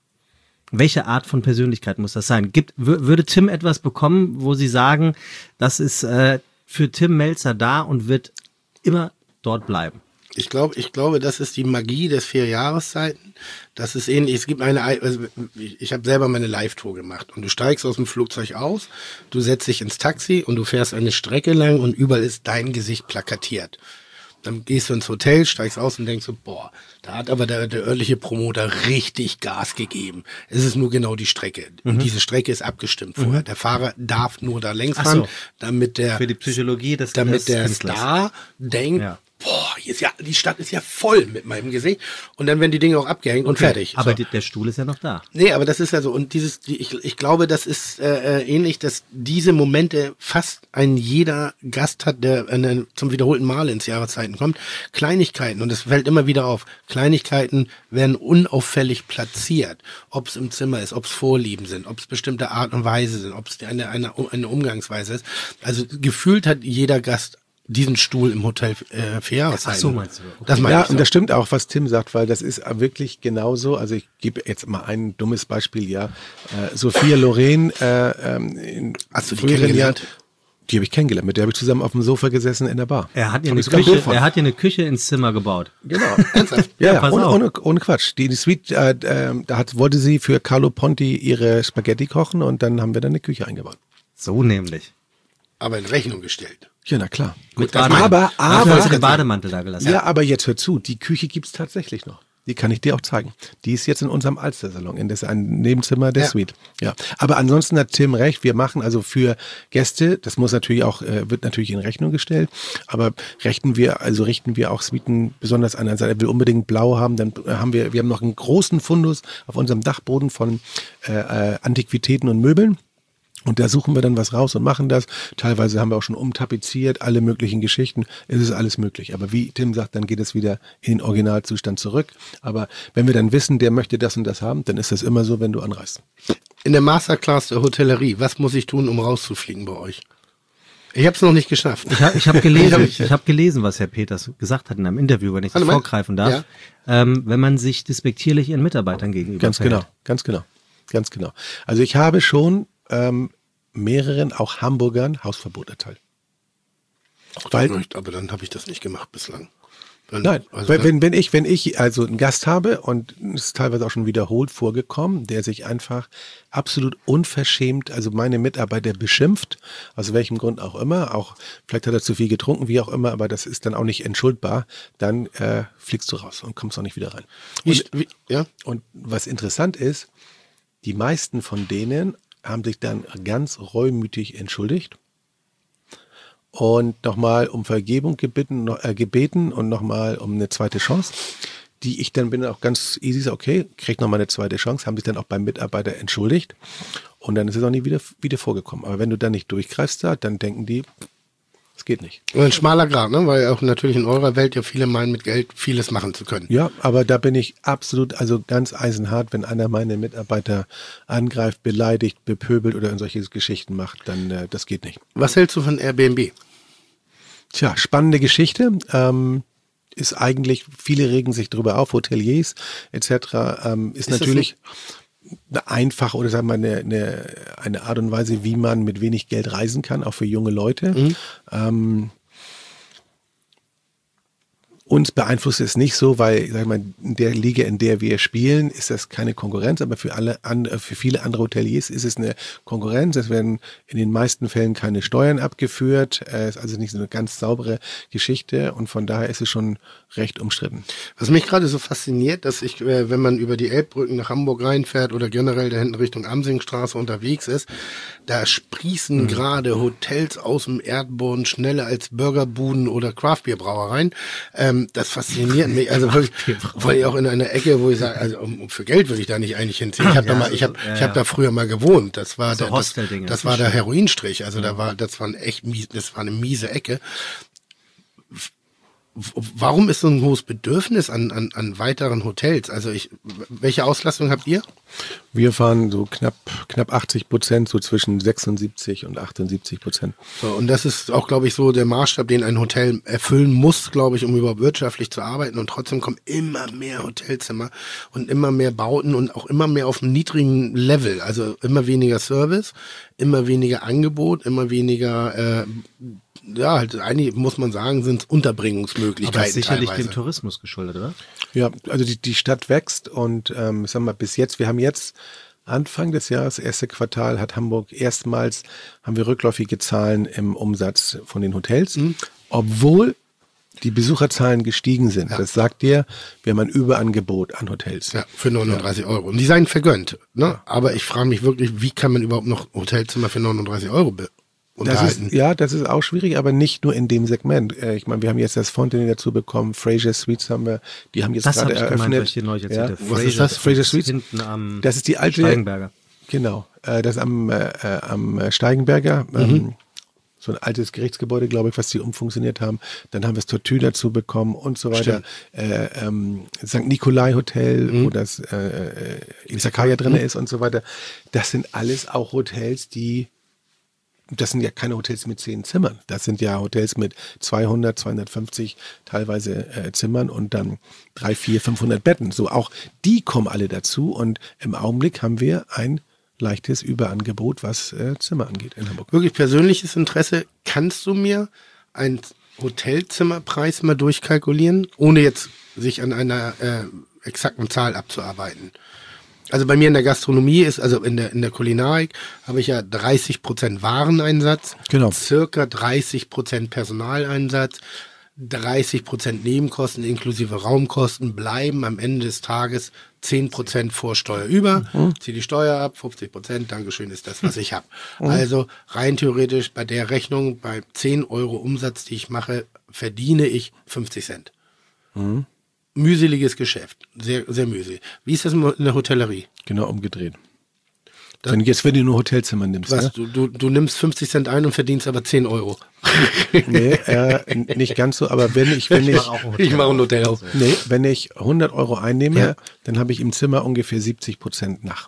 Welche Art von Persönlichkeit muss das sein? Gibt, wür- würde Tim etwas bekommen, wo Sie sagen, das ist äh, für Tim Melzer da und wird immer dort bleiben? Ich glaube, ich glaube, das ist die Magie des vier Jahreszeiten. Das ist ähnlich. Es gibt eine, also ich, ich habe selber meine Live-Tour gemacht und du steigst aus dem Flugzeug aus, du setzt dich ins Taxi und du fährst eine Strecke lang und überall ist dein Gesicht plakatiert. Dann gehst du ins Hotel, steigst aus und denkst so, boah, da hat aber der, der örtliche Promoter richtig Gas gegeben. Es ist nur genau die Strecke. Mhm. Und diese Strecke ist abgestimmt vorher. Der Fahrer darf nur da längs Ach so. fahren, damit der, Für die Psychologie des, damit des der Künstlers. Star denkt, Ja. boah, hier ist ja, die Stadt ist ja voll mit meinem Gesicht. Und dann werden die Dinge auch abgehängt und fertig. Aber So. die, der Stuhl ist ja noch da. Nee, aber das ist ja so. Und dieses, die, ich, ich glaube, das ist äh, äh, ähnlich, dass diese Momente fast ein jeder Gast hat, der äh, zum wiederholten Mal ins Jahreszeiten kommt. Kleinigkeiten, und es fällt immer wieder auf, Kleinigkeiten werden unauffällig platziert. Ob es im Zimmer ist, ob es Vorlieben sind, ob es bestimmte Art und Weise sind, ob es eine, eine, eine Umgangsweise ist. Also gefühlt hat jeder Gast diesen Stuhl im Hotel äh, Vier Jahreszeiten. Ach so, meinst du? Okay. Das meine Ja, ich so. und das stimmt auch, was Tim sagt, weil das ist wirklich genauso. Also ich gebe jetzt mal ein dummes Beispiel, ja. Äh, Sophia Loren äh, ähm, in Hast du die früheren Jahren, kennengelernt? die habe ich kennengelernt, mit der habe ich zusammen auf dem Sofa gesessen in der Bar. Er hat ihr Hab eine ich sogar ein Bild Küche, von. er hat ihr eine Küche ins Zimmer gebaut. Genau. Ernsthaft? Ja, Ja, ja, pass ohne, auf. ohne, ohne Quatsch. Die, die Suite, äh, äh, da hat, wollte sie für Carlo Ponti ihre Spaghetti kochen und dann haben wir dann eine Küche eingebaut. So nämlich. Aber in Rechnung gestellt. Ja, na klar. Mit das Bademantel. aber- Dafür aber- hast du den Bademantel da gelassen. Ja, aber jetzt hör zu, die Küche gibt's tatsächlich noch. Die kann ich dir auch zeigen. Die ist jetzt in unserem Alster-Salon, in das ein Nebenzimmer der Ja. Suite. Ja, aber ansonsten hat Tim recht. Wir machen also für Gäste, das muss natürlich auch, äh, wird natürlich in Rechnung gestellt, aber richten wir, also richten wir auch Suiten besonders an. Also er will unbedingt blau haben, dann haben wir, wir haben noch einen großen Fundus auf unserem Dachboden von äh, äh, Antiquitäten und Möbeln. Und da suchen wir dann was raus und machen das. Teilweise haben wir auch schon umtapeziert, alle möglichen Geschichten. Es ist alles möglich. Aber wie Tim sagt, dann geht es wieder in den Originalzustand zurück. Aber wenn wir dann wissen, der möchte das und das haben, dann ist das immer so, wenn du anreist. In der Masterclass der Hotellerie, was muss ich tun, um rauszufliegen bei euch? Ich habe es noch nicht geschafft. Ich habe ich hab gelesen, ich hab gelesen, was Herr Peters gesagt hat in einem Interview, wenn ich das Warte mal. vorgreifen darf. Ähm, wenn man sich despektierlich ihren Mitarbeitern gegenüber Ganz verhält. genau, ganz genau, ganz genau. Also ich habe schon ähm, mehreren, auch Hamburgern, Hausverbot erteilt. Weil, Nicht, aber dann habe ich das nicht gemacht bislang. Dann, Nein, also weil dann- wenn, wenn ich, wenn ich also einen Gast habe und es ist teilweise auch schon wiederholt vorgekommen, der sich einfach absolut unverschämt, also meine Mitarbeiter beschimpft, aus welchem Grund auch immer, auch vielleicht hat er zu viel getrunken, wie auch immer, aber das ist dann auch nicht entschuldbar, dann äh, fliegst du raus und kommst auch nicht wieder rein. wie, Und, wie, ja? und was interessant ist, die meisten von denen haben sich dann ganz reumütig entschuldigt und nochmal um Vergebung gebeten, noch, äh, gebeten und nochmal um eine zweite Chance, die ich dann bin auch ganz easy, so, okay, krieg nochmal eine zweite Chance, haben sich dann auch beim Mitarbeiter entschuldigt und dann ist es auch nie wieder, wieder vorgekommen. Aber wenn du dann nicht durchgreifst da, dann denken die, es geht nicht. Und ein schmaler Grad, ne? Weil auch natürlich in eurer Welt ja viele meinen, mit Geld vieles machen zu können. Ja, aber da bin ich absolut, also ganz eisenhart, wenn einer meine Mitarbeiter angreift, beleidigt, bepöbelt oder in solche Geschichten macht, dann äh, das geht nicht. Was hältst du von Airbnb? Tja, spannende Geschichte. Ähm, ist eigentlich, viele regen sich drüber auf, Hoteliers et cetera. Ähm, ist, Ist das natürlich eine einfache oder sagen wir eine, eine, eine Art und Weise, wie man mit wenig Geld reisen kann, auch für junge Leute. Ähm, uns beeinflusst es nicht so, weil, sag ich mal, in der Liga, in der wir spielen, ist das keine Konkurrenz, aber für alle an, für viele andere Hoteliers ist es eine Konkurrenz. Es werden in den meisten Fällen keine Steuern abgeführt. Es ist also nicht so eine ganz saubere Geschichte und von daher ist es schon recht umstritten. Was mich gerade so fasziniert, dass ich, äh, wenn man über die Elbbrücken nach Hamburg reinfährt oder generell da hinten Richtung Amsingstraße unterwegs ist, da sprießen mhm. gerade Hotels aus dem Erdboden schneller als Burgerbuden oder Craftbeer-Brauereien. Ähm, das fasziniert mich. Also wirklich, weil ich auch in einer Ecke, wo ich sage, also um, für Geld würde ich da nicht eigentlich hinziehen. Ich habe ja, da mal, ich habe, ja, ich habe da früher mal gewohnt. Das war so der, das, das war der Heroinstrich. Also da war, das war ein echt mies, das war eine miese Ecke. Warum ist so ein hohes Bedürfnis an, an, an weiteren Hotels? Also ich, welche Auslastung habt ihr? Wir fahren so knapp, knapp achtzig Prozent, so zwischen sechsundsiebzig und achtundsiebzig Prozent. So, und das ist auch, glaube ich, so der Maßstab, den ein Hotel erfüllen muss, glaube ich, um überhaupt wirtschaftlich zu arbeiten. Und trotzdem kommen immer mehr Hotelzimmer und immer mehr Bauten und auch immer mehr auf einem niedrigen Level. Also immer weniger Service, immer weniger Angebot, immer weniger, äh, ja, halt eigentlich muss man sagen, sind es Unterbringungsmöglichkeiten. Aber sicherlich teilweise. dem Tourismus geschuldet, oder? Ja, also die, die Stadt wächst und ähm, sagen wir mal, bis jetzt, wir haben jetzt Anfang des Jahres, erste Quartal, hat Hamburg erstmals, haben wir rückläufige Zahlen im Umsatz von den Hotels, mhm. obwohl die Besucherzahlen gestiegen sind. Ja. Das sagt dir, wir haben ein Überangebot an Hotels. Ja, für neununddreißig ja. Euro. Und die seien vergönnt. Ne? Ja. Aber ich frage mich wirklich, wie kann man überhaupt noch Hotelzimmer für neununddreißig Euro be- Das ist, ja, das ist auch schwierig, aber nicht nur in dem Segment. Ich meine, wir haben jetzt das Fontenay dazu bekommen, Fraser Suites haben wir, die haben jetzt das gerade hab ich eröffnet. Gemeint, was ich dir neulich erzählte. Ja. Was ist das? Fraser Suites? Hinten am das ist die alte Steigenberger. Genau, das ist am, äh, am Steigenberger. Mhm. Ähm, so ein altes Gerichtsgebäude, glaube ich, was die umfunktioniert haben. Dann haben wir das Tortue dazu bekommen und so weiter. Äh, ähm, Sankt Nikolai Hotel, mhm. wo das äh, Izakaya drin mhm. ist und so weiter. Das sind alles auch Hotels, die das sind ja keine Hotels mit zehn Zimmern. Das sind ja Hotels mit zweihundert, zweihundertfünfzig teilweise äh, Zimmern und dann drei, vier, fünfhundert Betten. So auch die kommen alle dazu und im Augenblick haben wir ein leichtes Überangebot, was äh, Zimmer angeht in Hamburg. Wirklich persönliches Interesse. Kannst du mir einen Hotelzimmerpreis mal durchkalkulieren, ohne jetzt sich an einer äh, exakten Zahl abzuarbeiten? Also bei mir in der Gastronomie ist, also in der, in der Kulinarik, habe ich ja dreißig Prozent Wareneinsatz, genau. circa dreißig Prozent Personaleinsatz, dreißig Prozent Nebenkosten inklusive Raumkosten bleiben am Ende des Tages zehn Prozent vor Steuer über, mhm. ziehe die Steuer ab, fünfzig Prozent, Dankeschön, ist das, was ich habe. Mhm. Also rein theoretisch bei der Rechnung, bei zehn Euro Umsatz, die ich mache, verdiene ich fünfzig Cent. Mhm. Mühseliges Geschäft, sehr, sehr mühselig. Wie ist das in der Hotellerie? Genau umgedreht. Wenn, jetzt, wenn du nur Hotelzimmer nimmst. Was, ne? du, du, du nimmst fünfzig Cent ein und verdienst aber zehn Euro. Nee, äh, nicht ganz so, aber wenn ich, wenn ich, ich mache ich mach ein Hotel auf. Nee, wenn ich hundert Euro einnehme, ja. dann habe ich im Zimmer ungefähr siebzig Prozent nach.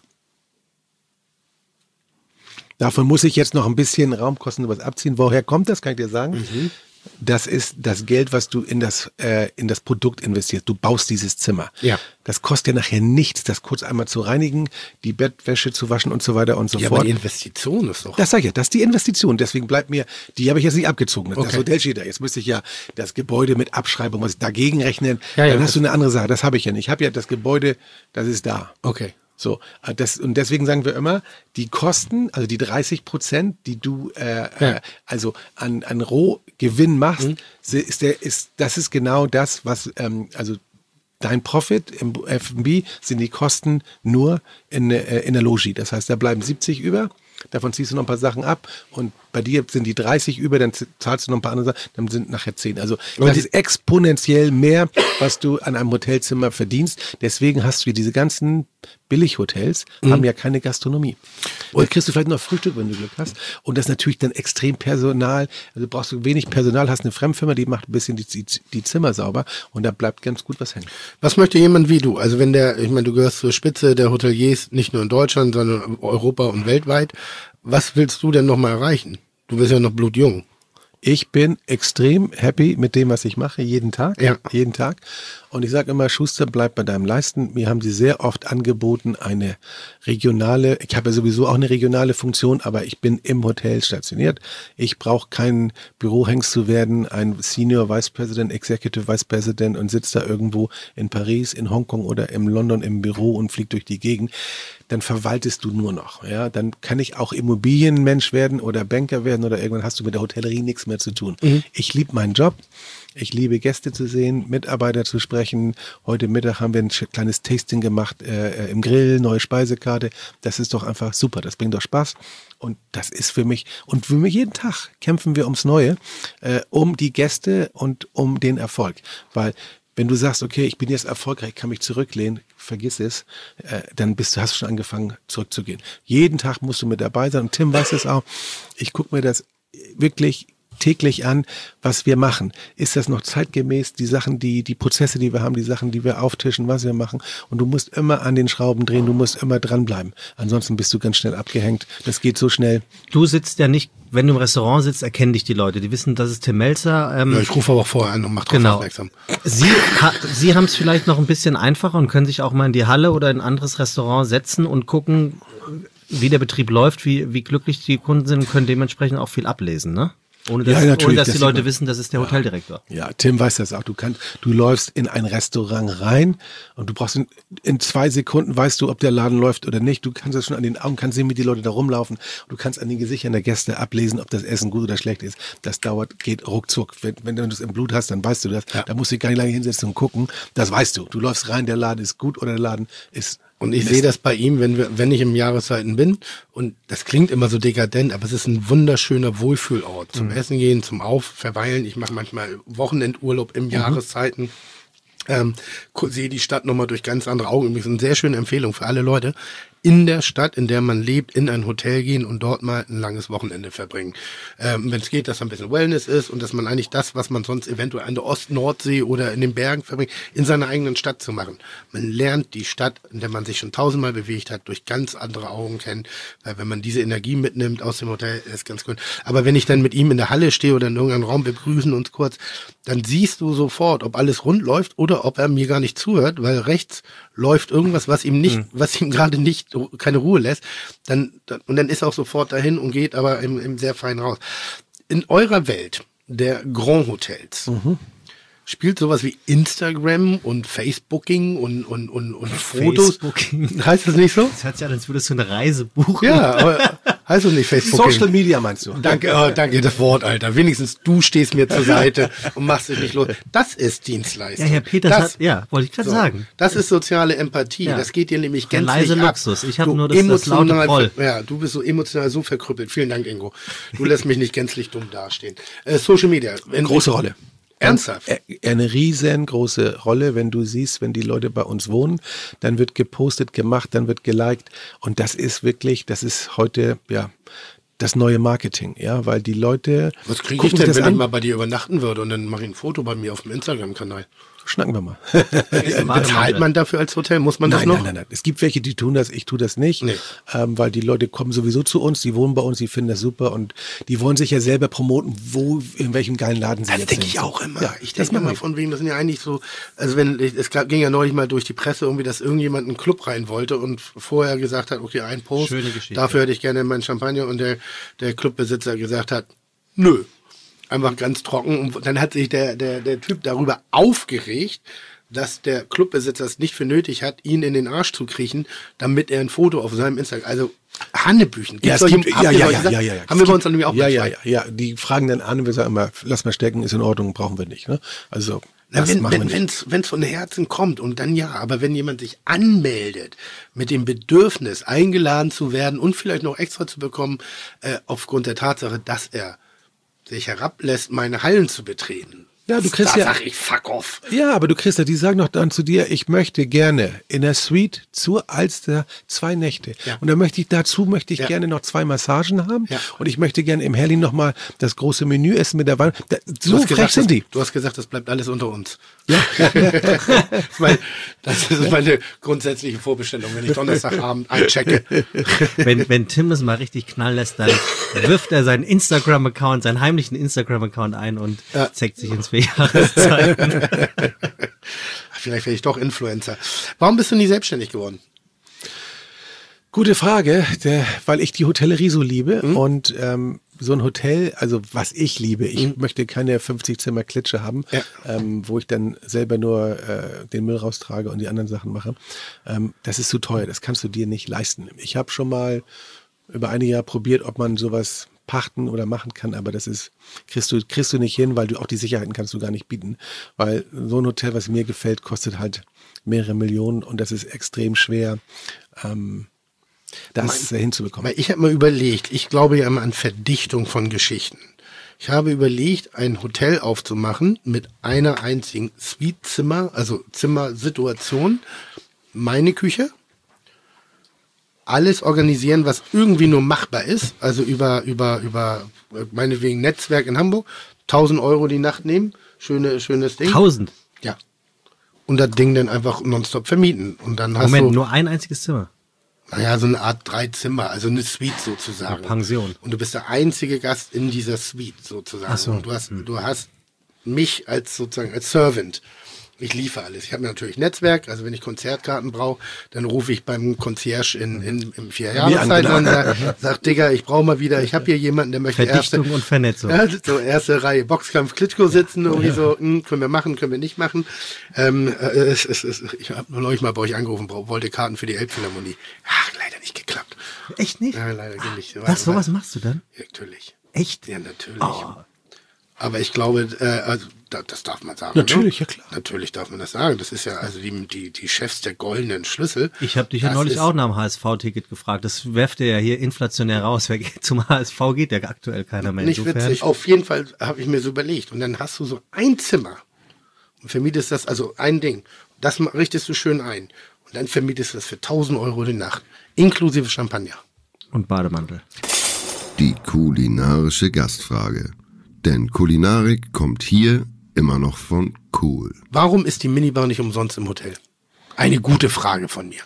Davon muss ich jetzt noch ein bisschen Raumkosten was abziehen. Woher kommt das, kann ich dir sagen? Mhm. Das ist das Geld, was du in das, äh, in das Produkt investierst. Du baust dieses Zimmer. Ja. Das kostet ja nachher nichts, das kurz einmal zu reinigen, die Bettwäsche zu waschen und so weiter und so ja, fort. Aber die Investition ist doch... Das sag ich ja, das ist die Investition. Deswegen bleibt mir, die habe ich jetzt nicht abgezogen. Okay. Das Hotel steht da. Jetzt müsste ich ja das Gebäude mit Abschreibung, was ich dagegen rechnen. Ja, ja, dann hast du eine andere Sache. Das habe ich ja nicht. Ich habe ja das Gebäude, das ist da. Okay. So, das, und deswegen sagen wir immer, die Kosten, also die dreißig Prozent, die du äh, ja. äh, also an, an Rohgewinn machst, mhm. ist der, ist, das ist genau das, was, ähm, also dein Profit im F und B sind die Kosten nur in, äh, in der Logie. Das heißt, da bleiben siebzig über, davon ziehst du noch ein paar Sachen ab und bei dir sind die dreißig über, dann zahlst du noch ein paar andere Sachen, dann sind nachher zehn. Also das ist exponentiell mehr, was du an einem Hotelzimmer verdienst. Deswegen hast du diese ganzen Billighotels, mhm. haben ja keine Gastronomie. Und kriegst du vielleicht noch Frühstück, wenn du Glück hast. Und das ist natürlich dann extrem Personal. Also brauchst du wenig Personal, hast eine Fremdfirma, die macht ein bisschen die, die, die Zimmer sauber und da bleibt ganz gut was hängen. Was möchte jemand wie du? Also wenn der, ich meine, du gehörst zur Spitze der Hoteliers, nicht nur in Deutschland, sondern Europa und weltweit. Was willst du denn noch mal erreichen? Du bist ja noch blutjung. Ich bin extrem happy mit dem, was ich mache, jeden Tag. Ja. Jeden Tag. Und ich sage immer, Schuster, bleib bei deinem Leisten. Mir haben sie sehr oft angeboten, eine regionale, ich habe ja sowieso auch eine regionale Funktion, aber ich bin im Hotel stationiert. Ich brauche kein Bürohengst zu werden, ein Senior Vice President, Executive Vice President und sitze da irgendwo in Paris, in Hongkong oder in London im Büro und fliege durch die Gegend. Dann verwaltest du nur noch. Ja, dann kann ich auch Immobilienmensch werden oder Banker werden oder irgendwann hast du mit der Hotellerie nichts mehr zu tun. Mhm. Ich liebe meinen Job. Ich liebe Gäste zu sehen, Mitarbeiter zu sprechen. Heute Mittag haben wir ein kleines Tasting gemacht äh, im Grill, neue Speisekarte. Das ist doch einfach super. Das bringt doch Spaß. Und das ist für mich, und für mich jeden Tag kämpfen wir ums Neue, äh, um die Gäste und um den Erfolg. Weil wenn du sagst, okay, ich bin jetzt erfolgreich, kann mich zurücklehnen, vergiss es, äh, dann bist du, hast du schon angefangen zurückzugehen. Jeden Tag musst du mit dabei sein. Und Tim weiß es auch. Ich gucke mir das wirklich täglich an, was wir machen. Ist das noch zeitgemäß, die Sachen, die, die Prozesse, die wir haben, die Sachen, die wir auftischen, was wir machen. Und du musst immer an den Schrauben drehen, du musst immer dranbleiben. Ansonsten bist du ganz schnell abgehängt. Das geht so schnell. Du sitzt ja nicht, wenn du im Restaurant sitzt, erkennen dich die Leute. Die wissen, das ist Tim Melzer. Ähm, ja, ich rufe aber auch vorher an und mache drauf genau. aufmerksam. Sie, ha, Sie haben es vielleicht noch ein bisschen einfacher und können sich auch mal in die Halle oder in ein anderes Restaurant setzen und gucken, wie der Betrieb läuft, wie, wie glücklich die Kunden sind und können dementsprechend auch viel ablesen, ne? Ohne dass, ja, ohne dass das die Leute man, wissen, das ist der ja, Hoteldirektor. Ja, Tim weiß das auch. Du kannst, du läufst in ein Restaurant rein und du brauchst in, in zwei Sekunden weißt du, ob der Laden läuft oder nicht. Du kannst das schon an den Augen, kannst sehen, wie die Leute da rumlaufen. Du kannst an den Gesichtern der Gäste ablesen, ob das Essen gut oder schlecht ist. Das dauert, geht ruckzuck. Wenn, wenn du das im Blut hast, dann weißt du das. Ja. Da musst du gar nicht lange hinsetzen und gucken. Das weißt du. Du läufst rein, der Laden ist gut oder der Laden ist. Und ich sehe das bei ihm, wenn wir, wenn ich im Jahreszeiten bin, und das klingt immer so dekadent, aber es ist ein wunderschöner Wohlfühlort. Zum mhm. Essen gehen, zum Auf, verweilen. Ich mache manchmal Wochenendurlaub im mhm. Jahreszeiten. Ähm, sehe die Stadt nochmal durch ganz andere Augen. Übrigens eine sehr schöne Empfehlung für alle Leute. In der Stadt, in der man lebt, in ein Hotel gehen und dort mal ein langes Wochenende verbringen. Ähm, wenn es geht, dass ein bisschen Wellness ist und dass man eigentlich das, was man sonst eventuell an der Ost-Nordsee oder in den Bergen verbringt, in seiner eigenen Stadt zu machen. Man lernt die Stadt, in der man sich schon tausendmal bewegt hat, durch ganz andere Augen kennen. Weil wenn man diese Energie mitnimmt aus dem Hotel, ist ganz gut. Aber wenn ich dann mit ihm in der Halle stehe oder in irgendeinem Raum, wir begrüßen uns kurz, dann siehst du sofort, ob alles rund läuft oder ob er mir gar nicht zuhört, weil rechts läuft irgendwas, was ihm nicht, mhm. was ihm gerade nicht keine Ruhe lässt, dann, dann und dann ist er auch sofort dahin und geht aber im, im sehr fein raus. In eurer Welt der Grand Hotels mhm. spielt sowas wie Instagram und Facebooking und, und, und, und Fotos. Facebooking. Heißt das nicht so? Das hört sich an, als würdest du eine Reise buchen. Ja, aber heißt das nicht Facebooking? Social Media meinst du? Danke, oh, danke, das Wort, Alter. Wenigstens du stehst mir zur Seite und machst dich nicht los. Das ist Dienstleistung. Ja, Herr Peters das, hat, ja, wollte ich gerade so, sagen. Das ist soziale Empathie. Ja. Das geht dir nämlich Der gänzlich leise ab. Luxus. Ich habe Du nur das, das laute emotional- Proll. Ja, du bist so emotional so verkrüppelt. Vielen Dank, Ingo. Du lässt mich nicht gänzlich dumm dastehen. Äh, Social Media. Wenn Große Rolle. Ernsthaft? Eine riesengroße Rolle, wenn du siehst, wenn die Leute bei uns wohnen, dann wird gepostet, gemacht, dann wird geliked und das ist wirklich, das ist heute, ja, das neue Marketing, ja, weil die Leute Was kriege ich gucken denn, das wenn an. ich mal bei dir übernachten würde und dann mache ich ein Foto bei mir auf dem Instagram-Kanal? Schnacken wir mal. Bezahlt man dafür als Hotel? Muss man das Nein, noch? nein, nein, nein. Es gibt welche, die tun das, ich tue das nicht, Nee. ähm, weil die Leute kommen sowieso zu uns, die wohnen bei uns, die finden das super und die wollen sich ja selber promoten, wo, in welchem geilen Laden sie Das jetzt denke sind. ich auch immer. Ja, ich das denke immer machen wir. von wegen, das sind ja eigentlich so, also wenn, es gab- ging ja neulich mal durch die Presse irgendwie, dass irgendjemand in einen Club rein wollte und vorher gesagt hat, okay, ein Post, Schöne Geschichte. dafür hätte ich gerne meinen Champagner und der, der Clubbesitzer gesagt hat, nö. Einfach ganz trocken und dann hat sich der, der, der Typ darüber aufgeregt, dass der Clubbesitzer es nicht für nötig hat, ihn in den Arsch zu kriechen, damit er ein Foto auf seinem Instagram, also Hannebüchen. Ja, es solche- gibt, habt ja, ihr ja, solche ja, Sachen? ja, ja, ja. Haben wir bei uns dann nämlich auch ja, bei ja, zwei. ja, ja, die fragen dann an und wir sagen immer, lass mal stecken, ist in Ordnung, brauchen wir nicht. Ne? Also, Na, das wenn machen wenn wir nicht. wenn's, wenn's von Herzen kommt und dann ja, aber wenn jemand sich anmeldet mit dem Bedürfnis, eingeladen zu werden und vielleicht noch extra zu bekommen, äh, aufgrund der Tatsache, dass er sich herablässt, meine Hallen zu betreten. Ja, du kriegst da ja- sag ich, fuck off. Ja, aber du kriegst ja, die sagen doch dann zu dir, ich möchte gerne in der Suite zur Alster zwei Nächte. Ja. Und dann möchte ich, dazu möchte ich Ja. gerne noch zwei Massagen haben. Ja. Und ich möchte gerne im Herlin nochmal das große Menü essen mit der Wein. Da, Du so hast frech gesagt, sind die. Das, du hast gesagt, das bleibt alles unter uns. Ja. ich meine, das ist meine grundsätzliche Vorbestellung, wenn ich Donnerstagabend einchecke. Wenn, wenn Tim es mal richtig knallen lässt, dann wirft er seinen Instagram-Account, seinen heimlichen Instagram-Account ein und Ja. zeigt sich ins vier Jahreszeiten. vielleicht werde ich doch Influencer. Warum bist du nie selbstständig geworden? Gute Frage, der, weil ich die Hotellerie so liebe mhm. und ähm, so ein Hotel, also was ich liebe, ich mhm. möchte keine fünfzig Zimmer Klitsche haben, ja. ähm, wo ich dann selber nur äh, den Müll raustrage und die anderen Sachen mache. Ähm, das ist zu teuer, das kannst du dir nicht leisten. Ich habe schon mal über einige Jahre probiert, ob man sowas pachten oder machen kann, aber das ist, kriegst du, kriegst du nicht hin, weil du auch die Sicherheiten kannst du gar nicht bieten. Weil so ein Hotel, was mir gefällt, kostet halt mehrere Millionen und das ist extrem schwer, ähm, das mein, hinzubekommen. Ich habe mal überlegt, ich glaube ja immer an Verdichtung von Geschichten. Ich habe überlegt, ein Hotel aufzumachen mit einer einzigen Suite-Zimmer, also Zimmersituation, meine Küche, alles organisieren, was irgendwie nur machbar ist, also über, über, über, meinetwegen Netzwerk in Hamburg, tausend Euro die Nacht nehmen, schöne, schönes Ding. tausend? Ja. Und das Ding dann einfach nonstop vermieten. Und dann hast Moment, du, nur ein einziges Zimmer? Naja, so eine Art drei Zimmer, also eine Suite sozusagen. Eine Pension. Und du bist der einzige Gast in dieser Suite sozusagen. Ach so. Und du hast, du hast mich als sozusagen als Servant. Ich liefere alles. Ich habe natürlich Netzwerk, also wenn ich Konzertkarten brauche, dann rufe ich beim Concierge in, in, im Vierjahreszeit an und sage, sag, Digga, ich brauche mal wieder, ich habe hier jemanden, der möchte Verdichtung erste, und Vernetzung. Ja, so erste Reihe Boxkampf Klitschko sitzen, irgendwie ja. so, hm, können wir machen, können wir nicht machen. Ähm, äh, es, es, es, ich habe neulich mal bei euch angerufen, wollte Karten für die Elbphilharmonie. Ach, leider nicht geklappt. Echt nicht? Ja, leider ging nicht. Was, sowas machst du dann? Ja, natürlich. Echt? Ja, natürlich. Oh. Aber ich glaube, äh, also da, das darf man sagen. Natürlich, ne? ja klar. Natürlich darf man das sagen. Das ist ja also die, die, die Chefs der goldenen Schlüssel. Ich habe dich ja neulich auch nach dem H S V-Ticket gefragt. Das werft ihr ja hier inflationär raus. Wer geht zum H S V geht ja aktuell keiner mehr. Nicht Insofern. witzig. Auf jeden Fall habe ich mir so überlegt. Und dann hast du so ein Zimmer und vermietest das, also ein Ding. Das richtest du schön ein. Und dann vermietest du das für tausend Euro die Nacht. Inklusive Champagner. Und Bademantel. Die kulinarische Gastfrage. Denn Kulinarik kommt hier immer noch von cool. Warum ist die Minibar nicht umsonst im Hotel? Eine gute Frage von mir.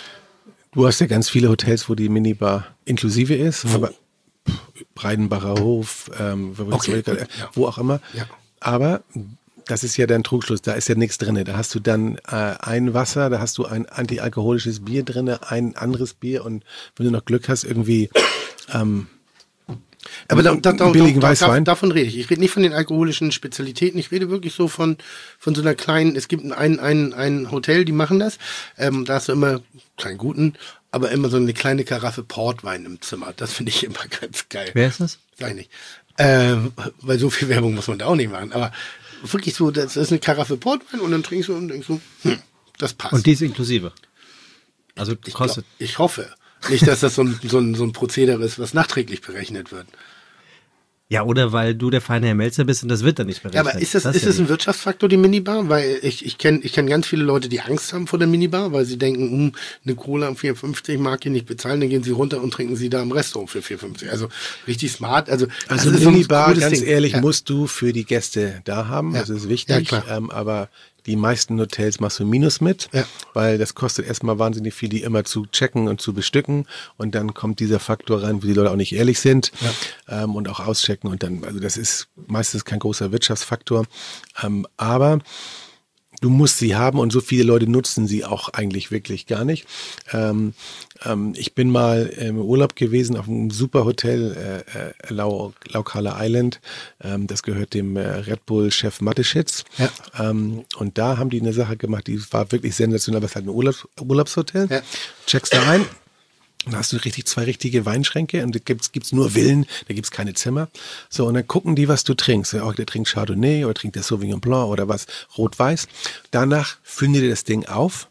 Du hast ja ganz viele Hotels, wo die Minibar inklusive ist. Wo? Aber Breidenbacher Hof, ähm, Okay, wo, ja. wo auch immer. Ja. Aber das ist ja dein Trugschluss, da ist ja nichts drin. Da hast du dann äh, ein Wasser, da hast du ein antialkoholisches Bier drin, ein anderes Bier und wenn du noch Glück hast, irgendwie ähm, Aber da, da, da, billigen da, Weißwein. Da, davon rede ich. Ich rede nicht von den alkoholischen Spezialitäten. Ich rede wirklich so von, von so einer kleinen, es gibt ein, ein, ein Hotel, die machen das. Ähm, da hast du immer, keinen guten, aber immer so eine kleine Karaffe Portwein im Zimmer. Das finde ich immer ganz geil. Wer ist das? Sag ich nicht. Ähm, weil so viel Werbung muss man da auch nicht machen. Aber wirklich so, das ist eine Karaffe Portwein und dann trinkst du und denkst so, hm, das passt. Und die ist inklusive? Also ich, kostet... glaub, ich hoffe. Nicht, dass das so ein, so, ein, so ein Prozedere ist, was nachträglich berechnet wird. Ja, oder weil du der feine Herr Melzer bist und das wird dann nicht berechnet. Ja, aber ist das, das ist ja das ein nicht. Wirtschaftsfaktor, die Minibar? Weil ich, ich kenne ich kenn ganz viele Leute, die Angst haben vor der Minibar, weil sie denken, hm, eine Cola um vier fünfzig mag ich nicht bezahlen, dann gehen sie runter und trinken sie da im Restaurant für vier fünfzig. Also richtig smart. Also, Also das ist so ein Minibar, cooles ganz Ding. ehrlich, Ja. musst du für die Gäste da haben. Ja. Das ist wichtig. Ja, klar. Ähm, aber die meisten Hotels machst du Minus mit, Ja. weil das kostet erstmal wahnsinnig viel, die immer zu checken und zu bestücken. Und dann kommt dieser Faktor rein, wo die Leute auch nicht ehrlich sind ähm, und auch auschecken. Und dann, also das ist meistens kein großer Wirtschaftsfaktor. Ähm, aber du musst sie haben und so viele Leute nutzen sie auch eigentlich wirklich gar nicht. Ähm, ähm, ich bin mal im Urlaub gewesen auf einem super Hotel, äh, äh, Lau, Laukala Island. Ähm, das gehört dem äh, Red Bull-Chef Mateschitz. Ja. Ähm, und da haben die eine Sache gemacht, die war wirklich sensationell, aber es ist halt ein Urlaubs Urlaubshotel. Ja. Checkst da ein. Da hast du richtig zwei richtige Weinschränke und da gibt's gibt's nur Villen, da gibt's keine Zimmer. So, und dann gucken die, was du trinkst. Ja, oh, der trinkt Chardonnay oder trinkt der Sauvignon Blanc oder was, Rot-Weiß. Danach füllen die dir das Ding auf.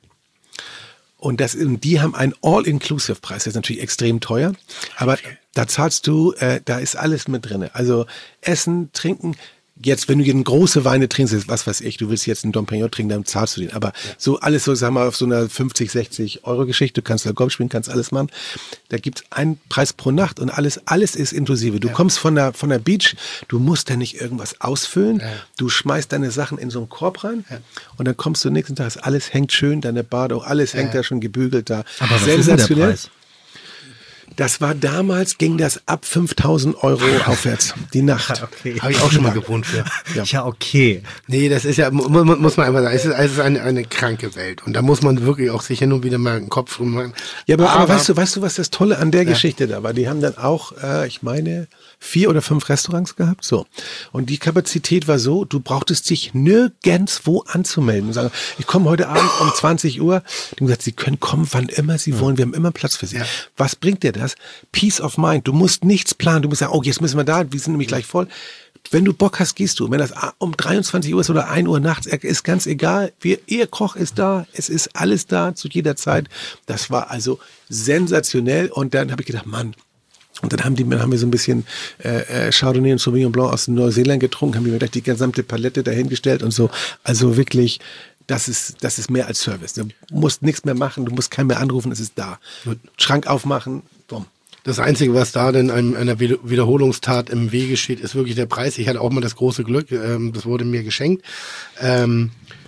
Und, das, und die haben einen All-Inclusive-Preis. Das ist natürlich extrem teuer, aber da zahlst du, äh, da ist alles mit drin. Also Essen, Trinken. Jetzt, wenn du eine große Weine trinkst, was weiß ich, du willst jetzt einen Dom Pérignon trinken, dann zahlst du den. Aber ja. so alles so, sagen wir mal, auf so einer fünfzig, sechzig Euro Geschichte, du kannst da Golf spielen, kannst alles machen. Da gibt's einen Preis pro Nacht und alles, alles ist inklusive. Du ja. kommst von der, von der Beach, du musst da nicht irgendwas ausfüllen. Ja. Du schmeißt deine Sachen in so einen Korb rein ja. und dann kommst du nächsten Tag, alles hängt schön, deine Bade, alles ja. hängt da schon gebügelt da. Aber was ist denn der Preis? Das war damals, ging das ab fünftausend Euro aufwärts, die Nacht. Okay. Habe ich auch schon mal gewohnt für. Ja. ja, okay. Nee, das ist ja, mu- mu- muss man einfach sagen, es ist, es ist eine, eine kranke Welt. Und da muss man wirklich auch sich hin und wieder mal den Kopf drum machen. Ja, aber, aber weißt du, weißt du, was das Tolle an der Geschichte da war? Die haben dann auch, äh, ich meine, vier oder fünf Restaurants gehabt, so. Und die Kapazität war so, du brauchtest dich nirgendwo anzumelden und sagen, ich komme heute Abend um zwanzig Uhr. Die haben gesagt, sie können kommen, wann immer sie wollen, wir haben immer Platz für sie. Ja. Was bringt dir das? Peace of mind. Du musst nichts planen, du musst sagen, oh, jetzt müssen wir da, wir sind nämlich gleich voll. Wenn du Bock hast, gehst du. Wenn das um dreiundzwanzig Uhr ist oder ein Uhr nachts, ist ganz egal. Wir, ihr Koch ist da, es ist alles da zu jeder Zeit. Das war also sensationell. Und dann habe ich gedacht, Mann. Und dann haben die, dann haben wir so ein bisschen äh, Chardonnay und Sauvignon Blanc aus Neuseeland getrunken, haben wir gleich die gesamte Palette dahingestellt und so. Also wirklich, das ist, das ist mehr als Service. Du musst nichts mehr machen, du musst keinen mehr anrufen, es ist da. Schrank aufmachen, bumm. Das Einzige, was da denn einem, einer Wiederholungstat im Wege steht, ist wirklich der Preis. Ich hatte auch mal das große Glück, ähm, das wurde mir geschenkt, ähm,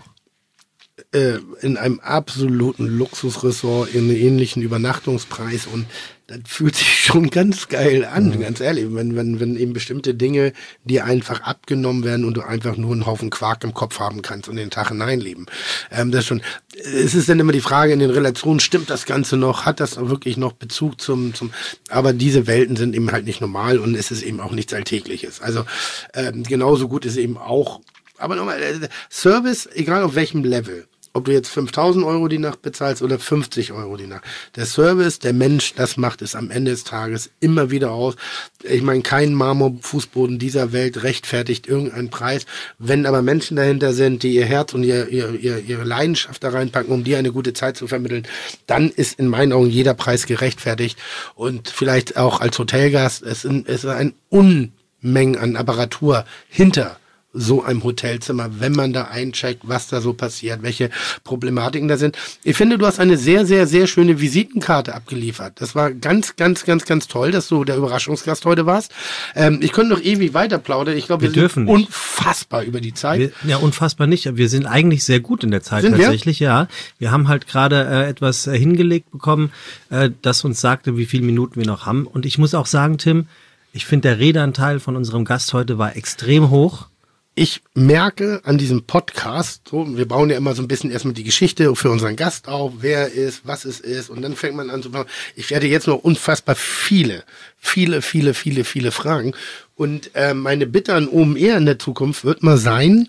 äh, in einem absoluten Luxusressort in einem ähnlichen Übernachtungspreis, und das fühlt sich schon ganz geil an, mhm. ganz ehrlich, wenn, wenn, wenn eben bestimmte Dinge dir einfach abgenommen werden und du einfach nur einen Haufen Quark im Kopf haben kannst und den Tag hineinleben. Ähm, das ist schon, es ist dann immer die Frage in den Relationen, stimmt das Ganze noch, hat das wirklich noch Bezug zum, zum, aber diese Welten sind eben halt nicht normal und es ist eben auch nichts Alltägliches. Also ähm, genauso gut ist eben auch, aber nochmal, äh, Service, egal auf welchem Level, ob du jetzt fünftausend Euro die Nacht bezahlst oder fünfzig Euro die Nacht. Der Service, der Mensch, das macht es am Ende des Tages immer wieder aus. Ich meine, kein Marmorfußboden dieser Welt rechtfertigt irgendeinen Preis. Wenn aber Menschen dahinter sind, die ihr Herz und ihr, ihr, ihr, ihre Leidenschaft da reinpacken, um dir eine gute Zeit zu vermitteln, dann ist in meinen Augen jeder Preis gerechtfertigt. Und vielleicht auch als Hotelgast, es ist ein Unmengen an Apparatur hinter so einem Hotelzimmer, wenn man da eincheckt, was da so passiert, welche Problematiken da sind. Ich finde, du hast eine sehr, sehr, sehr schöne Visitenkarte abgeliefert. Das war ganz, ganz, ganz, ganz toll, dass du der Überraschungsgast heute warst. Ähm, ich könnte noch ewig weiter plaudern. Ich glaube, wir, wir dürfen sind nicht. Unfassbar über die Zeit. Wir, ja, unfassbar nicht. Wir sind eigentlich sehr gut in der Zeit sind tatsächlich, wir? ja. Wir haben halt gerade äh, etwas äh, hingelegt bekommen, äh, das uns sagte, wie viele Minuten wir noch haben. Und ich muss auch sagen, Tim, ich finde, der Redeanteil von unserem Gast heute war extrem hoch. Ich merke an diesem Podcast, so, wir bauen ja immer so ein bisschen erstmal die Geschichte für unseren Gast auf, wer ist, was es ist, und dann fängt man an zu bauen. Ich werde jetzt noch unfassbar viele, viele, viele, viele, viele Fragen. Und äh, meine Bitte an O M R in der Zukunft wird mal sein,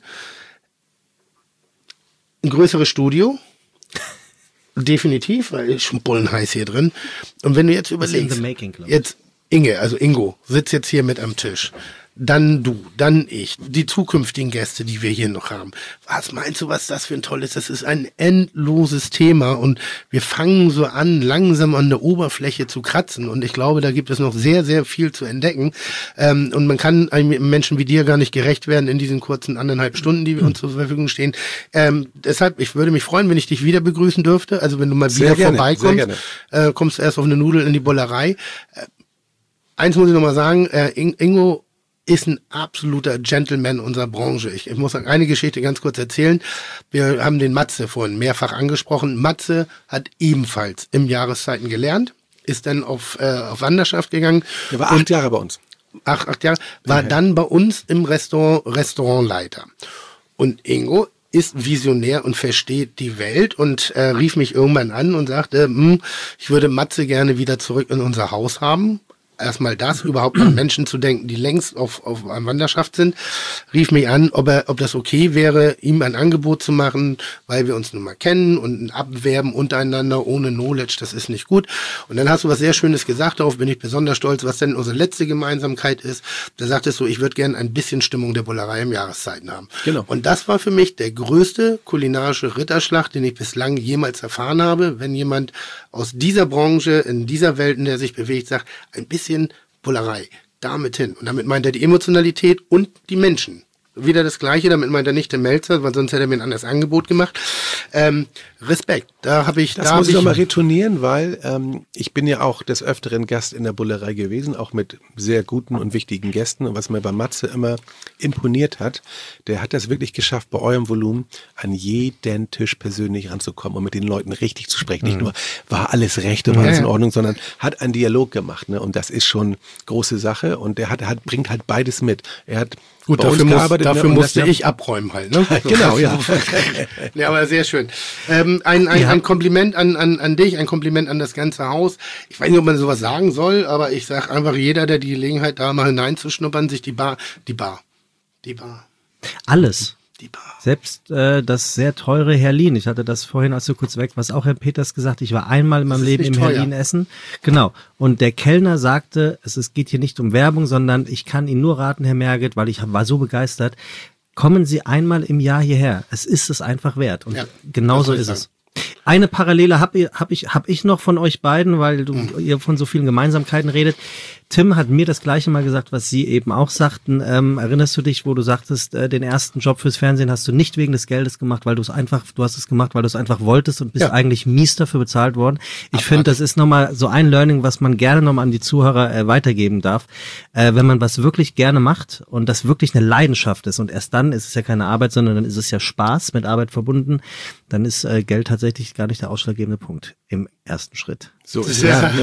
ein größeres Studio. Definitiv, weil es schon bullenheiß hier drin. Und wenn du jetzt überlegst, making, jetzt Inge, also Ingo, sitzt jetzt hier mit am Tisch. Dann du, dann ich, die zukünftigen Gäste, die wir hier noch haben. Was meinst du, was das für ein tolles? Das ist ein endloses Thema und wir fangen so an, langsam an der Oberfläche zu kratzen, und ich glaube, da gibt es noch sehr, sehr viel zu entdecken, ähm, und man kann einem Menschen wie dir gar nicht gerecht werden in diesen kurzen anderthalb Stunden, die wir uns zur Verfügung stehen. Ähm, deshalb, ich würde mich freuen, wenn ich dich wieder begrüßen dürfte, also wenn du mal sehr wieder gerne, vorbeikommst, äh, kommst du erst auf eine Nudel in die Bollerei. Äh, eins muss ich noch mal sagen, äh, Ingo ist ein absoluter Gentleman unserer Branche. Ich, ich muss eine Geschichte ganz kurz erzählen. Wir haben den Matze vorhin mehrfach angesprochen. Matze hat ebenfalls im Jahreszeiten gelernt, ist dann auf, äh, auf Wanderschaft gegangen. Der war acht Jahre bei uns. Acht, acht Jahre. War okay. Dann bei uns im Restaurant Restaurantleiter. Und Ingo ist visionär und versteht die Welt und äh, rief mich irgendwann an und sagte, hm, ich würde Matze gerne wieder zurück in unser Haus haben. Erstmal das, überhaupt an Menschen zu denken, die längst auf, auf einer Wanderschaft sind, rief mich an, ob er, ob das okay wäre, ihm ein Angebot zu machen, weil wir uns nun mal kennen, und ein Abwerben untereinander ohne Knowledge, das ist nicht gut. Und dann hast du was sehr Schönes gesagt, darauf bin ich besonders stolz, was denn unsere letzte Gemeinsamkeit ist. Da sagtest du, ich würde gerne ein bisschen Stimmung der Bullerei im Jahreszeiten haben. Genau. Und das war für mich der größte kulinarische Ritterschlag, den ich bislang jemals erfahren habe, wenn jemand aus dieser Branche, in dieser Welt, in der sich bewegt, sagt, ein bisschen Bullerei, damit hin. Und damit meint er die Emotionalität und die Menschen. wieder das Gleiche, damit meint er nicht der Melzer, weil sonst hätte er mir ein anderes Angebot gemacht. Ähm, Respekt, da habe ich... Das da muss hab ich nochmal retournieren, weil ähm, ich bin ja auch des Öfteren Gast in der Bullerei gewesen, auch mit sehr guten und wichtigen Gästen. Und was mir bei Matze immer imponiert hat, der hat das wirklich geschafft, bei eurem Volumen an jeden Tisch persönlich ranzukommen und mit den Leuten richtig zu sprechen. Nicht nur, war alles recht und war alles in Ordnung, sondern hat einen Dialog gemacht. Ne? Und das ist schon große Sache. Und der hat, hat, bringt halt beides mit. Er hat Gut, bei dafür, uns muss, gearbeitet, dafür ne? musste das, ich abräumen halt. Ne? Genau, ja. Ja, aber sehr schön. Ähm, ein, ein, Ja. ein Kompliment an, an, an dich, ein Kompliment an das ganze Haus. Ich weiß nicht, ob man sowas sagen soll, aber ich sag einfach, jeder, der die Gelegenheit da mal hineinzuschnuppern, sich die Bar, die Bar, die Bar, Alles. die Bar. Selbst äh, das sehr teure Herlin. Ich hatte das vorhin, als du kurz weg warst, auch Herr Peters gesagt. Ich war einmal in meinem ist Leben nicht im teuer. Herlin essen. Genau. Und der Kellner sagte, es, es geht hier nicht um Werbung, sondern ich kann Ihnen nur raten, Herr Merget, weil ich hab- war so begeistert. Kommen Sie einmal im Jahr hierher. Es ist es einfach wert. Und Ja, genauso das ist soll ich es. Eine Parallele habe hab ich, hab ich noch von euch beiden, weil du ihr von so vielen Gemeinsamkeiten redet. Tim hat mir das Gleiche mal gesagt, was Sie eben auch sagten. Ähm, erinnerst du dich, wo du sagtest, äh, den ersten Job fürs Fernsehen hast du nicht wegen des Geldes gemacht, weil du es einfach, du hast es gemacht, weil du es einfach wolltest und bist Ja. eigentlich mies dafür bezahlt worden. Ich finde, das ist nochmal so ein Learning, was man gerne nochmal an die Zuhörer äh, weitergeben darf. Äh, wenn man was wirklich gerne macht und das wirklich eine Leidenschaft ist und erst dann ist es ja keine Arbeit, sondern dann ist es ja Spaß mit Arbeit verbunden, dann ist äh, Geld tatsächlich gar nicht der ausschlaggebende Punkt im ersten Schritt. So ist es.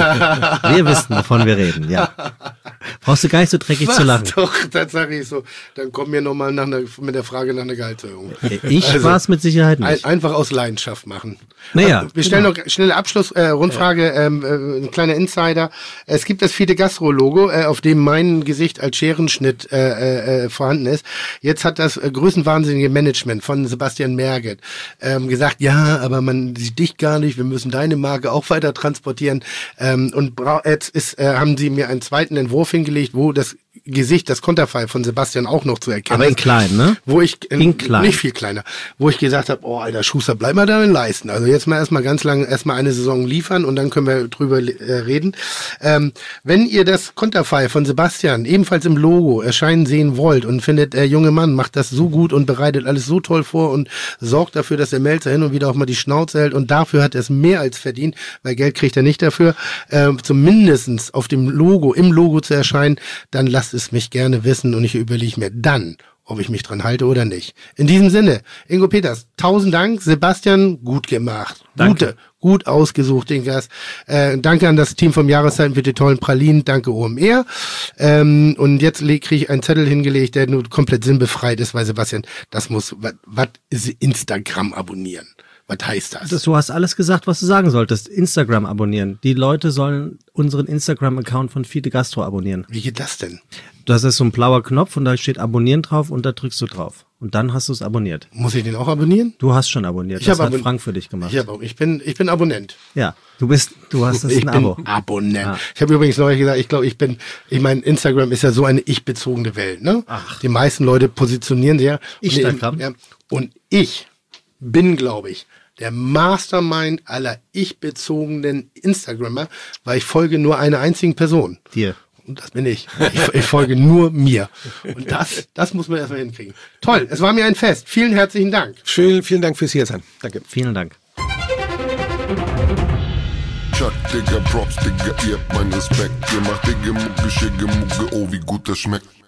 Wir wissen, wovon wir reden, ja. Brauchst du gar nicht so dreckig Was zu lachen. doch, das sage ich so. Dann komm mir nochmal nach einer, mit der Frage nach einer Gehaltserhöhung. Ich Also, war es mit Sicherheit Ein, nicht. einfach aus Leidenschaft machen. Naja, Äh, Wir stellen noch schnelle Abschlussrundfrage, äh, Rundfrage, ähm, äh, ein kleiner Insider. Es gibt das Fide Gastro Logo, äh, auf dem mein Gesicht als Scherenschnitt äh, äh, vorhanden ist. Jetzt hat das äh, größenwahnsinnige Management von Sebastian Merget ähm, gesagt, ja, aber man sieht dich gar nicht, wir müssen deine Marke auch weiter transportieren. Ähm, und bra- jetzt ist, äh, haben sie mir einen zweiten Entwurf hingelegt, wo das Gesicht, das Konterfei von Sebastian auch noch zu erkennen Aber in ist. klein, ne? Wo ich, In klein. nicht viel kleiner, wo ich gesagt habe, oh alter Schuster, bleib mal da in Leisten. Also jetzt mal erstmal ganz lange, erstmal eine Saison liefern und dann können wir drüber äh, reden. Ähm, wenn ihr das Konterfei von Sebastian ebenfalls im Logo erscheinen sehen wollt und findet, der junge Mann macht das so gut und bereitet alles so toll vor und sorgt dafür, dass der Melzer hin und wieder auch mal die Schnauze hält und dafür hat er es mehr als verdient, weil Geld kriegt er nicht dafür, äh, zumindestens auf dem Logo, im Logo zu erscheinen, dann lasst es mich gerne wissen und ich überlege mir dann, ob ich mich dran halte oder nicht. In diesem Sinne, Ingo Peters, tausend Dank. Sebastian, gut gemacht. Danke. Gute, gut ausgesucht, den Gast. Äh, danke an das Team vom Jahreszeiten für die tollen Pralinen. Danke O M R. Ähm, und jetzt kriege ich einen Zettel hingelegt, der nur komplett sinnbefreit ist, weil Sebastian, das muss, was ist Instagram abonnieren? Was heißt das? Das, du hast alles gesagt, was du sagen solltest. Instagram abonnieren. Die Leute sollen unseren Instagram-Account von Fide Gastro abonnieren. Wie geht das denn? Das ist so ein blauer Knopf und da steht Abonnieren drauf und da drückst du drauf. Und dann hast du es abonniert. Muss ich den auch abonnieren? Du hast schon abonniert. Ich das hab hat abon- Frank für dich gemacht. Ich, hab, ich, bin, ich bin Abonnent. Ja, du bist, du hast das Ich ein bin Abo. Abonnent. Ja. Ich habe übrigens neulich gesagt, ich glaube, ich bin, ich meine, Instagram ist ja so eine ich-bezogene Welt, ne? Ach. Die meisten Leute positionieren sich ja. Instagram. Und, ja, und ich bin, glaube ich, der Mastermind aller ich-bezogenen Instagrammer, weil ich folge nur einer einzigen Person. Dir. Und das bin ich. Ich, ich folge nur mir. Und das, das muss man erstmal hinkriegen. Toll, es war mir ein Fest. Vielen herzlichen Dank. Schön, vielen Dank fürs Hiersein. Danke. Vielen Dank. Chuck, Digga, Props, Digga, ihr habt meinen Respekt. Ihr macht Digga, Mucke, Schicke, Mucke, oh, wie gut das schmeckt.